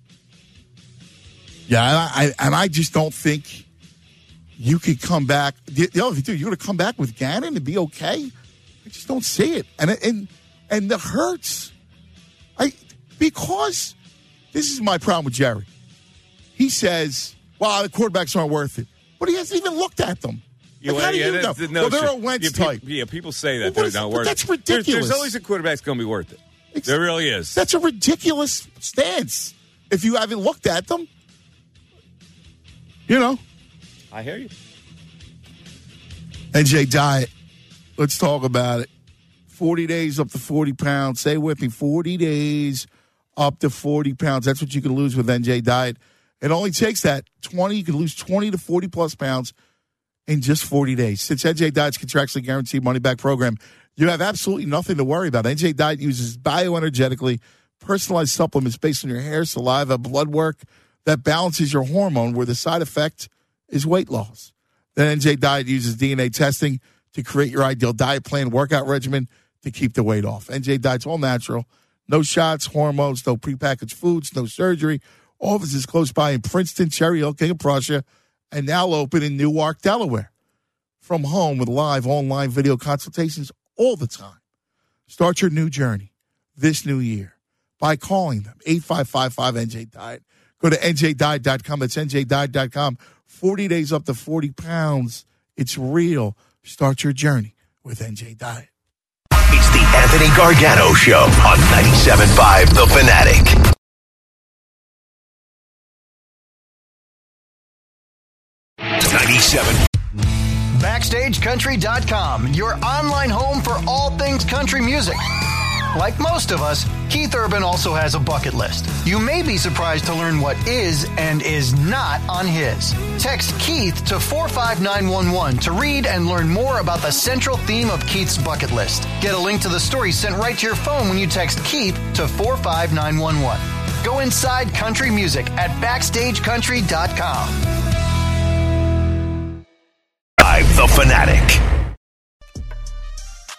Yeah, I just don't think you could come back. The other thing, you're going to come back with Gannon and be okay? I just don't see it. And the Hurts, because this is my problem with Jerry. He says, well, the quarterbacks aren't worth it. But he hasn't even looked at them. How do you know? Well, they're a Wentz type. People say that they're not worth it. That's ridiculous. There's always a quarterback's going to be worth it. There really is. That's a ridiculous stance if you haven't looked at them. I hear you. NJ Diet. Let's talk about it. 40 days up to 40 pounds. Stay with me. 40 days up to 40 pounds. That's what you can lose with NJ Diet. It only takes that 20. You can lose 20 to 40 plus pounds in just 40 days. Since NJ Diet's contractually guaranteed money-back program, you have absolutely nothing to worry about. NJ Diet uses bioenergetically personalized supplements based on your hair, saliva, blood work that balances your hormone, where the side effect is weight loss. Then NJ Diet uses DNA testing to create your ideal diet plan, workout regimen to keep the weight off. NJ Diet's all natural. No shots, hormones, no prepackaged foods, no surgery. Offices close by in Princeton, Cherry Hill, King of Prussia, and now open in Newark, Delaware. From home with live online video consultations all the time. Start your new journey this new year by calling them, 8555-NJ-DIET. Go to njdiet.com. That's njdiet.com. 40 days up to 40 pounds. It's real. Start your journey with NJ Diet. It's the Anthony Gargano Show on 97.5 The Fanatic. BackstageCountry.com, your online home for all things country music. Like most of us, Keith Urban also has a bucket list. You may be surprised to learn what is and is not on his. Text Keith to 45911 to read and learn more about the central theme of Keith's bucket list. Get a link to the story sent right to your phone when you text Keith to 45911. Go inside country music at BackstageCountry.com. The Fanatic.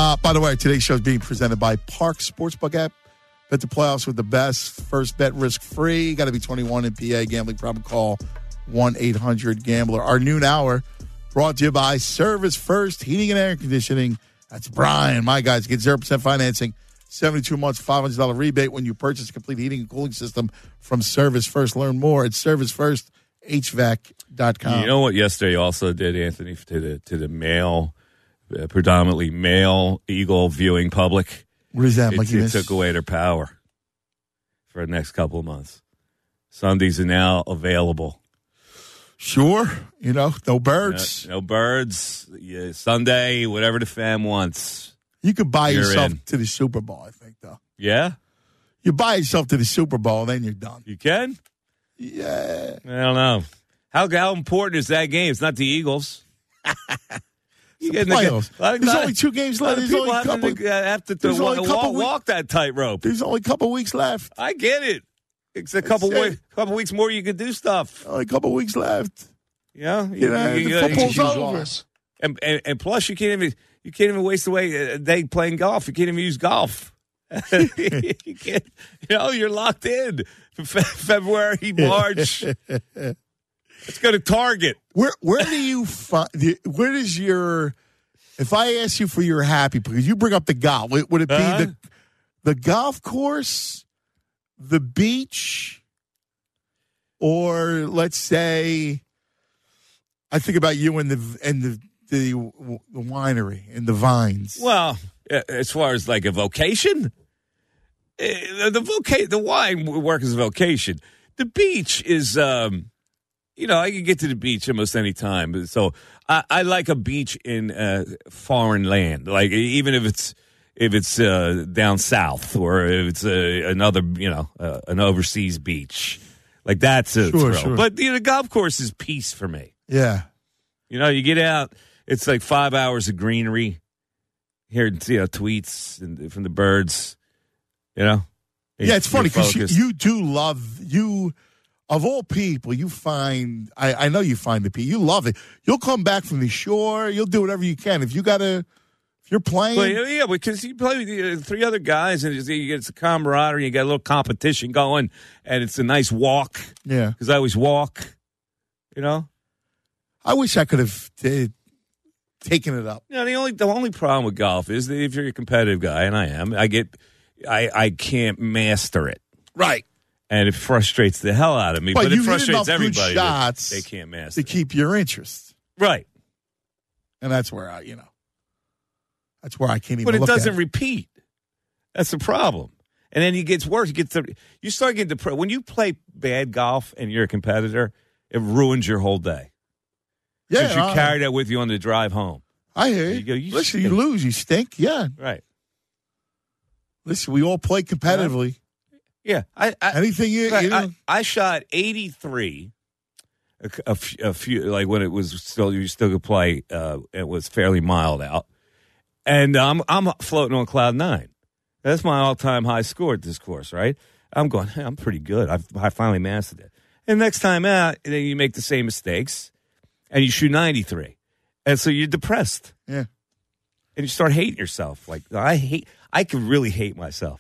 By the way, today's show is being presented by Park Sportsbook app. Bet the playoffs with the best. First bet risk-free. Got to be 21 in PA. Gambling problem, call 1-800-GAMBLER. Our noon hour brought to you by Service First Heating and Air Conditioning. That's Brian. My guys, get 0% financing, 72 months, $500 rebate when you purchase a complete heating and cooling system from Service First. Learn more at ServiceFirstHVAC.com. You know what yesterday also did, Anthony, to the male, predominantly male Eagle viewing public? What is that? It took away their power for the next couple of months. Sundays are now available. Sure. No birds. No birds. Yeah, Sunday, whatever the fam wants. You could buy yourself in. to the Super Bowl, I think, though. Yeah? You buy yourself to the Super Bowl, then you're done. You can? Yeah. I don't know. How important is that game? It's not the Eagles. Playoffs. There's only 2 games left. There's only a couple. Have to walk that tightrope. There's only a couple weeks left. I get it. It's a couple weeks more. You can do stuff. Only a couple weeks left. Yeah, the football's over. And plus, you can't even waste away a day playing golf. You can't even use golf. You can't. You're locked in. February, March. Let's go to Target. Where do you find? Where is your? If I ask you for your happy, because you bring up the golf, would it be the golf course, the beach, or let's say, I think about you and the winery and the vines. Well, as far as like a vocation, the wine work is a vocation. The beach is. I can get to the beach almost any time. So I like a beach in foreign land, like even if it's down south or if it's another, an overseas beach. Like that's a thrill. Sure. But the golf course is peace for me. Yeah. You get out, it's like 5 hours of greenery. Hearing tweets from the birds. Yeah, it's funny because you do love you. Of all people, you find, I know you find the people, you love it. You'll come back from the shore, you'll do whatever you can. If you're playing. Well, yeah, because you play with 3 other guys and it's a camaraderie, you got a little competition going, and it's a nice walk. Yeah. Because I always walk, I wish I could have taken it up. The only problem with golf is that if you're a competitive guy, and I am, I can't master it. Right. And it frustrates the hell out of me. But it frustrates everybody. Good shots they can't master to keep your interest. Right. And that's where I can't even. But it look doesn't at it. repeat. That's the problem. And then it gets worse. You start getting depressed. When you play bad golf and you're a competitor, it ruins your whole day. Yeah. Because you carry that with you on the drive home. I hear you. Listen, you lose, you stink. Yeah. Right. Listen, we all play competitively. Yeah, anything you know? I shot 83 a few like when it was still you still could play. It was fairly mild out, and I'm floating on cloud 9. That's my all-time high score at this course, right? I'm going. Hey, I'm pretty good. I finally mastered it. And next time out, then you make the same mistakes, and you shoot 93, and so you're depressed. Yeah, and you start hating yourself. Like I could really hate myself.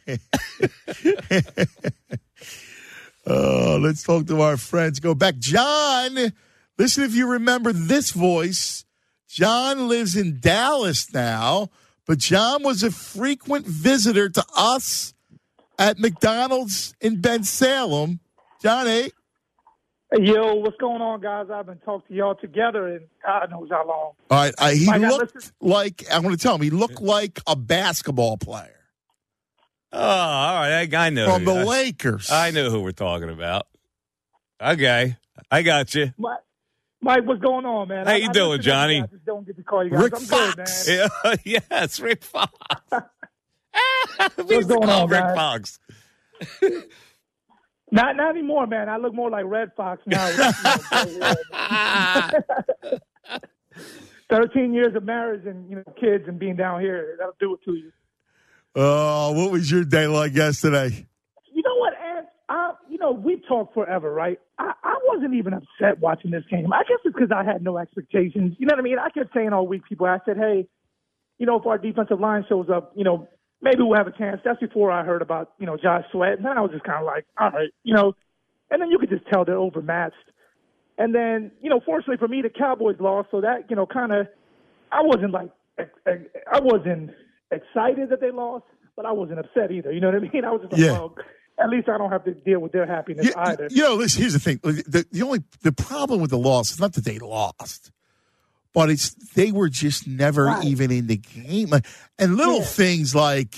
Let's talk to our friends. Go back. John, listen if you remember this voice. John lives in Dallas now, but John was a frequent visitor to us at McDonald's in Ben Salem. Johnny. Yo, what's going on, guys? I've been talking to y'all together, and God knows how long. All right. He looked like, I want to tell him, he looked like a basketball player. Oh, all right. I know. From the Lakers. I know who we're talking about. Okay. I got you. Mike, what's going on, man? How you doing, Johnny? I just don't get to call you guys. Rick I'm Fox. good, man. Yes, Rick Fox. What's going on, Rick guys? Fox. Not anymore, man. I look more like Red Fox now. 13 years of marriage and kids and being down here, that'll do it to you. Oh, what was your day like yesterday? You know what, Ant? We've talked forever, right? I wasn't even upset watching this game. I guess it's because I had no expectations. You know what I mean? I kept saying all week, people, I said, hey, if our defensive line shows up, maybe we'll have a chance. That's before I heard about, Josh Sweat. And then I was just kind of like, all right, and then you could just tell they're overmatched. And then, fortunately for me, the Cowboys lost. So that, kind of, I wasn't excited that they lost, but I wasn't upset either. You know what I mean? I was just like, well, at least I don't have to deal with their happiness either. Listen, here's the thing. The problem with the loss is not that they lost, but it's they were just never even in the game. And little things like,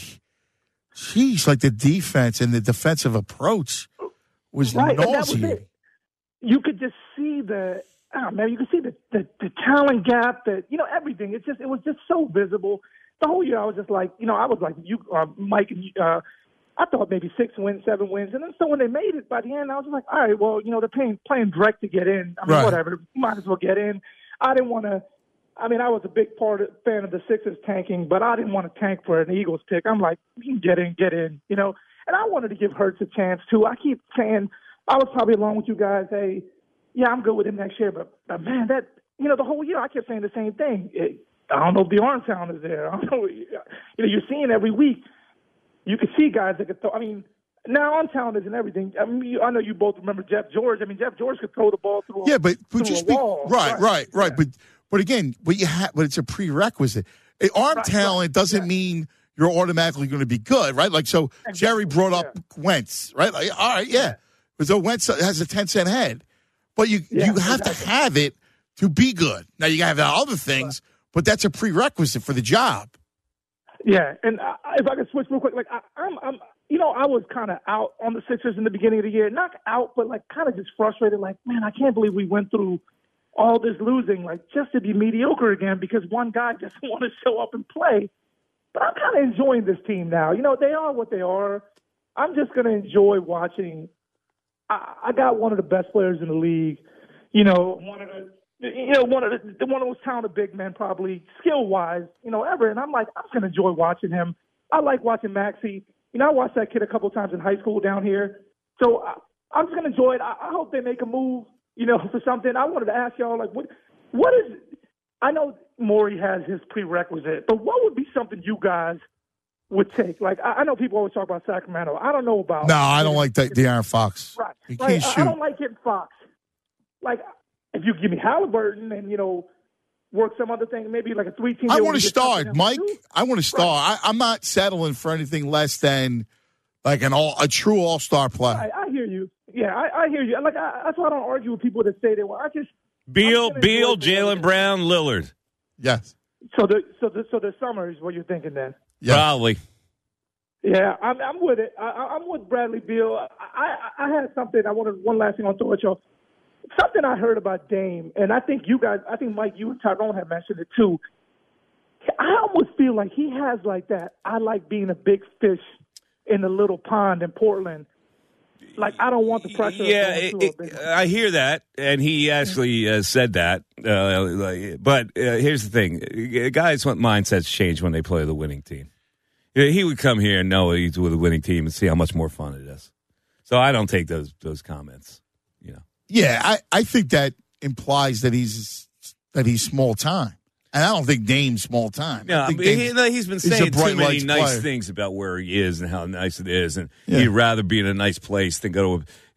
like the defense and the defensive approach was nauseating. You could just see you could see the talent gap, everything. It was just so visible. The whole year I was just like, I was like, you, Mike, and I thought maybe 6 wins, 7 wins. And then so when they made it by the end, I was like, all right, well, they're playing direct to get in. I mean, whatever, might as well get in. I didn't want to. I mean, I was a big fan of the Sixers tanking, but I didn't want to tank for an Eagles pick. I'm like, get in. And I wanted to give Hurts a chance, too. I keep saying, I was probably along with you guys, hey, yeah, I'm good with him next year. But man, that, the whole year I kept saying the same thing. I don't know if the arm talent is there. I don't know. You're seeing every week. You can see guys that could throw. I mean, now arm talent isn't everything. I mean, I know you both remember Jeff George. I mean, Jeff George could throw the ball through a wall. Right. But again, but it's a prerequisite. Arm talent doesn't mean you're automatically going to be good, right? Like, so Jerry brought up Wentz, right? Like, all right, yeah. So Wentz has a 10-cent head. But you have to have it to be good. Now, you got to have other things, but that's a prerequisite for the job. Yeah, and if I could switch real quick, like, I'm I was kind of out on the Sixers in the beginning of the year. Not out, but, like, kind of just frustrated. Like, man, I can't believe we went through all this losing, like, just to be mediocre again because one guy doesn't want to show up and play. But I'm kind of enjoying this team now. They are what they are. I'm just going to enjoy watching. I got one of the best players in the league. One of the most talented big men, probably skill-wise, ever. And I'm like, I'm going to enjoy watching him. I like watching Maxey. I watched that kid a couple times in high school down here. So I'm just going to enjoy it. I hope they make a move, for something. I wanted to ask y'all, like, what is – I know Morey has his prerequisite, but what would be something you guys would take? Like, I know people always talk about Sacramento. I don't know about – No, I don't like De'Aaron Fox. Right. He can't shoot. I don't like getting Fox. Like, if you give me Halliburton and, work some other thing, maybe like a 3-team. I want to start, Mike. I want to start. Right. I'm not settling for anything less than like a true all-star player. I hear you. Yeah, I hear you. Like, that's why I don't argue with people that say they want. Beal, Jaylen Brown, Lillard. Yes. So the summer is what you're thinking then. Yeah. Probably. Yeah, I'm with it. I'm with Bradley Beal. I had something. I wanted one last thing on throw at y'all. Something I heard about Dame, and I think Mike, you and Tyrone had mentioned it too. I almost feel like he has like that. I like being a big fish in a little pond in Portland. Like, I don't want the pressure. Yeah, I hear that, and he actually said that. But here's the thing. Guys' mindsets change when they play the winning team. He would come here and know he's with a winning team and see how much more fun it is. So I don't take those comments. Yeah, I think that implies that he's small time. And I don't think Dame's small time. Yeah, he's been saying too many nice things about where he is and how nice it is, and he'd rather be in a nice place than go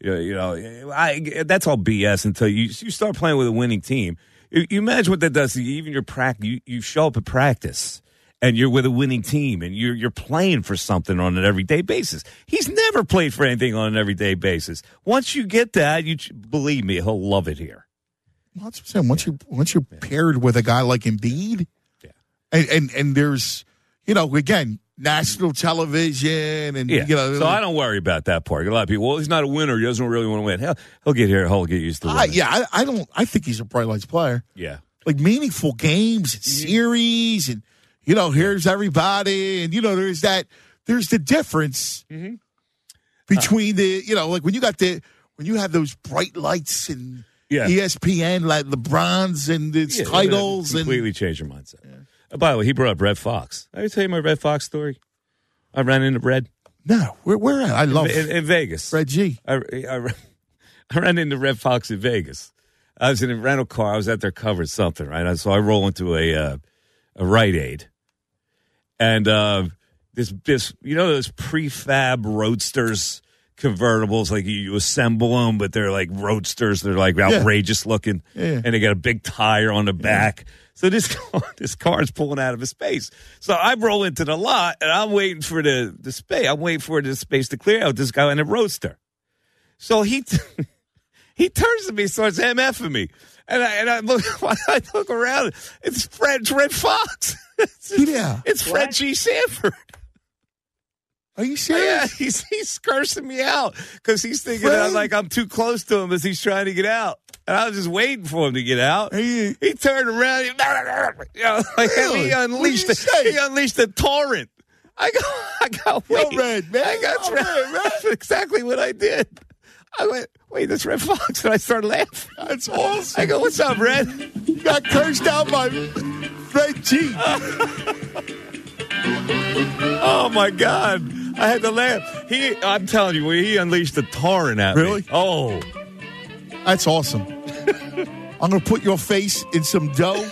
to. That's all BS until you start playing with a winning team. You imagine what that does to you. Even your practice, you show up at practice, and you're with a winning team, and you're playing for something on an everyday basis. He's never played for anything on an everyday basis. Once you get that, believe me, he'll love it here. That's what I'm saying. Once you're paired with a guy like Embiid, and there's, again, national television, and So I don't worry about that part. A lot of people, well, he's not a winner. He doesn't really want to win. He'll get here. He'll get used to winning. I think he's a bright lights player. Yeah, like meaningful games, and series, and here's everybody, and there's the difference between like when you have those bright lights and. Yeah. ESPN, like LeBron's and its titles. Completely changed your mindset. Yeah. By the way, he brought up Red Fox. Did I tell you my Red Fox story? I ran into Red. No. Where at? I love in Vegas. Red G. I ran into Red Fox in Vegas. I was in a rental car. I was at their covering something, right? So I roll into a Rite Aid. And this those prefab Roadsters convertibles, like you assemble them, but they're like Roadsters. They're like outrageous looking, and they got a big tire on the back. So this car is pulling out of a space. So I roll into the lot, and I'm waiting for the space. I'm waiting for the space to clear out. This guy in a Roadster. So he turns to me, starts MFing me. And I look around. It's Red Fox. It's Fred G. Sanford. Are you serious? Yeah, he's cursing me out because he's thinking I'm too close to him as he's trying to get out. And I was just waiting for him to get out. He turned around. He unleashed the torrent. I go, wait, Red, man. That's exactly what I did. I went, wait, that's Red Fox. And I started laughing. That's awesome. I go, what's up, Red? You got cursed out by Fred G. Oh, my God. I had to laugh. I'm telling you, he unleashed a torrent at me. Really? Oh. That's awesome. I'm going to put your face in some dough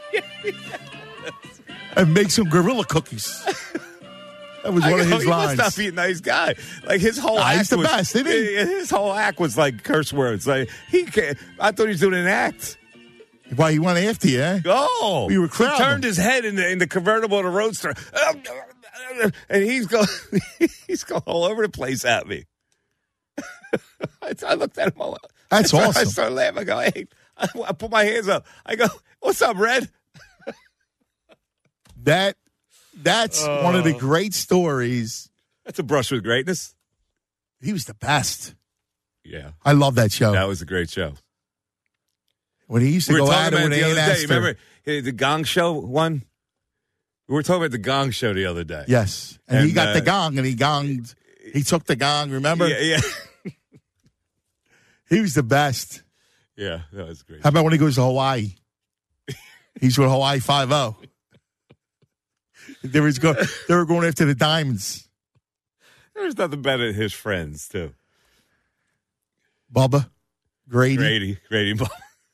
and make some gorilla cookies. That was one of his lines. He must not be a nice guy. Like his whole act he's the best, isn't he? His whole act was like curse words. Like I thought he was doing an act. Why he went after you? Eh? Oh, you were crowding. He turned his head in the convertible of the Roadster, and he's going all over the place at me. I looked at him. That's awesome. I started laughing. I go, hey, I put my hands up. I go, what's up, Red? That's one of the great stories. That's a brush with greatness. He was the best. Yeah. I love that show. That was a great show. When he used to go at it when the other day. you Remember the Gong Show one? We were talking about the Gong Show the other day. Yes. And he got the gong and he gonged. He took the gong, remember? Yeah. He was the best. Yeah, that was great. How about when he goes to Hawaii? He's with Hawaii 5-0. They were going after the diamonds. There's nothing better than his friends, too. Bubba, Grady, Bubba.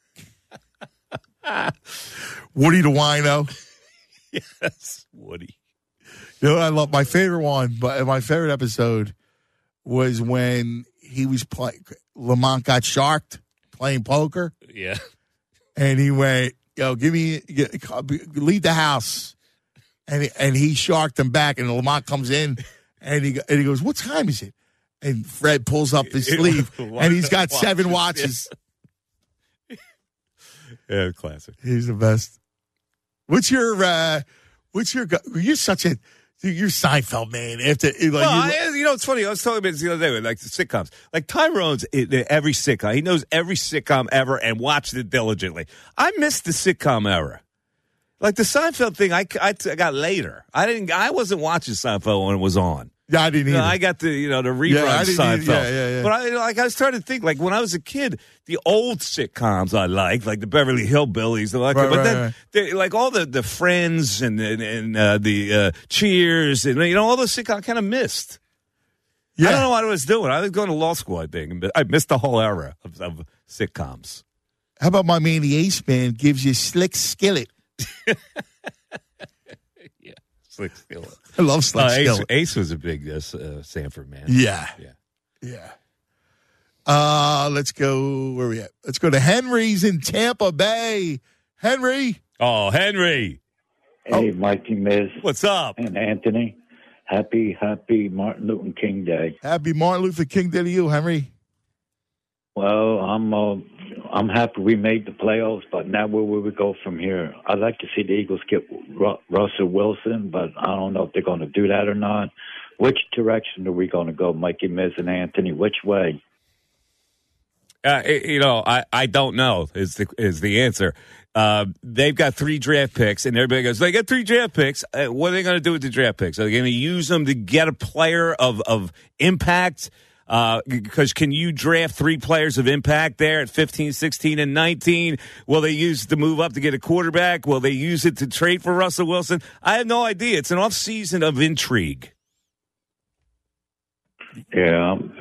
Woody the Wino. Yes, Woody. You know, I love my favorite one, but my favorite episode was when he was playing. Lamont got sharked playing poker. Yeah, and he went, leave the house. And he sharked him back, and Lamont comes in, and he goes, what time is it? And Fred pulls up his sleeve, and he's got 7 watches. Yeah, classic. He's the best. You're such a, you're Seinfeld, man. After it's funny. I was talking about this the other day with like the sitcoms. Like Tyrone's in every sitcom. He knows every sitcom ever and watched it diligently. I missed the sitcom era. Like the Seinfeld thing, I got later. I wasn't watching Seinfeld when it was on. Yeah, I didn't either. I got the rerun Seinfeld. Yeah. But I started to think like when I was a kid, the old sitcoms I liked, like the Beverly Hillbillies, then like all the Friends and the Cheers and all those sitcoms I kind of missed. Yeah. I don't know what I was doing. I was going to law school, I think, but I missed the whole era of sitcoms. How about my man, the Ace Man, gives you Slick Skillet? Yeah, Slick Skillet. I love Slick Skillet. Ace was a big Sanford man. Yeah. Let's go. Where are we at? Let's go to Henry's in Tampa Bay. Henry. Oh, Henry. Hey, Mikey Miz. What's up? And Anthony. Happy Martin Luther King Day. Happy Martin Luther King Day to you, Henry. Well, I'm happy we made the playoffs, but now where will we go from here? I'd like to see the Eagles get Russell Wilson, but I don't know if they're going to do that or not. Which direction are we going to go, Mikey, Miz, and Anthony? Which way? I don't know is the answer. They've got 3 draft picks, and everybody goes, they got 3 draft picks. What are they going to do with the draft picks? Are they going to use them to get a player of impact? Because can you draft 3 players of impact there at 15, 16, and 19? Will they use it to move up to get a quarterback? Will they use it to trade for Russell Wilson? I have no idea. It's an off season of intrigue. Yeah,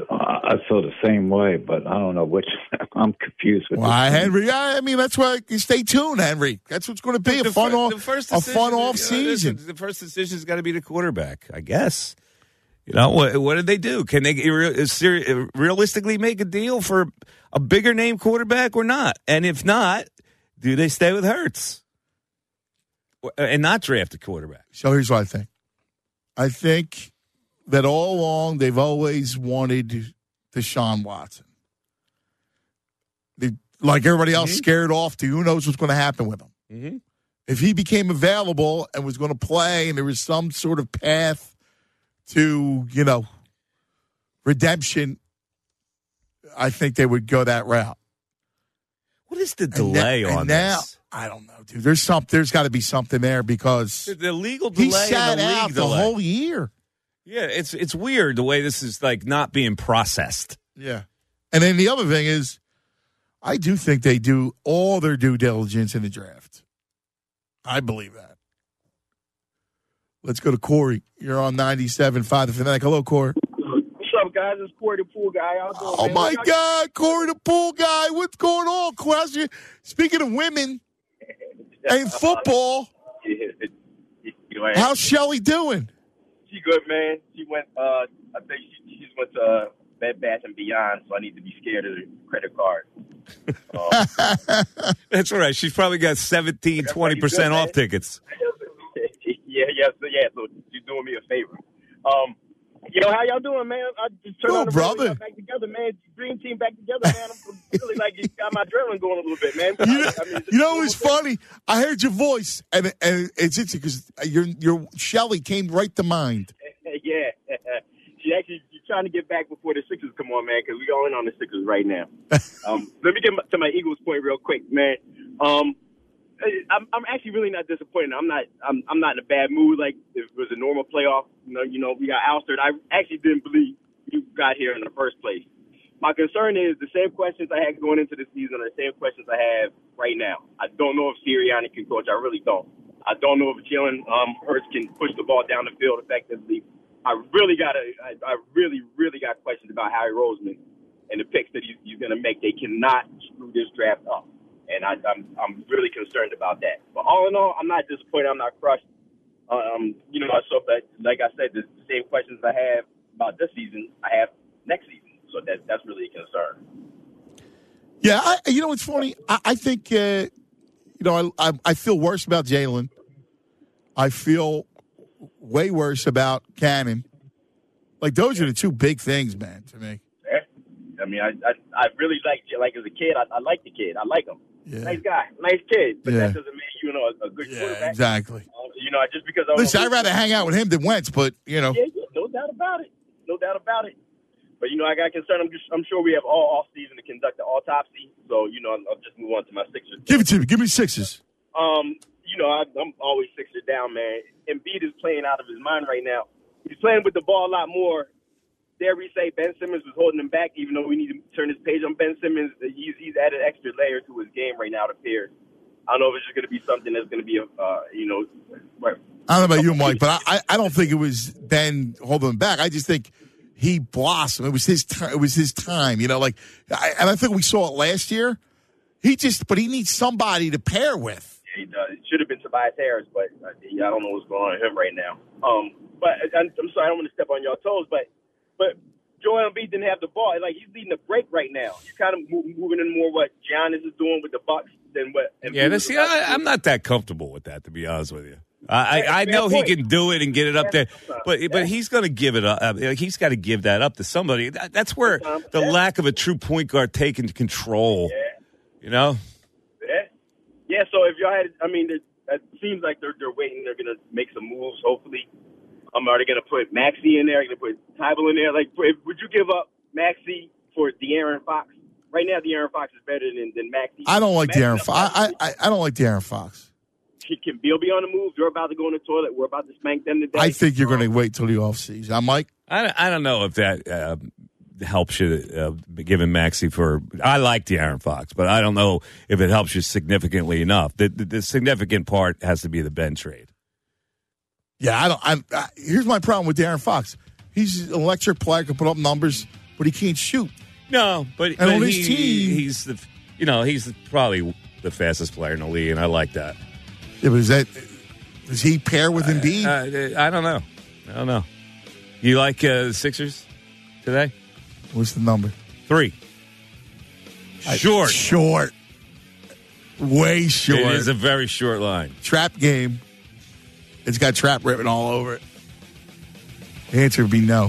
I feel the same way, but I don't know which. I'm confused with. Why, Henry? I mean, that's why you stay tuned, Henry. That's what's going to be a fun off season. The first decision's got to be the quarterback, I guess. You know, what did they do? Can they realistically make a deal for a bigger name quarterback or not? And if not, do they stay with Hurts and not draft a quarterback? So here's what I think. I think that all along they've always wanted Deshaun Watson. They, like everybody else, scared off to who knows what's going to happen with him. Mm-hmm. If he became available and was going to play and there was some sort of path to, redemption, I think they would go that route. What is the delay on this? I don't know, dude. There's got to be something there because the legal delay he sat and the out league the delay. whole year. Yeah, it's weird the way this is like not being processed. Yeah. And then the other thing is, I do think they do all their due diligence in the draft. I believe that. Let's go to Corey. You're on 97.5 The Fanatic. Hello, Corey. What's up, guys? It's Corey the Pool Guy. Oh, my God. Corey the Pool Guy. What's going on, Corey? Speaking of women and football, how's Shelly doing? She good, man. She went, I think she just went to Bed Bath & Beyond, so I need to be scared of the credit card. That's right. She's probably got 20% off tickets. Yeah, so she's doing me a favor. How y'all doing, man? I just turned on the radio back together, man. Dream team back together, man. I'm really got my adrenaline going a little bit, man. It's funny. I heard your voice, and it's interesting because your Shelly came right to mind. Yeah. She's trying to get back before the Sixers come on, man, because we all in on the Sixers right now. Let me get to my Eagles point real quick, man. I'm actually really not disappointed. I'm not in a bad mood like if it was a normal playoff. We got ousted. I actually didn't believe you got here in the first place. My concern is the same questions I had going into the season are the same questions I have right now. I don't know if Sirianni can coach. I really don't. I don't know if Jalen Hurts can push the ball down the field effectively. I really got questions about Harry Roseman and the picks that he's going to make. They cannot screw this draft up. And I'm really concerned about that. But all in all, I'm not disappointed. I'm not crushed. So that, like I said, the same questions I have about this season, I have next season. So that's really a concern. Yeah, it's funny. I think, I feel worse about Jalen. I feel way worse about Cannon. Like, those are the two big things, man, to me. Yeah. I mean, I really like as a kid, I like the kid. I like him. Yeah. Nice guy, nice kid, but that doesn't make a good quarterback. Exactly. Just because listen, I'd rather hang out with him than Wentz, but Yeah, no doubt about it. But I got concerned. I'm sure we have all off season to conduct the autopsy. So I'll just move on to my Sixers. Give it to me. Give me Sixers. I'm always Sixers down, man. Embiid is playing out of his mind right now. He's playing with the ball a lot more. Dare we say Ben Simmons was holding him back, even though we need to turn this page on Ben Simmons. He's added extra layer to his game right now, it appears. I don't know if it's just going to be something that's going to be, I don't know about you, Mike, but I don't think it was Ben holding him back. I just think he blossomed. It was his time. It was his time, and I think we saw it last year. But he needs somebody to pair with. Yeah, he does. It should have been Tobias Harris, but I don't know what's going on with him right now. But I'm sorry, I don't want to step on y'all toes, but Joel Embiid didn't have the ball. Like, he's leading the break right now. He's kind of moving in more what Giannis is doing with the Bucks than what Embiid I'm not that comfortable with that, to be honest with you. I know he can do it and get it up there, but he's going to give it up. He's got to give that up to somebody. That's where the lack of a true point guard taking control. Yeah. Yeah. So if y'all had, it seems like they're waiting. They're going to make some moves. Hopefully, are they going to put Maxey in there? Are they going to put Tybalt in there? Like, would you give up Maxey for De'Aaron Fox? Right now, De'Aaron Fox is better than Maxey. I don't like De'Aaron Fox. I don't like De'Aaron Fox. Can Beal be on the move? They're about to go in the toilet. We're about to spank them today. I think you're going to wait till the offseason. I'm Mike. I don't know if that helps you, giving Maxey for. I like De'Aaron Fox, but I don't know if it helps you significantly enough. The significant part has to be the Ben trade. Yeah, here's my problem with De'Aaron Fox. He's an electric player, can put up numbers. but he can't shoot. No, but And on but his team, he's probably the fastest player in the league, and I like that. Yeah, but does he pair with Embiid? I don't know. You like the Sixers today? What's the number? 3. Short. Short. Way short. It is a very short line. Trap game. It's got trap written all over it. The answer would be no.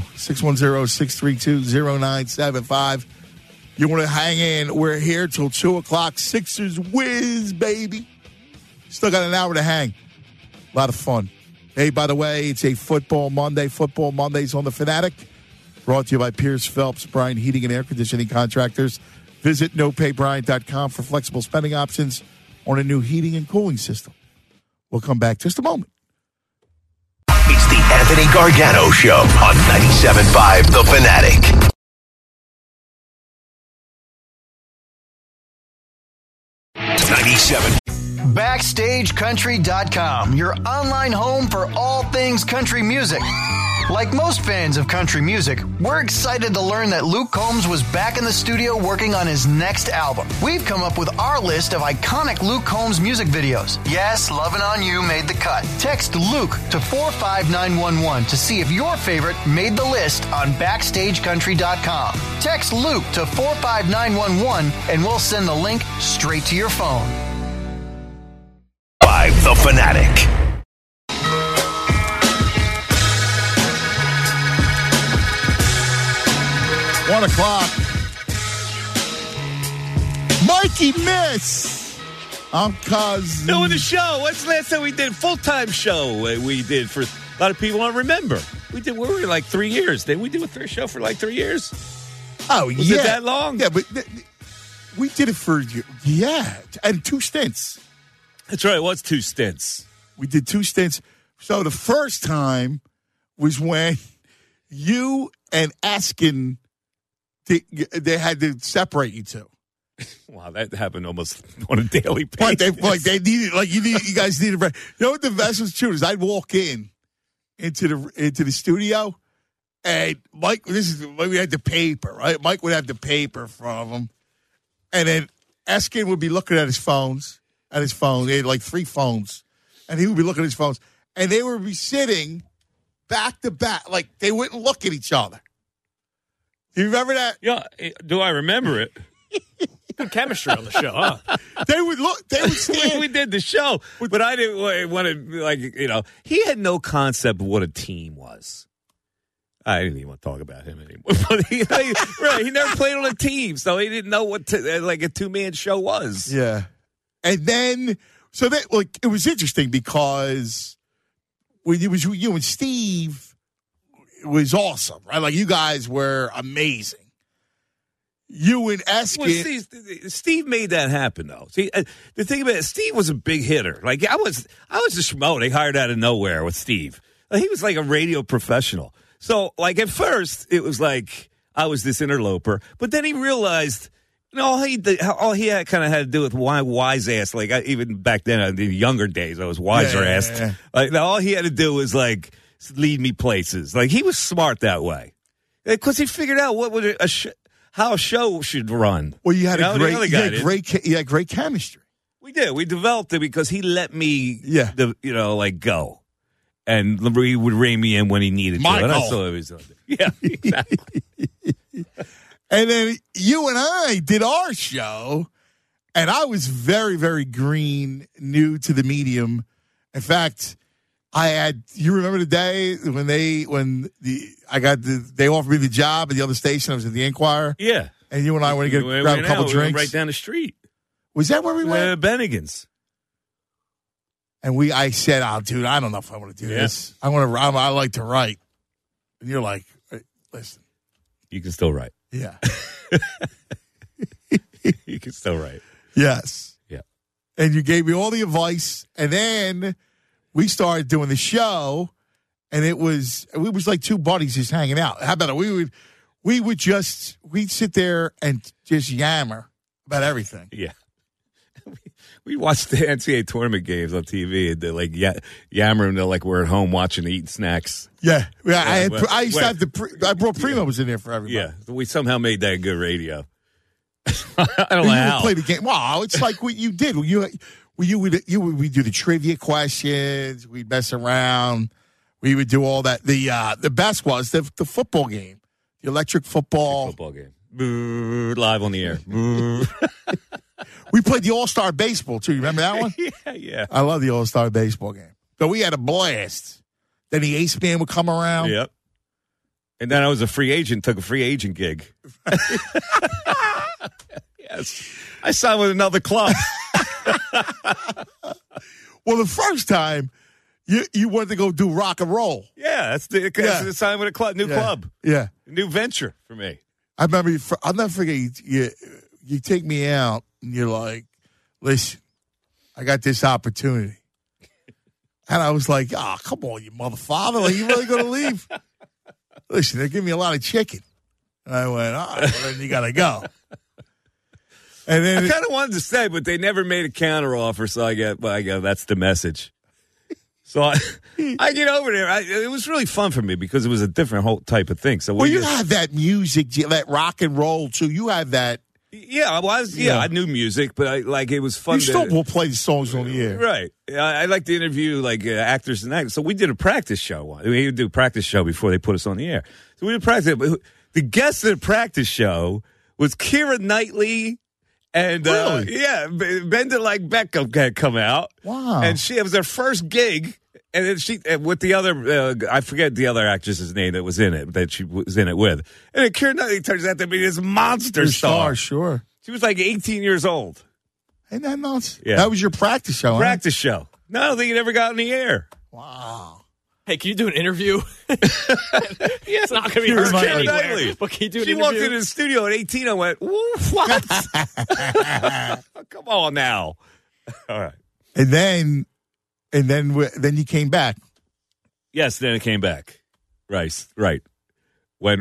610-632-0975. You want to hang in? We're here till 2 o'clock. Sixers whiz, baby. Still got an hour to hang. A lot of fun. Hey, by the way, it's a Football Monday. Football Mondays on the Fanatic. Brought to you by Pierce Phelps, Bryan Heating and Air Conditioning Contractors. Visit nopaybryan.com for flexible spending options on a new heating and cooling system. We'll come back just a moment. It's the Anthony Gargano Show on 97.5 The Fanatic. BackstageCountry.com, your online home for all things country music. Like most fans of country music, we're excited to learn that Luke Combs was back in the studio working on his next album. We've come up with our list of iconic Luke Combs music videos. Yes, Lovin' On You made the cut. Text Luke to 45911 to see if your favorite made the list on BackstageCountry.com. Text Luke to 45911 and we'll send the link straight to your phone. The Fanatic. One o'clock. Mikey Miss. I'm Cuz. Doing the show. What's the last time we did? Full-time show we did for a lot of people. I remember. We were like 3 years. Did we do a show for like 3 years? Oh, Was it that long? Yeah, but we did it for, and 2 stints. That's right. It was 2 stints. We did 2 stints. So the first time was when you and Askin, they had to separate you two. Wow, that happened almost on a daily basis. They needed, you guys needed. You know what the best was true is I'd walk into the studio, and Mike. This is when we had the paper, right? Mike would have the paper from him, and then Askin would be looking at his phones. He had like 3 phones, and he would be looking at his phones, and they would be sitting back to back, like they wouldn't look at each other. Do you remember that? Yeah. Do I remember it? Good chemistry on the show, huh? They would stand. We did the show, but I didn't want to, he had no concept of what a team was. I didn't even want to talk about him anymore. But he never played on a team, so he didn't know what a 2-man show was. Yeah. And then, it was interesting because when it was you and Steve, it was awesome, right? Like, you guys were amazing. You and Eskin. Well, Steve made that happen, though. See, the thing about it, Steve was a big hitter. Like, I was a schmo they hired out of nowhere with Steve. He was like a radio professional. So, like, at first, it was like I was this interloper. But then he realized, all he had kind of had to do with my wise ass. Like, even back then, in the younger days, I was wiser assed. Yeah. Like, all he had to do was, like, lead me places. Like, he was smart that way. Because he figured out what would how a show should run. Well, you had great chemistry. We did. We developed it because he let me, go. And he would rein me in when he needed to. And I saw it was yeah, exactly. And then you and I did our show, and I was very, very green, new to the medium. In fact, you remember the day when they offered me the job at the other station? I was at the Enquirer. Yeah. And you and I went to grab a couple drinks. We went right down the street. Was that where we went? Bennigan's. And I said, "Oh, dude, I don't know if I want to do this. I like to write." And you're like, hey, "Listen, you can still write." Yeah. You can still write. Yes. Yeah. And you gave me all the advice, and then we started doing the show, and it was like 2 buddies just hanging out. How about it? We'd sit there and just yammer about everything. Yeah. We watched the NCAA tournament games on TV, and they're like yammering. They're like we're at home watching and eating snacks. Yeah. I used to have I brought Primos in there for everybody. Yeah, we somehow made that good radio. I don't know how. Play the game. Wow, it's like what you did. We do the trivia questions. We'd mess around. We would do all that. The best was the football game, the electric football game. Live on the air. We played the All-Star baseball too. You remember that one? Yeah. I love the All-Star baseball game. So we had a blast. Then the ace man would come around. Yep. And then I was a free agent. Took a free agent gig. Yes. I signed with another club. Well, the first time you wanted to go do rock and roll. Yeah, that's the sign with a club, new club. Yeah. New venture for me. I remember, I'll never forget, you take me out, and you're like, listen, I got this opportunity. And I was like, come on, you motherfucker. Like, you really going to leave? Listen, they're giving me a lot of chicken. And I went, all right, well, then you got to go. And then I kind of wanted to stay, but they never made a counter offer, so I go, that's the message. So I get over there. It was really fun for me because it was a different whole type of thing. So you have that music, that rock and roll too. You have that. Yeah, I was. Yeah, I knew music, but it was fun. You still will play the songs on the air, right? I like to interview actors and actors. So we did a practice show. We would do a practice show before they put us on the air. So we did practice. The guest of the practice show was Keira Knightley. And Bender Like Beckham had come out. Wow! And it was her first gig, and then she with the other I forget the other actress's name that was in it that she was in it with. And then Keira Knightley turns out to be this monster star. Sure. She was like 18 years old. Ain't that nuts? Yeah. That was your practice show. Practice show. No, I don't think it ever got in the air. Wow. Hey, can you do an interview? It's not going to be heard anywhere. But can you do an interview? She walked into the studio at 18. I went, what? Come on now. All right. And then you came back. Yes, then it came back. Right. When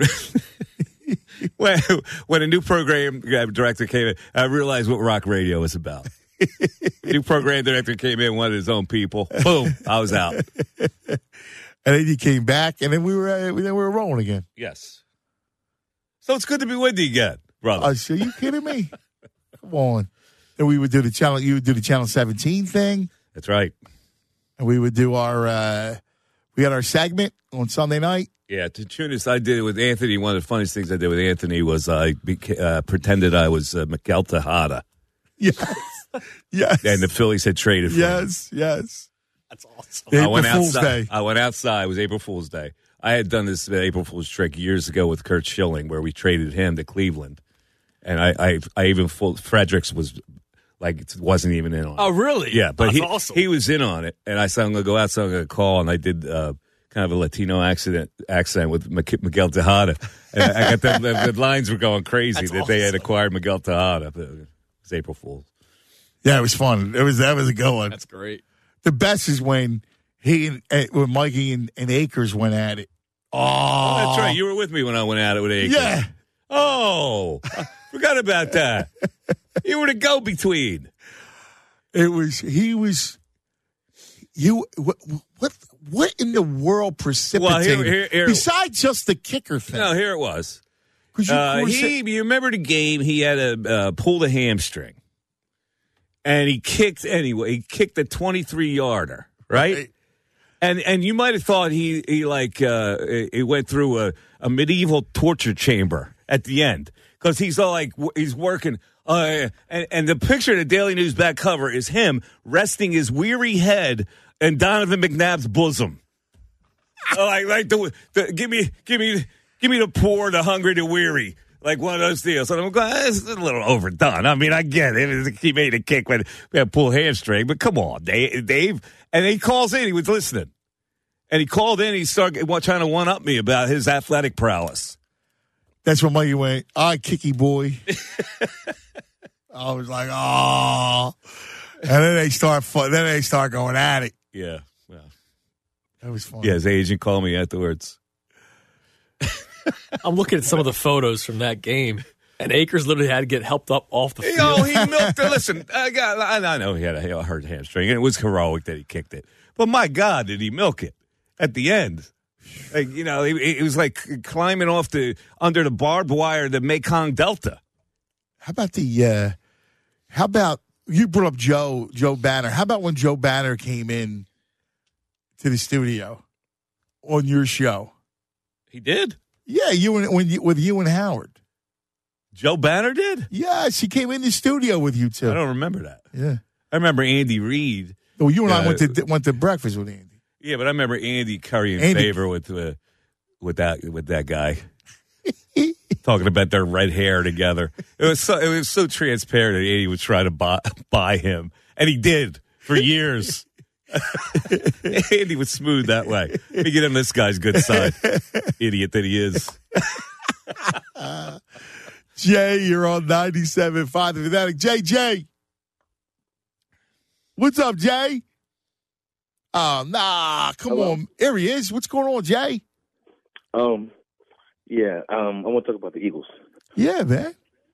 a new program director came in, I realized what rock radio is about. New program director came in, wanted his own people. Boom, I was out. And then you came back, and then we were rolling again. Yes. So it's good to be with you again, brother. Are you kidding me? Come on. And we would do the channel. You would do the Channel 17 thing. That's right. And we would do we had our segment on Sunday night. Yeah, to tune this, I did it with Anthony. One of the funniest things I did with Anthony was I pretended I was Miguel Tejada. Yes. Yes. And the Phillies had traded for him. Yes. That's awesome. April Fool's Day. I went outside. It was April Fool's Day. I had done this April Fool's trick years ago with Kurt Schilling where we traded him to Cleveland. And I even Fredericks was like, it wasn't even in on it. Oh, really? Yeah, but That's awesome. He was in on it. And I said, I'm going to go outside, I'm going to call. And I did kind of a Latino accent with Miguel Tejada. And I got the lines were going crazy that they had acquired Miguel Tejada. But it was April Fool's. Yeah, it was fun. That was a good one. That's great. The best is when when Mikey and Akers went at it. Oh, that's right. You were with me when I went at it with Akers. Yeah. Oh, I forgot about that. You were the go-between. What in the world precipitated? Here, besides just the kicker thing. No, here it was. You remember the game? He had pulled a hamstring. And he kicked anyway. He kicked a 23-yarder, right? And you might have thought he went through a medieval torture chamber at the end because he's all like he's working. And the picture of the Daily News back cover is him resting his weary head in Donovan McNabb's bosom. Give me the poor, the hungry, the weary. Like one of those deals. And I'm going, it's a little overdone. I mean, I get it. He made a kick when we had pull hamstring, but come on, Dave. And he calls in. He was listening. And he called in. He started trying to one-up me about his athletic prowess. That's when Mikey went, all right, kicky boy. I was like, oh. And then they start going at it. Yeah. Well, that was fun. Yeah, his agent called me afterwards. I'm looking at some of the photos from that game. And Akers literally had to get helped up off the field. Oh, he milked it. Listen, I know he had a hurt hamstring, and it was heroic that he kicked it. But my God, did he milk it at the end? Like, it was like climbing off under the barbed wire of the Mekong Delta. How about you brought up Joe Banner? How about when Joe Banner came in to the studio on your show? He did? Yeah, with you and Howard. Joe Banner did? Yes, he came in the studio with you two. I don't remember that. Yeah, I remember Andy Reid. Well, you and I went to breakfast with Andy. Yeah, but I remember Andy currying favor with that guy. Talking about their red hair together. It was so transparent that Andy would try to buy him. And he did for years. Andy was smooth that way. Let me get on this guy's good side. Idiot that he is. Jay, you're on 97.5 The Fanatic. Jay. What's up, Jay? Oh, nah, come on. Here he is. What's going on, Jay? Yeah, I want to talk about the Eagles. Yeah, man.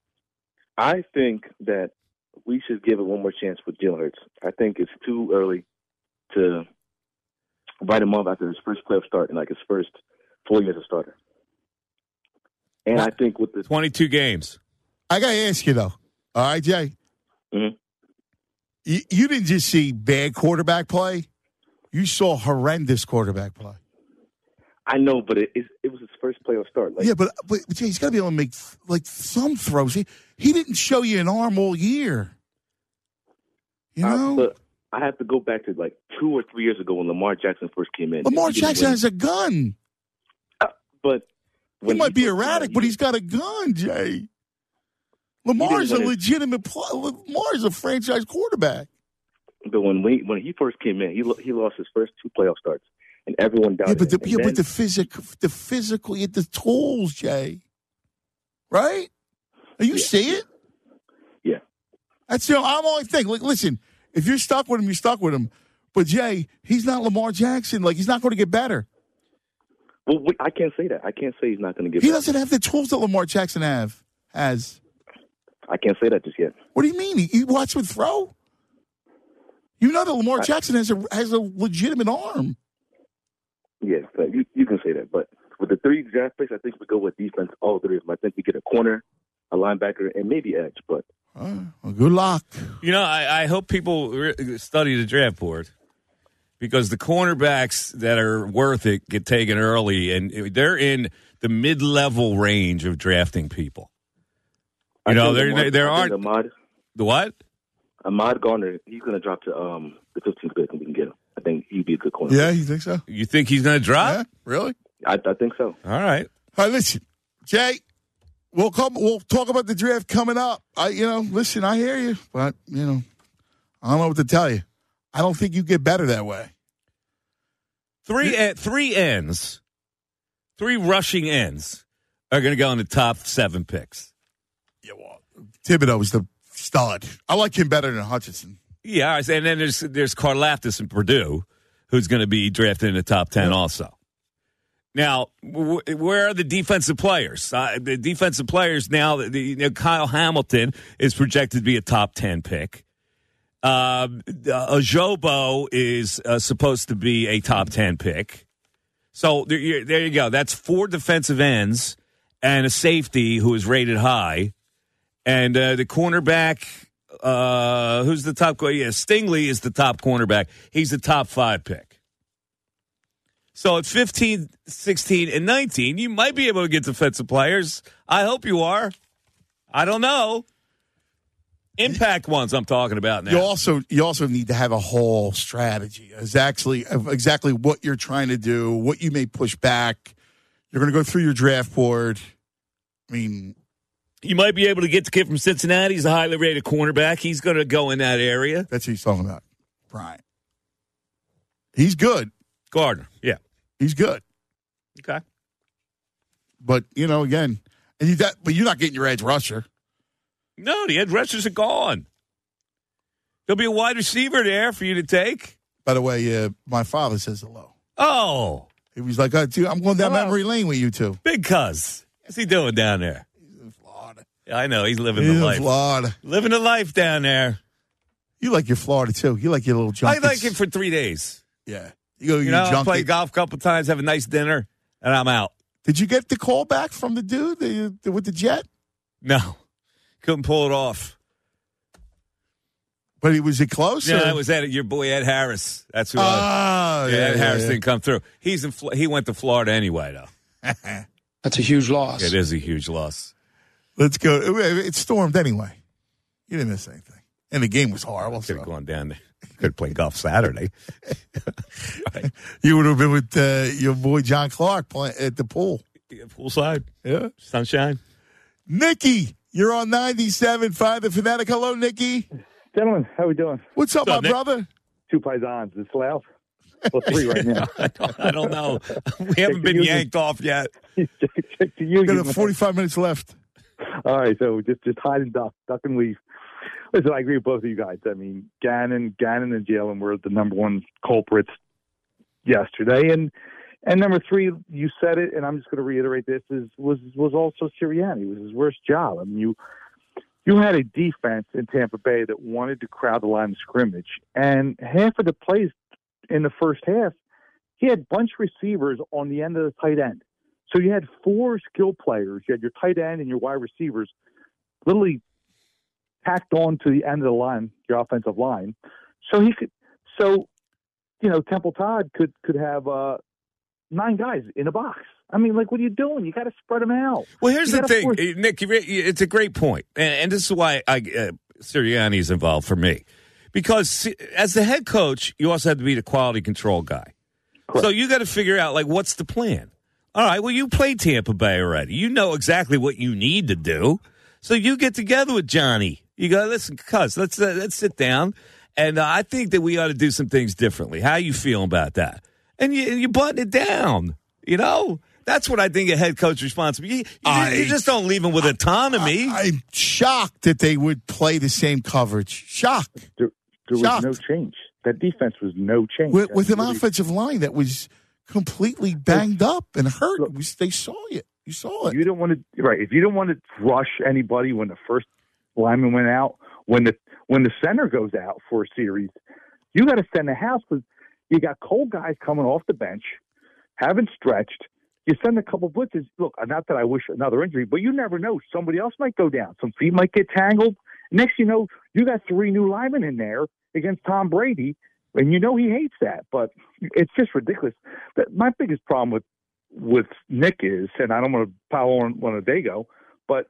I think that we should give it one more chance with Jalen Hurts. I think it's too early to write him off after his first playoff start and like his first 4 years as a starter. And I think with the 22 games. I got to ask you, though. All right, Jay? Mm-hmm. You didn't just see bad quarterback play. You saw horrendous quarterback play. I know, but it was his first playoff start. Yeah, but Jay, he's got to be able to make like some throws. He didn't show you an arm all year. You know? But I have to go back to like 2 or 3 years ago when Lamar Jackson first came in. Lamar Jackson has a gun. But he might be erratic, but he's got a gun, Jay. Lamar's a legitimate Lamar's a franchise quarterback. But when he first came in, he lost his first 2 playoff starts, and everyone doubted him. But the physical, you had the tools, Jay. Right? You see it? Yeah. That's I'm only thing. Like, listen, if you're stuck with him, you're stuck with him. But Jay, he's not Lamar Jackson. Like, he's not going to get better. Well, I can't say that. I can't say he's not going to get better. He doesn't have the tools that Lamar Jackson has. I can't say that just yet. What do you mean? He watch him throw? You know that Lamar Jackson has a legitimate arm. Yeah, you can say that. But with the 3 draft picks, I think we go with defense all 3 of them. I think we get a corner, a linebacker, and maybe edge. But well, good luck. I hope people study the draft board because the cornerbacks that are worth it get taken early, and they're in the mid-level range of drafting people. There aren't the what? Ahmad Gardner, he's going to drop to the 15th pick, and we can get him. I think he'd be a good corner. Yeah, you think so? You think he's going to drop? Yeah, really? I think so. All right. Listen, Jay, we'll talk about the draft coming up. Listen, I hear you, but I don't know what to tell you. I don't think you get better that way. 3 rushing ends are going to go in the top 7 picks. Yeah, well, Thibodeau is the stud. I like him better than Hutchinson. Yeah, and then there's Karlaftis in Purdue, who's going to be drafted in the top 10 also. Now, where are the defensive players? The defensive players now, Kyle Hamilton is projected to be a top 10 pick. Ajobo is supposed to be a top 10 pick. So there you go. That's 4 defensive ends and a safety who is rated high. And the cornerback, who's the top? Yeah, Stingley is the top cornerback. He's the top 5 pick. So at 15, 16, and 19, you might be able to get defensive players. I hope you are. I don't know. Impact ones I'm talking about now. You also need to have a whole strategy. Exactly what you're trying to do, what you may push back. You're going to go through your draft board. I mean, you might be able to get the kid from Cincinnati. He's a highly rated cornerback. He's going to go in that area. That's what he's talking about, Brian. He's good. Gardner, yeah. He's good. Okay. But, again, but you're not getting your edge rusher. No, the edge rushers are gone. There'll be a wide receiver there for you to take. By the way, my father says hello. Oh. He was like, dude, I'm going down memory lane with you two. Big cuz. What's he doing down there? He's in Florida. I know. He's living He's the in life. Florida. Living the life down there. You like your Florida, too. You like your little junkets. I like it for 3 days. Yeah. You go to You your know, junket. play golf a couple times, have a nice dinner, and I'm out. Did you get the call back from the dude with the jet? No. Couldn't pull it off. But was it close? Yeah, or? it was your boy Ed Harris. That's who. Oh, Ed Harris didn't come through. He went to Florida anyway, though. That's a huge loss. It is a huge loss. Let's go. It stormed anyway. You didn't miss anything. And the game was horrible. Could have gone down there. Could have played golf Saturday. Right. You would have been with your boy John Clark at the pool. Yeah, poolside. Yeah. Sunshine. Nikki, you're on 97.5 The Fanatic. Hello, Nikki. Gentlemen, how we doing? What's up, my Nick? brother? 2 paisans. It's loud. Well, 3 right now. I don't know. We haven't been yanked off yet. Check the union. We've got 45 minutes left. All right, so just hide and duck and weave. Listen, I agree with both of you guys. I mean, Gannon and Jalen were the number one culprits yesterday, and number 3, you said it, and I'm just going to reiterate this: was also Sirianni. It was his worst job. I mean, you had a defense in Tampa Bay that wanted to crowd the line of scrimmage, and half of the plays in the first half, he had bunch receivers on the end of the tight end. So you had 4 skill players. You had your tight end and your wide receivers literally tacked on to the end of the line, your offensive line. So Temple Todd could have 9 guys in a box. I mean, like, what are you doing? You got to spread them out. Well, here's the thing, Nick. It's a great point, and this is why Sirianni is involved for me, because as the head coach, you also have to be the quality control guy. Correct. So you got to figure out, like, what's the plan? All right, well, you played Tampa Bay already. You know exactly what you need to do. So you get together with Johnny. You go, listen, cuz, let's sit down, and I think that we ought to do some things differently. How you feeling about that? And you button it down, you know? That's what I think a head coach responsibility. You just don't leave them with autonomy. I'm shocked that they would play the same coverage. Shocked. There was no change. That defense was no change. With an offensive line that was completely banged up and hurt. They saw it. You saw it. You don't want to, right? If you don't want to rush anybody when the first lineman went out, when the center goes out for a series, you got to send the house because you got cold guys coming off the bench, haven't stretched. You send a couple blitzes. Look, not that I wish another injury, but you never know. Somebody else might go down. Some feet might get tangled. Next, you know, you got 3 new linemen in there against Tom Brady, and you know he hates that. But it's just ridiculous. My biggest problem with Nick is, and I don't want to pile on Dago, but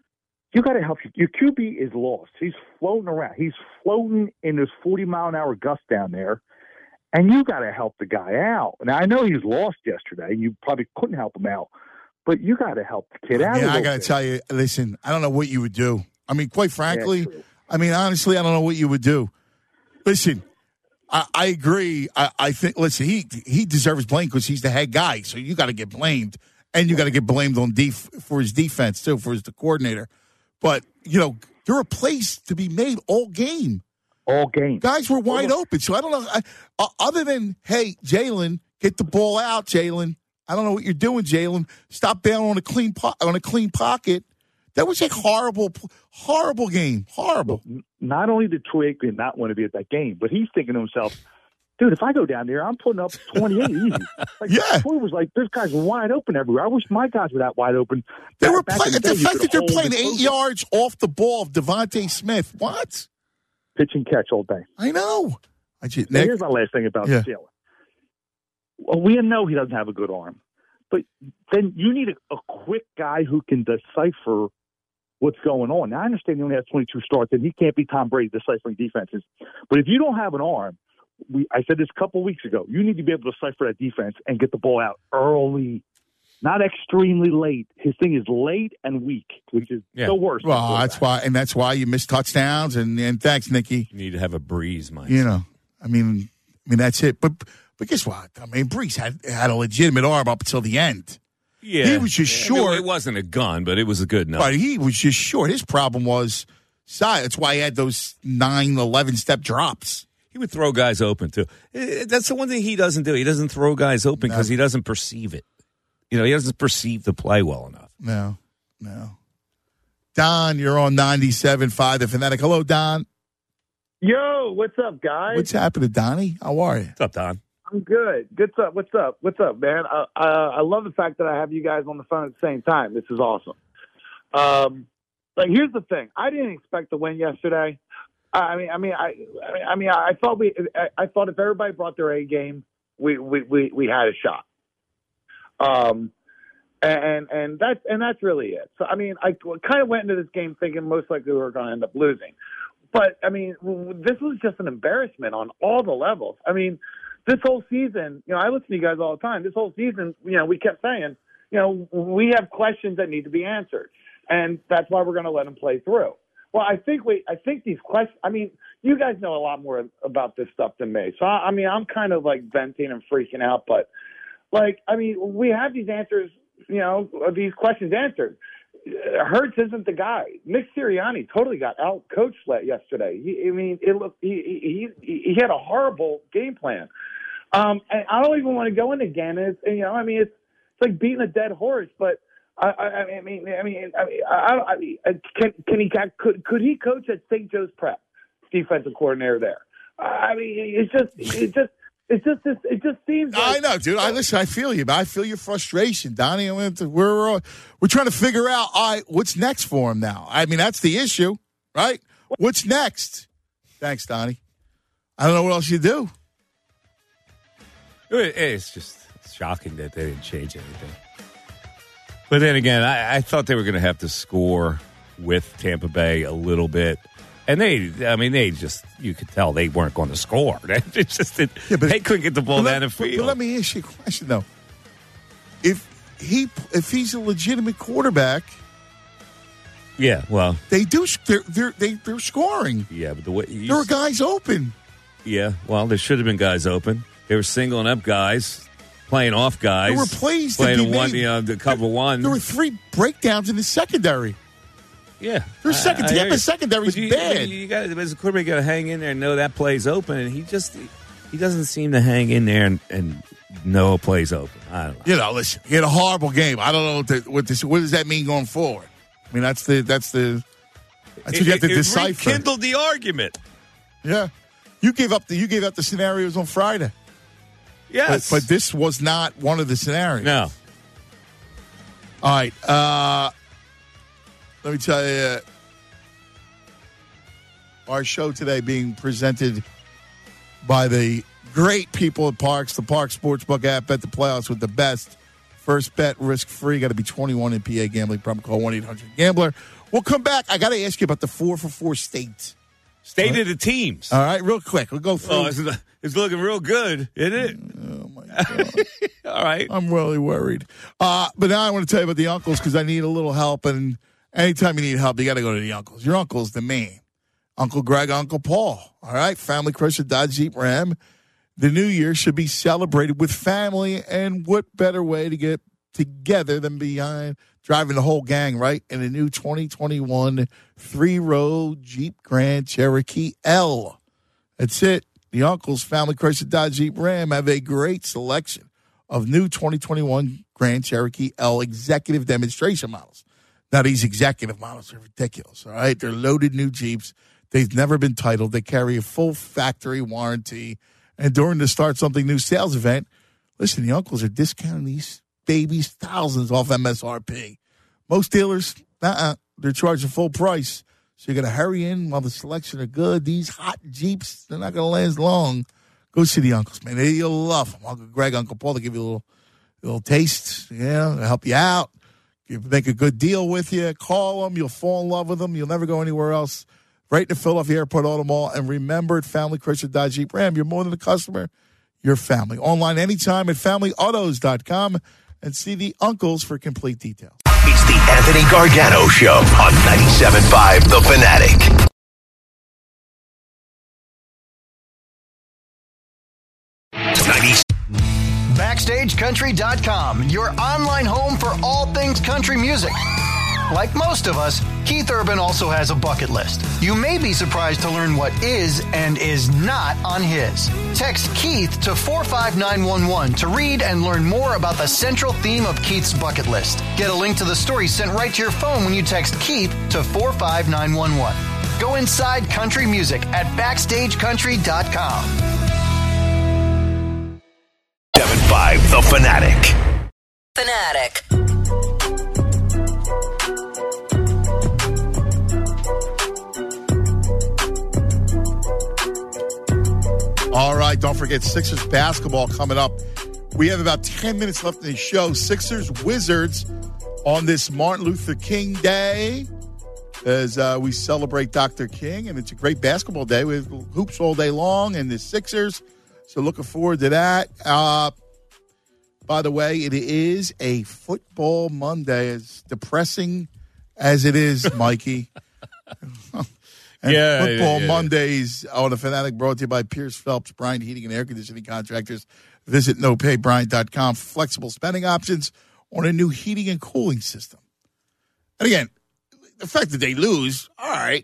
you got to help. Your QB is lost. He's floating around. He's floating in this 40-mile-an-hour gust down there. And you got to help the guy out. Now, I know he was lost yesterday. You probably couldn't help him out. But you got to help the kid out. Yeah, I got to tell you, listen, I don't know what you would do. I mean, quite frankly, honestly, I don't know what you would do. Listen, I agree. I think, listen, he deserves blame because he's the head guy. So you got to get blamed. And you got to get blamed on for his defense, too, for the coordinator. But, you know, there are plays to be made all game. All game. Guys were wide open. So I don't know. Other than, hey, Jalen, get the ball out, Jalen. I don't know what you're doing, Jalen. Stop down on a clean pocket. That was a horrible game. Horrible. Not only did Troy Aikman not want to be at that game, but he's thinking to himself, dude, if I go down there, I'm putting up 28 easy. Troy was like, this guy's wide open everywhere. I wish my guys were that wide open. They were playing. The fact that they're playing 8 yards off the ball of Devontae Smith. What? Pitch and catch all day. I know. Here's my last thing about Jalen. Well, we know he doesn't have a good arm, but then you need a quick guy who can decipher what's going on. Now, I understand he only has 22 starts, and he can't be Tom Brady deciphering defenses. But if you don't have an arm, I said this a couple weeks ago, you need to be able to decipher that defense and get the ball out early. Not extremely late. His thing is late and weak, which is the worst. Well, that's why you miss touchdowns. And thanks, Nikki. You need to have a breeze, Mike. You know, I mean, that's it. But guess what? I mean, Brees had a legitimate arm up until the end. Yeah, he was just short. It wasn't a gun, but it was a good enough. But he was just short. His problem was size. That's why he had those 9, 11-step drops. He would throw guys open too. That's the one thing he doesn't do. He doesn't throw guys open because he doesn't perceive it. You know, he doesn't perceive the play well enough. No. Don, you're on 97.5 The Fanatic. Hello, Don. Yo, what's up, guys? What's happening, Donnie? How are you? What's up, Don? I'm good. What's up, man? I love the fact that I have you guys on the phone at the same time. This is awesome. Here's the thing. I didn't expect to win yesterday. I thought if everybody brought their A game, we had a shot. And that's really it. So I kind of went into this game thinking most likely we were going to end up losing. But this was just an embarrassment on all the levels. This whole season, I listen to you guys all the time. This whole season, we kept saying, we have questions that need to be answered, and that's why we're going to let them play through. Well, I think these questions. You guys know a lot more about this stuff than me, so I'm kind of like venting and freaking out. But we have these answers, these questions answered. Hurts isn't the guy. Nick Sirianni totally got out-coached yesterday. He had a horrible game plan. And I don't even want to go into Gannon. It's like beating a dead horse. But could he coach at St. Joe's Prep, defensive coordinator there? It just seems like... I know, dude. I feel you, but I feel your frustration, Donnie. We're trying to figure out, all right, what's next for him now? That's the issue, right? What's next? Thanks, Donnie. I don't know what else you do. It's just shocking that they didn't change anything. But then again, I thought they were going to have to score with Tampa Bay a little bit. And they just, you could tell they weren't going to score. They couldn't get the ball down the field. But let me ask you a question, though. If he's a legitimate quarterback, yeah, well, they're scoring. Yeah, but the way there were guys open. Yeah, well, there should have been guys open. They were singling up guys, playing off guys. There were plays playing that the cover one. There were 3 breakdowns in the secondary. Yeah, Tampa secondary's bad. You got as a quarterback, you got to hang in there and know that play's open, and he doesn't seem to hang in there and know a play's open. I don't know. Listen, he had a horrible game. I don't know what does that mean going forward. That's what you have to decipher. It rekindled the argument. Yeah, you gave up the scenarios on Friday. Yes, but this was not one of the scenarios. No. All right. Let me tell you, our show today being presented by the great people at Parks, the Parks Sportsbook app. Bet the playoffs with the best. First bet, risk-free. Got to be 21 in PA gambling. Problem call 1-800-GAMBLER. We'll come back. I got to ask you about the 4-for-4 state. State of the teams. All right, real quick. We'll go through. Oh, it's looking real good, isn't it? Oh, my God. All right. I'm really worried. But now I want to tell you about the uncles because I need a little help. And anytime you need help, you got to go to the uncles. Your uncle's the man. Uncle Greg, Uncle Paul. All right? Family Chrysler Dodge Jeep Ram. The new year should be celebrated with family. And what better way to get together than behind driving the whole gang, right? In a new 2021 3-row Jeep Grand Cherokee L. That's it. The uncles, Family Chrysler Dodge Jeep Ram, have a great selection of new 2021 Grand Cherokee L executive demonstration models. Now, these executive models are ridiculous, all right? They're loaded new Jeeps. They've never been titled. They carry a full factory warranty. And during the Start Something New sales event, listen, the uncles are discounting these babies thousands off MSRP. Most dealers, they're charging full price. So you got to hurry in while the selection are good. These hot Jeeps, they're not going to last long. Go see the uncles, man. You'll love them. Uncle Greg, Uncle Paul, they'll give you a little taste, they'll help you out. You make a good deal with you. Call them. You'll fall in love with them. You'll never go anywhere else. Right in the Philadelphia Airport Auto Mall. And remember, at Family Chrysler Dodge Jeep Ram, you're more than a customer. You're family. Online anytime at FamilyAutos.com and see the uncles for complete details. It's the Anthony Gargano Show on 97.5 The Fanatic. BackstageCountry.com, your online home for all things country music. Like most of us, Keith Urban also has a bucket list. You may be surprised to learn what is and is not on his. Text Keith to 45911 to read and learn more about the central theme of Keith's bucket list. Get a link to the story sent right to your phone when you text Keith to 45911. Go inside country music at BackstageCountry.com. 7-5, The Fanatic. Fanatic. All right, don't forget Sixers basketball coming up. We have about 10 minutes left in the show. Sixers Wizards on this Martin Luther King Day as we celebrate Dr. King, and it's a great basketball day with hoops all day long and the Sixers. So looking forward to that. By the way, it is a football Monday, as depressing as it is, Mikey. And Football Mondays on the Fanatic, brought to you by Pierce Phelps, Bryant Heating and Air Conditioning Contractors. Visit nopaybryant.com for flexible spending options on a new heating and cooling system. And again, the fact that they lose, all right,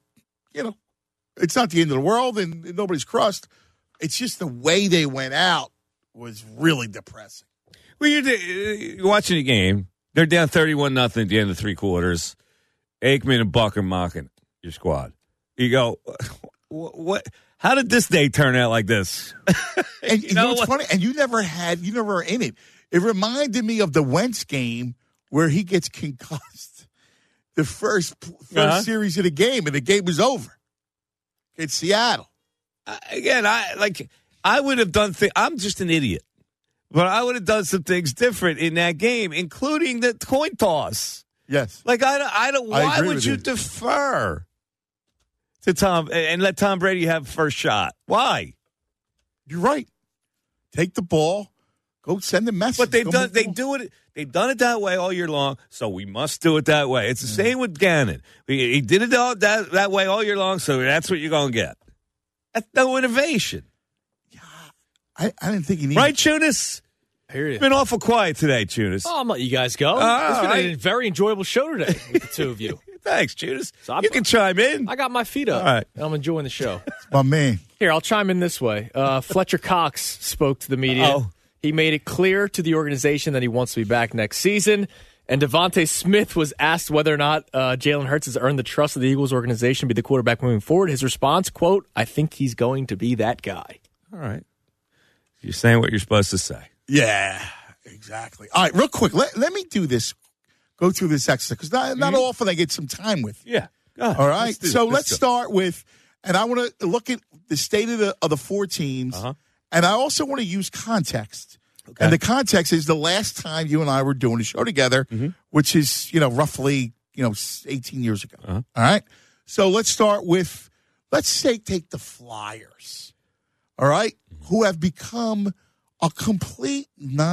it's not the end of the world and nobody's crushed. It's just the way they went out was really depressing. Well, you're watching the game. They're down 31-0 at the end of three quarters. Aikman and Buck are mocking your squad. You go, what? How did this day turn out like this? And you know what's funny? And you never were in it. It reminded me of the Wentz game where he gets concussed the first series of the game, and the game was over. It's Seattle. Again, I would have done things. I'm just an idiot. But I would have done some things different in that game, including the coin toss. Yes. I don't. Why would you defer to Tom and let Tom Brady have first shot? Why? You're right. Take the ball, go send a message. But they've done it that way all year long, so we must do it that way. It's the same with Gannon. He did it that way all year long, so that's what you're going to get. That's no innovation. I didn't think he needed. Right, Tunis? I hear you. Been awful quiet today, Tunis. Oh, I'm letting you guys go. It's been a very enjoyable show today with the two of you. Thanks, Tunis. So you can chime in. I got my feet up. All right. I'm enjoying the show. My man. Here, I'll chime in this way. Fletcher Cox spoke to the media. Oh. He made it clear to the organization that he wants to be back next season. And Devontae Smith was asked whether or not Jalen Hurts has earned the trust of the Eagles organization to be the quarterback moving forward. His response, quote, "I think he's going to be that guy." All right. You're saying what you're supposed to say. Yeah, exactly. All right, real quick, let me do this. Go through this exercise, because not often I get some time with you. Yeah. Go ahead. All right, let's start with, and I want to look at the state of the four teams, and I also want to use context. Okay. And the context is the last time you and I were doing a show together, which is, roughly, 18 years ago. All right? So let's start with, take the Flyers, all right, who have become a complete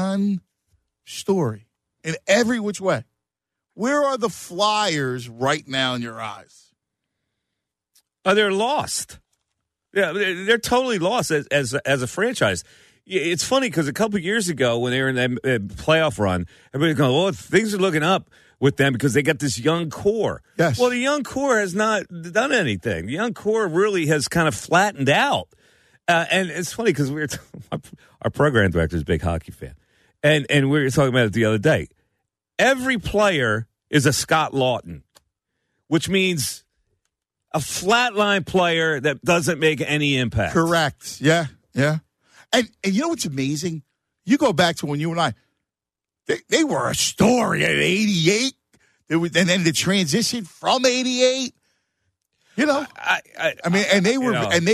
non-story in every which way. Where are the Flyers right now in your eyes? They're lost. Yeah, they're totally lost as a franchise. It's funny because a couple of years ago when they were in that playoff run, everybody's going, "Oh, things are looking up with them because they got this young core." Yes. Well, the young core has not done anything. The young core really has kind of flattened out. And it's funny because our program director is a big hockey fan, and we were talking about it the other day. Every player is a Scott Lawton, which means a flatline player that doesn't make any impact. Correct. Yeah. And you know what's amazing? You go back to when you and I, they were a story at 88. And then the transition from 88. I mean, and they were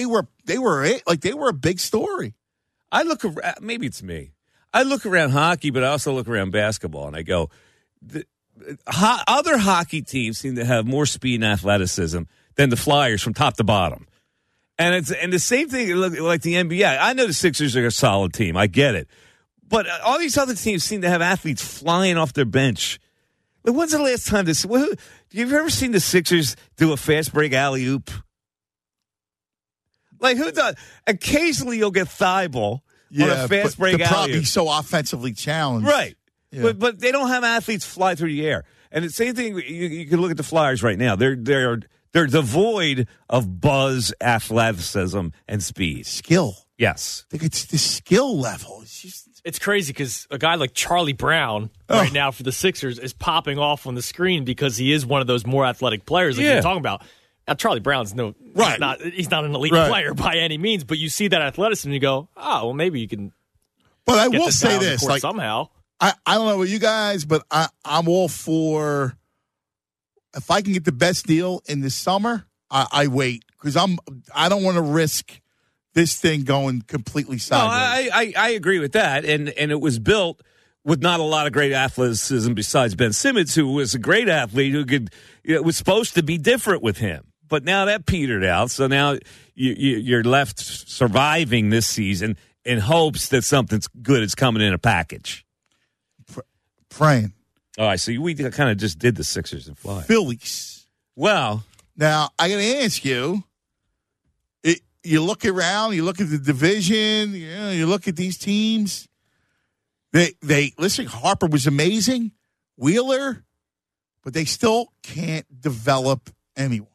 a big story. I look around, maybe it's me. I look around hockey, but I also look around basketball, and I go, other hockey teams seem to have more speed and athleticism than the Flyers from top to bottom. And the same thing like the NBA. I know the Sixers are a solid team. I get it. But all these other teams seem to have athletes flying off their bench. But when's the last time you've ever seen the Sixers do a fast break alley-oop? Like, who does? Occasionally you'll get Thibault on a fast break alley-oop. Probably so offensively challenged. Right. Yeah. But they don't have athletes fly through the air. And the same thing, you can look at the Flyers right now. They're devoid of buzz, athleticism, and speed. Skill. Yes. I think it's the skill level. It's crazy because a guy like Charlie Brown right now for the Sixers is popping off on the screen because he is one of those more athletic players that you're talking about. Now, Charlie Brown's he's not an elite player by any means, but you see that athleticism and you go, oh, well, maybe you can. But I will say this, like somehow. I don't know about you guys, but I'm all for, if I can get the best deal in the summer, I wait because I don't want to risk this thing going completely sideways. No, I agree with that, and it was built with not a lot of great athleticism besides Ben Simmons, who was a great athlete who could, it was supposed to be different with him. But now that petered out, so now you're left surviving this season in hopes that something good is coming in a package. Praying. All right, so we kind of just did the Sixers and Flyers. Phillies. Well, now I got to ask you. You look around, you look at the division, you look at these teams. They listen, Harper was amazing, Wheeler, but they still can't develop anyone.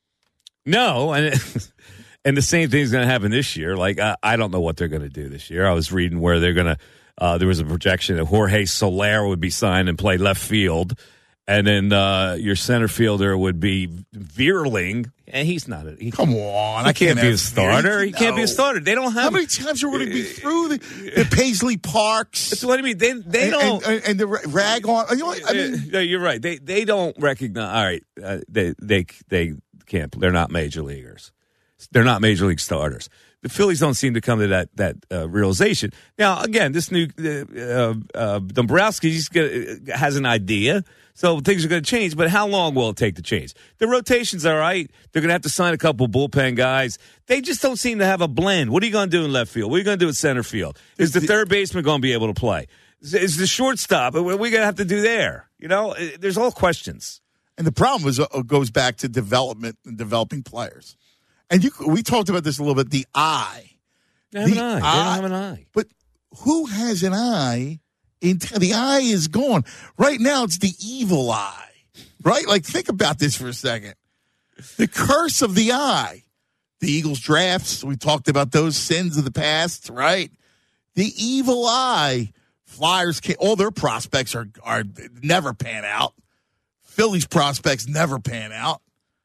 No, and the same thing's going to happen this year. Like, I don't know what they're going to do this year. I was reading where they're going to, there was a projection that Jorge Soler would be signed and play left field. And then your center fielder would be Veerling, and he's not. Come on, he can't be a starter. He can't be a starter. They don't have. How many times are we going to be through the Paisley Parks? That's what I mean. They don't and the rag on. You know, I mean, no, you're right. They don't recognize. All right, they can't. They're not major leaguers. They're not major league starters. The Phillies don't seem to come to that realization. Now, again, this new Dombrowski has an idea, so things are going to change. But how long will it take to change? The rotation's all right. They're going to have to sign a couple bullpen guys. They just don't seem to have a blend. What are you going to do in left field? What are you going to do in center field? Is the third baseman going to be able to play? Is the shortstop? What are we going to have to do there? You know, there's all questions. And the problem goes back to development and developing players. And we talked about this a little bit, the eye. They have an eye. They don't have an eye. But who has an eye? The eye is gone. Right now, it's the evil eye. Right? Like, think about this for a second. The curse of the eye. The Eagles drafts, we talked about those sins of the past, right? The evil eye. Flyers, all their prospects are never pan out. Phillies prospects never pan out.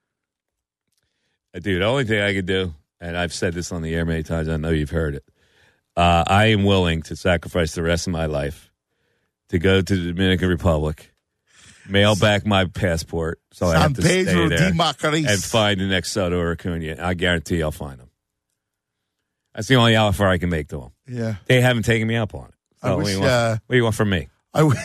Dude, the only thing I could do, and I've said this on the air many times, I know you've heard it, I am willing to sacrifice the rest of my life to go to the Dominican Republic, mail back my passport, so I have to stay there and find the next Soto or Acuna. I guarantee I'll find them. That's the only offer I can make to them. Yeah. They haven't taken me up on it. So what do you want from me?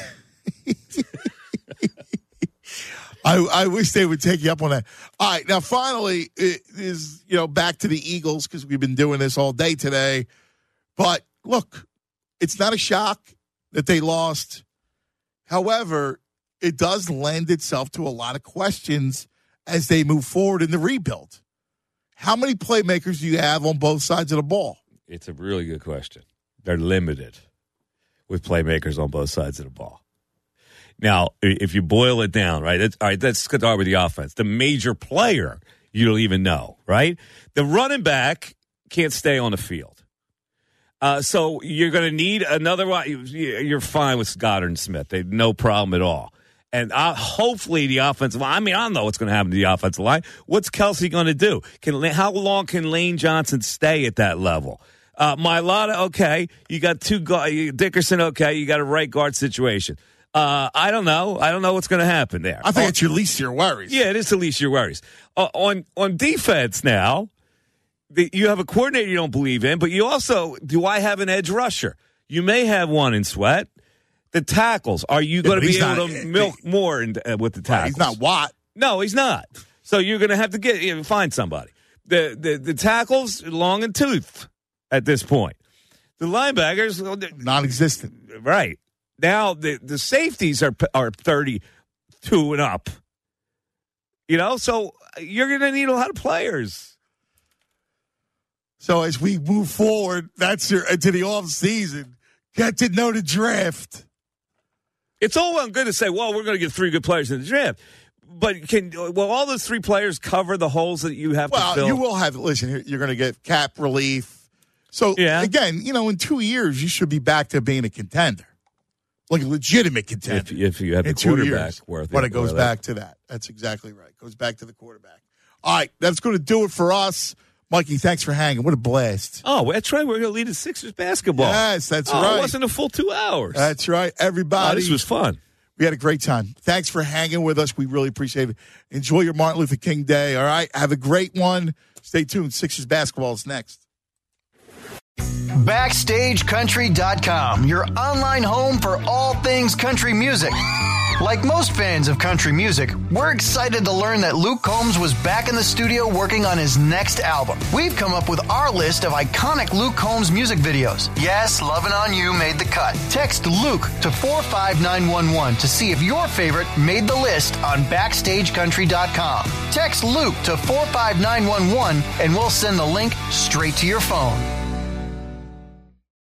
I wish they would take you up on that. All right, now finally, it is back to the Eagles because we've been doing this all day today. But look, it's not a shock that they lost. However, it does lend itself to a lot of questions as they move forward in the rebuild. How many playmakers do you have on both sides of the ball? It's a really good question. They're limited with playmakers on both sides of the ball. Now, if you boil it down, right, all right, let's start with the offense. The major player, you don't even know, right? The running back can't stay on the field. So you're going to need another one. You're fine with Goddard and Smith. They no problem at all. And hopefully the offensive line, I don't know what's going to happen to the offensive line. What's Kelsey going to do? How long can Lane Johnson stay at that level? Mailata, okay. You got two guys. Dickerson, okay. You got a right guard situation. I don't know. I don't know what's going to happen there. I think it's your least of your worries. Yeah, it is the least of your worries. On defense now, you have a coordinator you don't believe in, but you also, do I have an edge rusher? You may have one in Sweat. The tackles, are you going to be able to milk more with the tackles? He's not Watt. No, he's not. So you're going to have to find somebody. The tackles, long and tooth at this point. The linebackers, non-existent. Right. Now, the safeties are 32 and up. So you're going to need a lot of players. So as we move forward, that's to the off season. Get to know the draft. It's all well and good to say, well, we're going to get 3 good players in the draft. But will all those 3 players cover the holes that you have to fill? Well, you will have, listen, you're going to get cap relief. So, again, in 2 years, you should be back to being a contender. Like a legitimate contender. If you have the quarterback worth it. But it goes back to that. That's exactly right. It goes back to the quarterback. All right, that's going to do it for us. Mikey, thanks for hanging. What a blast. Oh, that's right. We're going to lead the Sixers basketball. Yes, that's right. It wasn't a full 2 hours. That's right. Everybody. Oh, this was fun. We had a great time. Thanks for hanging with us. We really appreciate it. Enjoy your Martin Luther King Day, all right? Have a great one. Stay tuned. Sixers basketball is next. BackstageCountry.com, your online home for all things country music. Like most fans of country music, we're excited to learn that Luke Combs was back in the studio working on his next album. We've come up with our list of iconic Luke Combs music videos. Yes, Lovin' On You made the cut. Text Luke to 45911 to see if your favorite made the list on BackstageCountry.com. Text Luke to 45911 and we'll send the link straight to your phone.